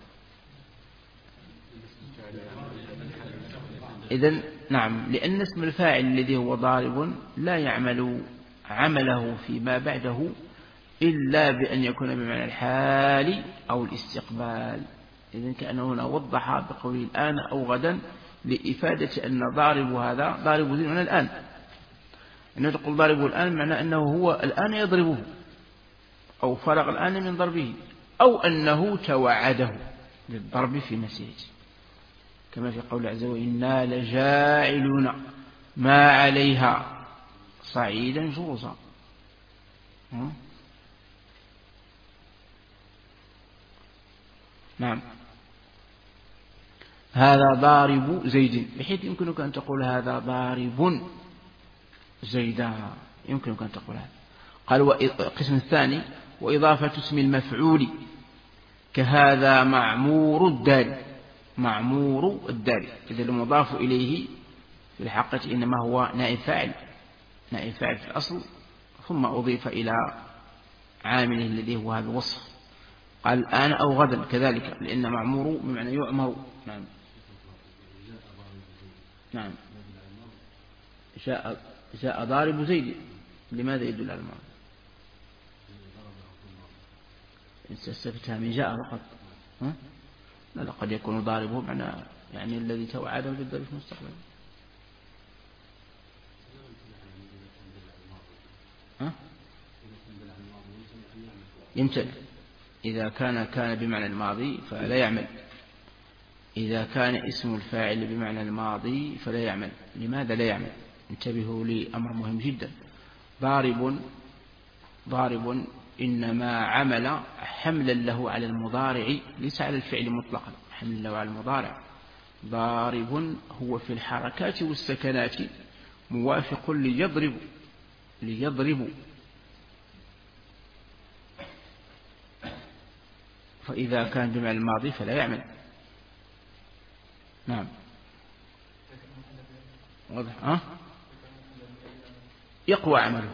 إذن نعم، لأن اسم الفاعل الذي هو ضارب لا يعمل عمله فيما بعده إلا بأن يكون بمعنى الحال أو الاستقبال. إذن كأنه هنا وضح بقول الآن أو غدا لإفادة أن ضارب هذا ضارب زيد من الآن. أنه تقول ضاربه الآن معنى أنه هو الآن يضربه أو فرغ الآن من ضربه، أو أنه توعده للضرب في مسيرته، كما في قول عز وجل إنا لجاعلون ما عليها صعيدا جرزا. نعم. هذا ضارب زيد، بحيث يمكنك أن تقول هذا ضارب زيدا، يمكنك أن تقول هذا. قال القسم الثاني وإضافة اسم المفعول كهذا معمور الدار. معمور الدار إذا المضاف إليه في الحقيقة إنما هو نائب فاعل، نائب فاعل في الأصل، ثم أضيف إلى عامله الذي هو هذا الوصف. قال الآن أو غدا كذلك، لأن معمور بمعنى يؤمر. نعم نعم. جاء جاء ضارب زيد، لماذا يدل على الماضي؟ استفهام جاء فقط. ها؟ لا، قد يكون ضاربه معنى يعني الذي توعده بالضرب في المستقبل. ها؟ يمتنع. إذا كان كان بمعنى الماضي فلا يعمل، إذا كان اسم الفاعل بمعنى الماضي فلا يعمل. لماذا لا يعمل؟ انتبهوا لأمر مهم جدا. ضارب ضارب إنما عمل حملا له على المضارع، ليس على الفعل مطلقا، حملا له على المضارع. ضارب هو في الحركات والسكنات موافق ليضرب ليضرب فإذا كان بمعنى الماضي فلا يعمل. نعم واضح. أه؟ يقوى عمله.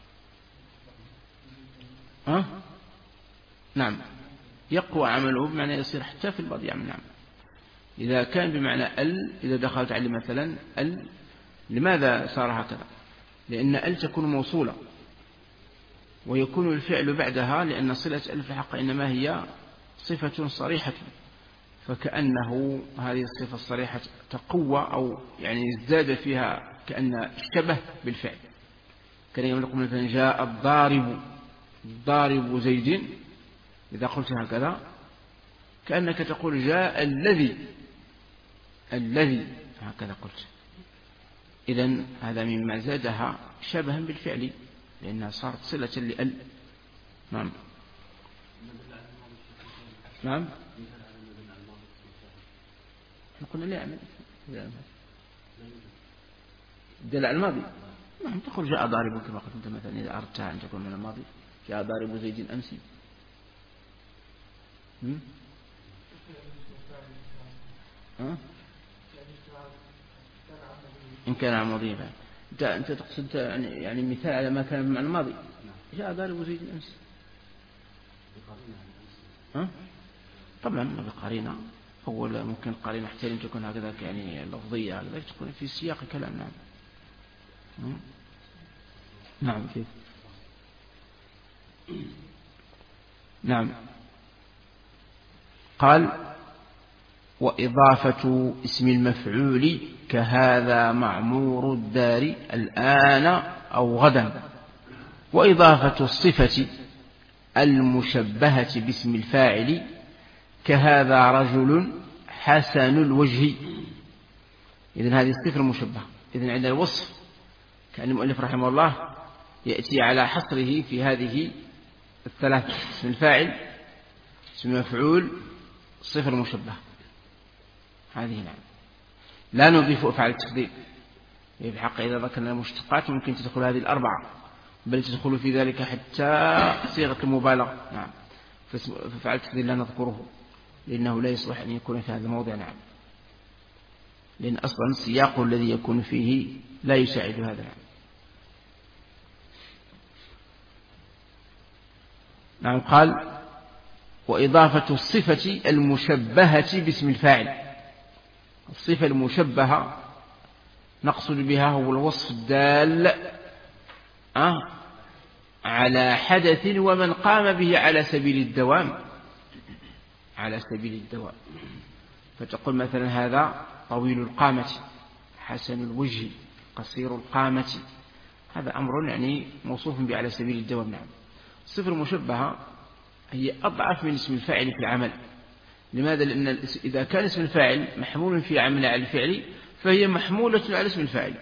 أه؟ نعم يقوى عمله بمعنى يصير حتى في الماضي يعمل. نعم إذا كان بمعنى ال، إذا دخلت عليه مثلا ال، لماذا صار هكذا؟ لأن ال تكون موصولة ويكون الفعل بعدها، لأن صلة ال في الحق إنما هي صفة صريحة، فكأنه هذه الصفة الصريحة تقوى أو يعني ازداد فيها كأن اشتبه بالفعل. كان يقول مثلا جاء الضارب ضارب زيد، إذا قلت هكذا كأنك تقول جاء الذي الذي هكذا قلت. إذن هذا مما زادها شبها بالفعل لأنها صارت صلة لأل. نعم نعم. قلنا لا يعمل دل على الماضي. نعم تقول جاء ضارب كما قلت أنت مثلا، إذا أردت أن تكون من الماضي جاء ضارب زيد أمسي. أه؟ إن كان على الماضي أنت أنت تقصد يعني مثال على ما كان مع الماضي. جاء ضارب زيد أمسي. أه؟ طبعا بقرينة. أول ممكن قرينة احتمال تكون هكذا يعني لفظية، هكذا تكون في سياق الكلام. نعم أه؟ نعم كيف. نعم. قال وإضافة اسم المفعول كهذا معمور الدار الآن أو غدا، وإضافة الصفة المشبهة باسم الفاعل كهذا رجل حسن الوجه. إذن هذه الصفة المشبهة. إذن عند الوصف كان المؤلف رحمه الله يأتي على حصره في هذه الثلاثة: اسم الفاعل، اسم المفعول، الصفة المشبهة. هذه نعم لا نضيف أفعال التفضيل. بحق إذا ذكرنا المشتقات ممكن تدخل هذه الأربعة، بل تدخل في ذلك حتى صيغة المبالغة. نعم ففعل التفضيل لا نذكره لأنه لا يصلح أن يكون في هذا الموضع. نعم لأن أصلا السياق الذي يكون فيه لا يساعد هذا. نعم نعم. قال وإضافة الصفة المشبهة باسم الفاعل. الصفة المشبهة نقصد بها هو الوصف الدال أه على حدث ومن قام به على سبيل الدوام، على سبيل الدوام. فتقول مثلا هذا طويل القامة، حسن الوجه، قصير القامة. هذا أمر يعني موصوف به على سبيل الدوام. نعم الصفة المشبهة هي أضعف من اسم الفاعل في العمل. لماذا؟ لأن إذا كان اسم الفاعل محمول في عمل على الفعل فهي محمولة على اسم الفاعل.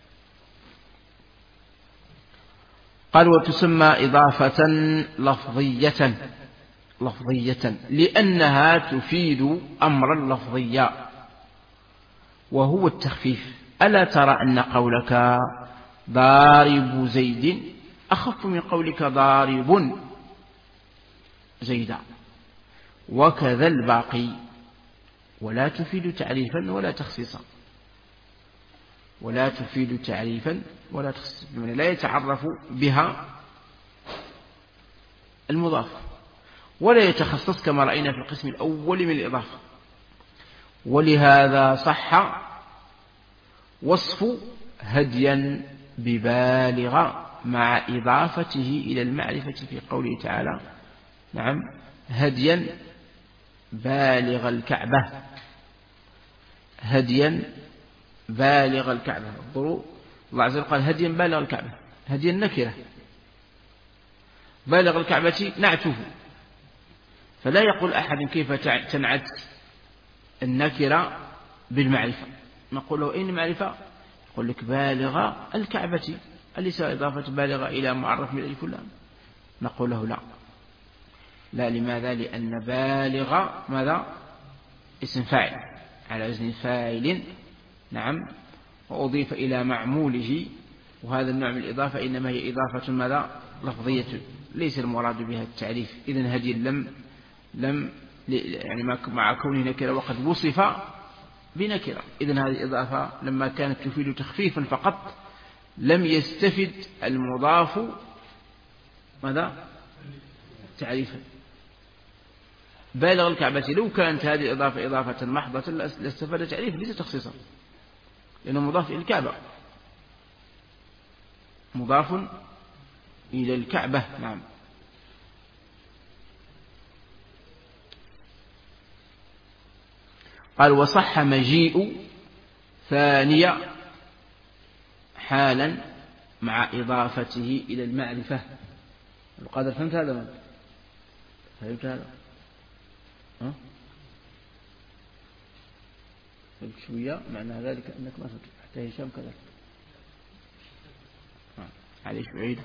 قال وتسمى إضافة لفظية لفظية لأنها تفيد أمرا لفظيا وهو التخفيف. ألا ترى أن قولك ضارب زيد أخف من قولك ضارب؟ زيدا، وكذا الباقي، ولا تفيد تعريفا ولا تخصيصا، ولا تفيد تعريفا ولا تخصيصا، بمعنى لا يتعرف بها المضاف ولا يتخصص كما رأينا في القسم الأول من الإضافة. ولهذا صح وصف هديا ببالغ مع إضافته إلى المعرفة في قوله تعالى نعم هديا بالغ الكعبة، هديا بالغ الكعبة. انظروا الله عز وجل قال هديا بالغ الكعبة، هديا نكرة، بالغ الكعبة نعته، فلا يقول أحد كيف تنعت النكرة بالمعرفة. نقول له أين معرفة؟ يقول لك بالغ الكعبة، أليس إضافة بالغ إلى معرف من ألف واللام؟ نقول له لا لا لماذا؟ لأن بالغ ماذا؟ اسم فاعل على وزن فاعل نعم، وأضيف إلى معموله، وهذا النوع من الإضافة إنما هي إضافة ماذا؟ لفظية، ليس المراد بها التعريف. إذن هذه لم لم يعني مع كونه نكرة وقد وصف بنكرة، إذن هذه الإضافة لما كانت تفيد تخفيفا فقط لم يستفد المضاف ماذا؟ تعريفا. بالغ الكعبة لو كانت هذه الإضافة إضافة محضة لاستفاد تعريفا ليس تخصيصا، لأنه مضاف إلى الكعبة، مضاف إلى الكعبة. نعم. قال وصح مجيء ثانية حالا مع إضافته إلى المعرفة. القادر فهمت هذا من؟ فهمت هذا؟ ها؟ فهمت شوية معنى ذلك أنك ما فهمت حتى هشام كذلك. عليش بعيد.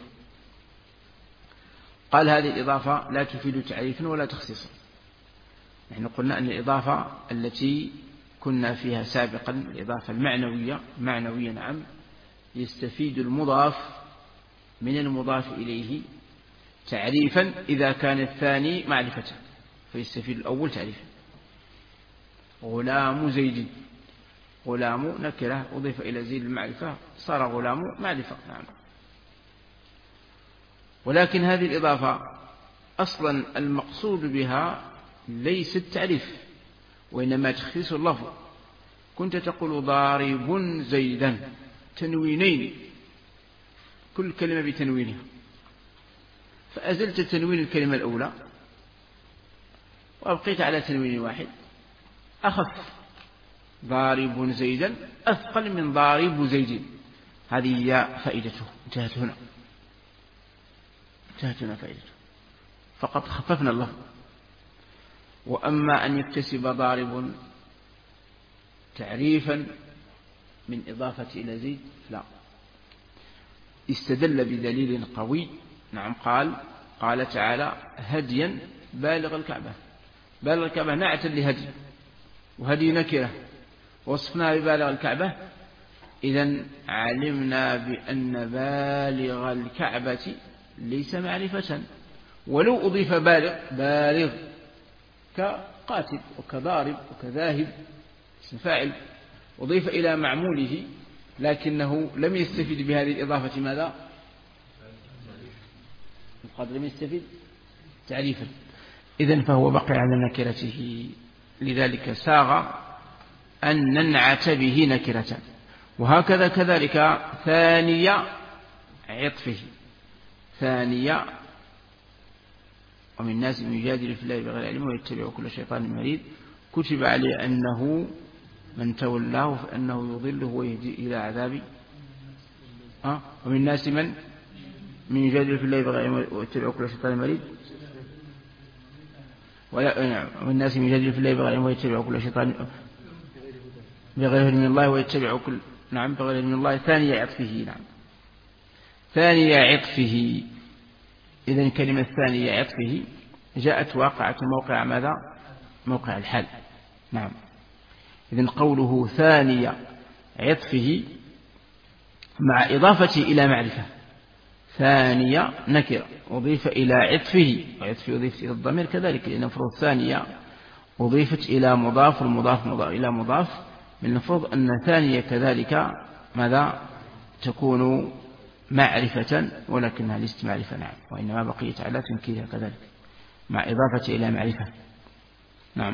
قال هذه الإضافة لا تفيد تعريفا ولا تخصيصا. نحن قلنا أن الإضافة التي كنا فيها سابقا الإضافة المعنوية معنوية نعم، يستفيد المضاف من المضاف إليه تعريفا إذا كان الثاني معرفة، فيستفيد الأول تعريفا. غلام زيد، غلام نكرة أضيف إلى زيد المعرفة صار غلام معرفة نعم. ولكن هذه الإضافة أصلا المقصود بها ليس التعريف وإنما تخصيص اللفظ. كنت تقول ضارب زيدا، تنوينين كل كلمة بتنوينها، فأزلت تنوين الكلمة الأولى وأبقيت على تنوين واحد أخف، ضارب زيدا أثقل من ضارب زيد. هذه هي فائدته، انتهت هنا، انتهت هنا فائدته، فقط خففنا اللفظ. وأما أن يكتسب ضارب تعريفا من إضافة إلى زيد لا. استدل بدليل قوي نعم، قال قال تعالى هديا بالغ الكعبة، بالغ الكعبة نعت لهدي، وهدي نكرة وصفنا ببالغ الكعبة، إذن علمنا بأن بالغ الكعبة ليس معرفة. ولو أضيف بالغ بالغ كقاتل وكضارب وكذاهب اسم فاعل أضيف إلى معموله، لكنه لم يستفيد بهذه الإضافة ماذا؟ قد لم يستفيد تعريفا، إذن فهو بقي على نكرته. لذلك ساغ أن ننعت به نكرة. وهكذا كذلك ثانية عطفه، ثانية ومن الناس من يجادل في الله بغير علم ويتبع كل شيطان مريد كتب عليه أنه من تولاه فأنه يضله ويهدي إلى عذاب أه؟ ومن الناس من من يجادل في الله بغير علم ويتبع كل شيطان مريد ومن الناس من يجادل في الله بغير علم ويتبع كل شيطان بغير علم الله ويتبع كل نعم بغير علم الله. ثانية عطفه نعم، ثانية عطفه. إذن كلمة ثانية عطفه جاءت واقعة موقع ماذا؟ موقع الحال نعم. إذن قوله ثانية عطفه مع إضافته إلى معرفة، ثانية نكرة أضيف إلى عطفه، وعطفه أضيف إلى الضمير كذلك، لأن المفروض ثانية أضيفت إلى مضاف والمضاف مضاف إلى مضاف، من المفروض أن ثانية كذلك ماذا تكون معرفة، ولكنها ليست معرفة نعم، وإنما بقيت على تنكيرها كذلك مع إضافة إلى معرفة نعم.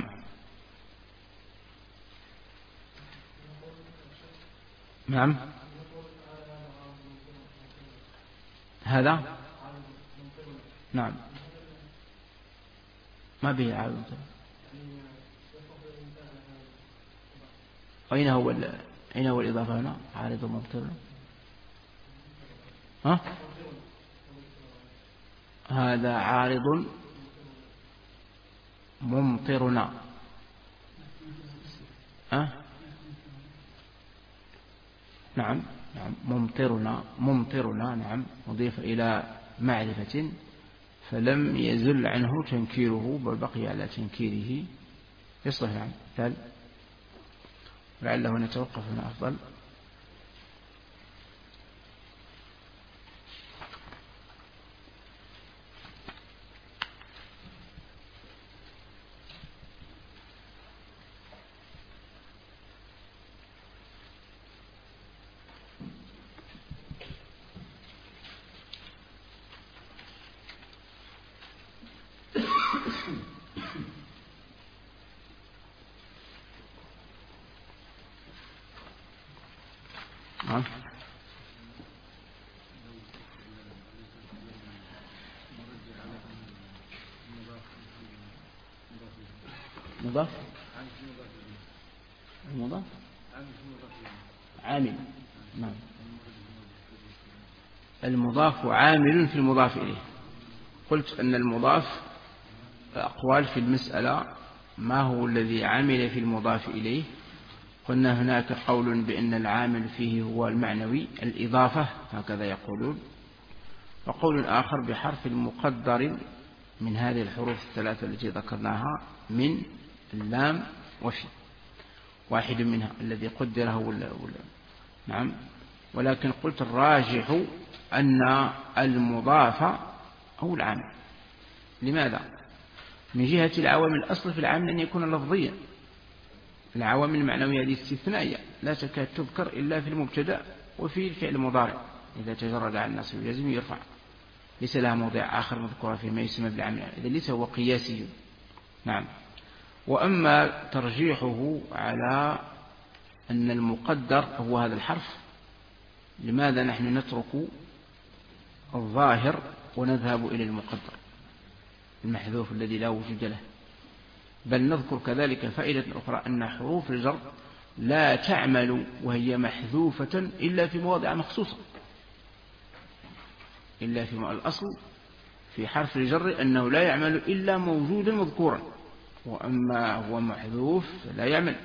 نعم هذا نعم ما به عارض. أين هو أين هو الإضافة هنا؟ عارض ممطر. ها هذا عارض ممطرنا. ها نعم نعم ممطرنا ممطرنا نعم مضيف إلى معرفة فلم يزل عنه تنكيره بل بقي على تنكيره يصلح نعم مثال، لعله نتوقف هنا أفضل. مضاف المضاف عامل نعم المضاف عامل في المضاف إليه. قلت أن المضاف أقوال في المسألة ما هو الذي عمل في المضاف إليه. قلنا هناك قول بأن العامل فيه هو المعنوي الإضافة هكذا يقولون، وقول آخر بحرف مقدر من هذه الحروف الثلاثة التي ذكرناها من اللام وفي، واحد منها الذي قدره ولا ولا نعم. ولكن قلت الراجح أن المضاف هو العامل. لماذا؟ من جهة العوامل الأصل في العامل أن يكون لفظيا، العوامل المعنوية هذه استثنائية لا تكاد تذكر إلا في المبتدأ وفي الفعل المضارع إذا تجرد عن النصب والجزم يرفع، ليس لها موضع آخر مذكورة فيما يسمى بالعامل، إذا ليس هو قياسي نعم. وأما ترجيحه على أن المقدر هو هذا الحرف، لماذا نحن نترك الظاهر ونذهب إلى المقدر المحذوف الذي لا وجود له؟ بل نذكر كذلك فائدة أخرى أن حروف الجر لا تعمل وهي محذوفة إلا في مواضع مخصوصة، إلا في الأصل في حرف الجر أنه لا يعمل إلا موجودا مذكورا، وأما هو محذوف فلا يعمل.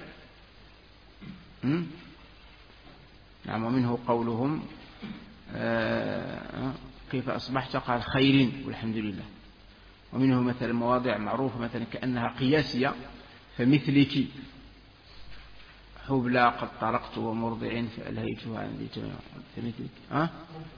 نعم. ومنه قولهم آه كيف أصبحت قال خير والحمد لله. ومنه مثلا مواضع معروفة مثلا كأنها قياسية فمثلك حبلى قد طرقت ومرضع فألهيتها عندي فمثلك ها.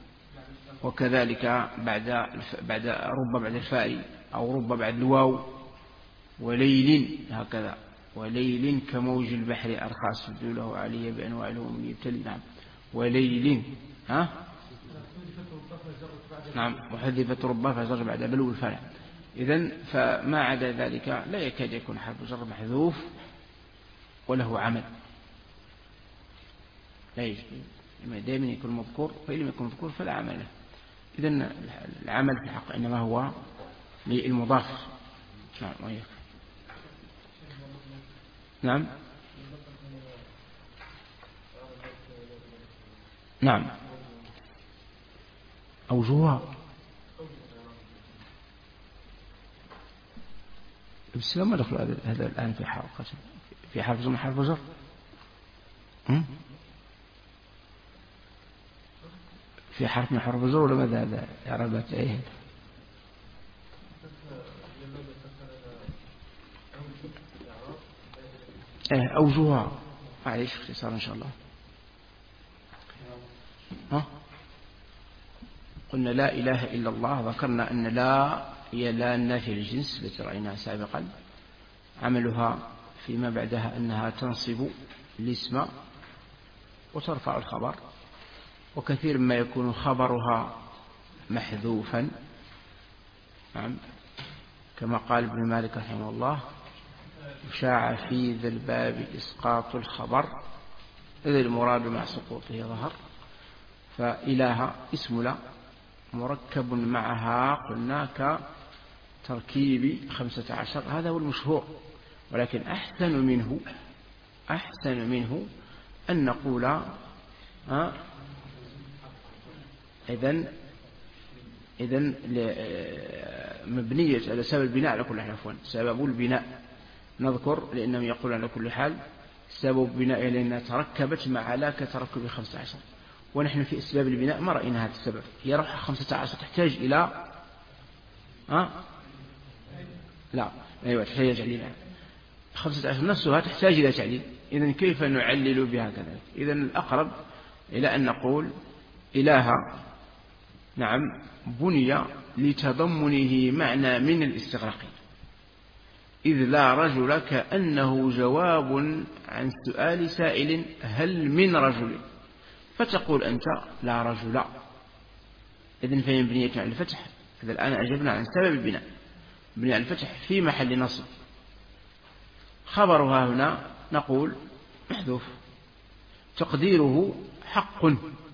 وكذلك بعد بعد رب بعد الفاء أو رب بعد الواو وليل هكذا، وليل كموج البحر أرخى سدوله علي بأنواع الهم يبتلي نعم وليل ها نعم وحذفت ربها فجر بعد بلو الفرع. إذن فما عدا ذلك لا يكاد يكون حرف جر محذوف وله عمل، لا يجب دائما يكون مذكور، فإن لم يكن مذكور فلا عمل له. إذن العمل في الحق إنما هو للمضاف. نعم وياك. نعم نعم أوجهها بس لما دخل هذا الآن في حلقة في حرف جر حرف جر في حرف من حرف جر ولا ماذا هذا إعرابات إيه؟ إيه أوجهها معليش اختصار إن شاء الله. ها قلنا لا إله إلا الله، ذكرنا أن لا هي لا النافية للجنس التي رأيناها سابقا، عملها فيما بعدها أنها تنصب الاسم وترفع الخبر، وكثير ما يكون خبرها محذوفا، نعم، كما قال ابن مالك رحمه الله: شاع في ذا الباب إسقاط الخبر إذ المراد مع سقوطه ظهر. فإله اسم لا مركب معها قلنا كتركيب خمسة عشر، هذا هو المشهور، ولكن أحسن منه أحسن منه أن نقول آه إذن إذن مبنية على سبب البناء على كل حال، عفوا سبب البناء نذكر، لأنهم يقولون على كل حال سبب بناء لأنها تركبت مع لا كتركب خمسة عشر، ونحن في أسباب البناء ما رأينا هذا السبب. هي روح خمسة عشر تحتاج إلى أه؟ لا أيوة تحتاج تعليل، خمسة عشر نفسها تحتاج إلى تعليل، إذن كيف نعلل بها كذلك؟ إذن الأقرب إلى أن نقول إله نعم بني لتضمنه معنى من الاستغراق، إذ لا رجل كأنه جواب عن سؤال سائل هل من رجل، فتقول أنت لا رجل، إذن فهي بنية على الفتح. إذا الآن أجبنا عن سبب البناء، بنية على الفتح في محل نصب، خبرها هنا نقول محذوف، تقديره حق،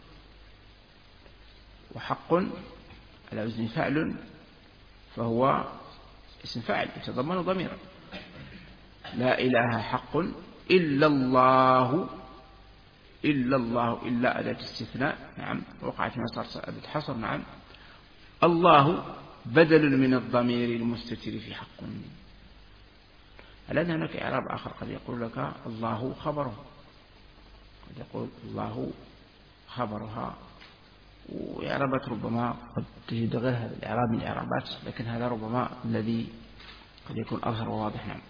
وحق على وزن فعل فهو اسم فاعل يتضمن ضميرا، لا إله حق إلا الله، إلا الله إلا أداة استثناء، نعم، وقعت مسار أداة حصر، نعم، الله بدل من الضمير المستتر في حق. الآن هناك إعراب آخر قد يقول لك الله خبره، قد يقول الله خبرها، وإعرابات ربما قد تجد غير هذا الإعراب من الإعرابات، لكن هذا ربما الذي قد يكون أظهر وواضح. نعم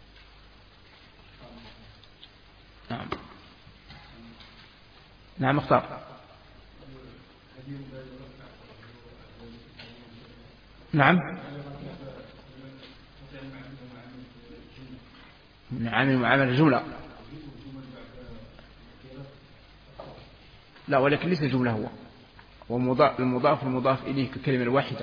نعم نعم اختار نعم نعم معامل جملة، لا ولكن ليس جملة، هو والمضاف المضاف المضاف إليه ككلمة الواحدة،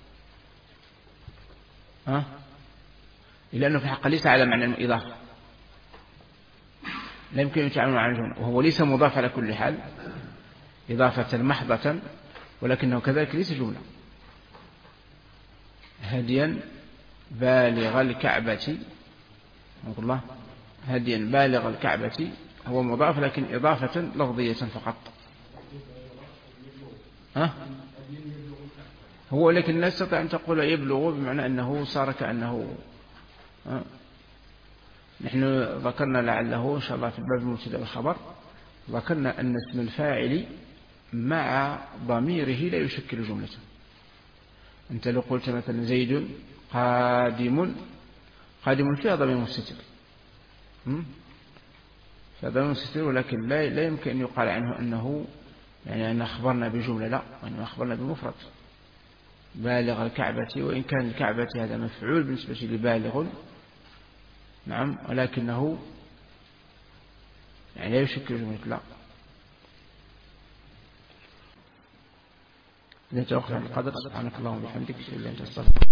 ها، لأنه في الحق ليس على معنى الإضافة، لا يمكن أن يتعامل مع الجملة، وهو ليس مضاف على كل حال إضافة محضة، ولكنه كذلك ليس جملة. هديا بالغ الكعبة، نقول الله هديا بالغ الكعبة هو مضاف لكن إضافة لفظية فقط، ها؟ هو لكن لا تستطيع أن تقول يبلغ بمعنى أنه صار كأنه، ها؟ نحن ذكرنا لعله إن شاء الله في الباب المبتدأ والخبر، ذكرنا أن اسم الفاعل مع ضميره لا يشكل جملة. أنت لو قلت مثلا زيد قادم، قادم فيها ضمير مستتر، فضمير مستتر، ولكن لا لا يمكن أن يقال عنه أنه يعني أن أخبرنا بجملة، لا، وأنه أخبرنا بمفرد. بالغ الكعبة، وإن كان الكعبة هذا مفعول بالنسبة لبالغ، نعم، ولكنه يعني لا يشكل جملة، لا. إذا توقف عن القدر، سبحانك اللهم وبحمدك، أشهد أن لا إله إلا أنت، أستغفرك.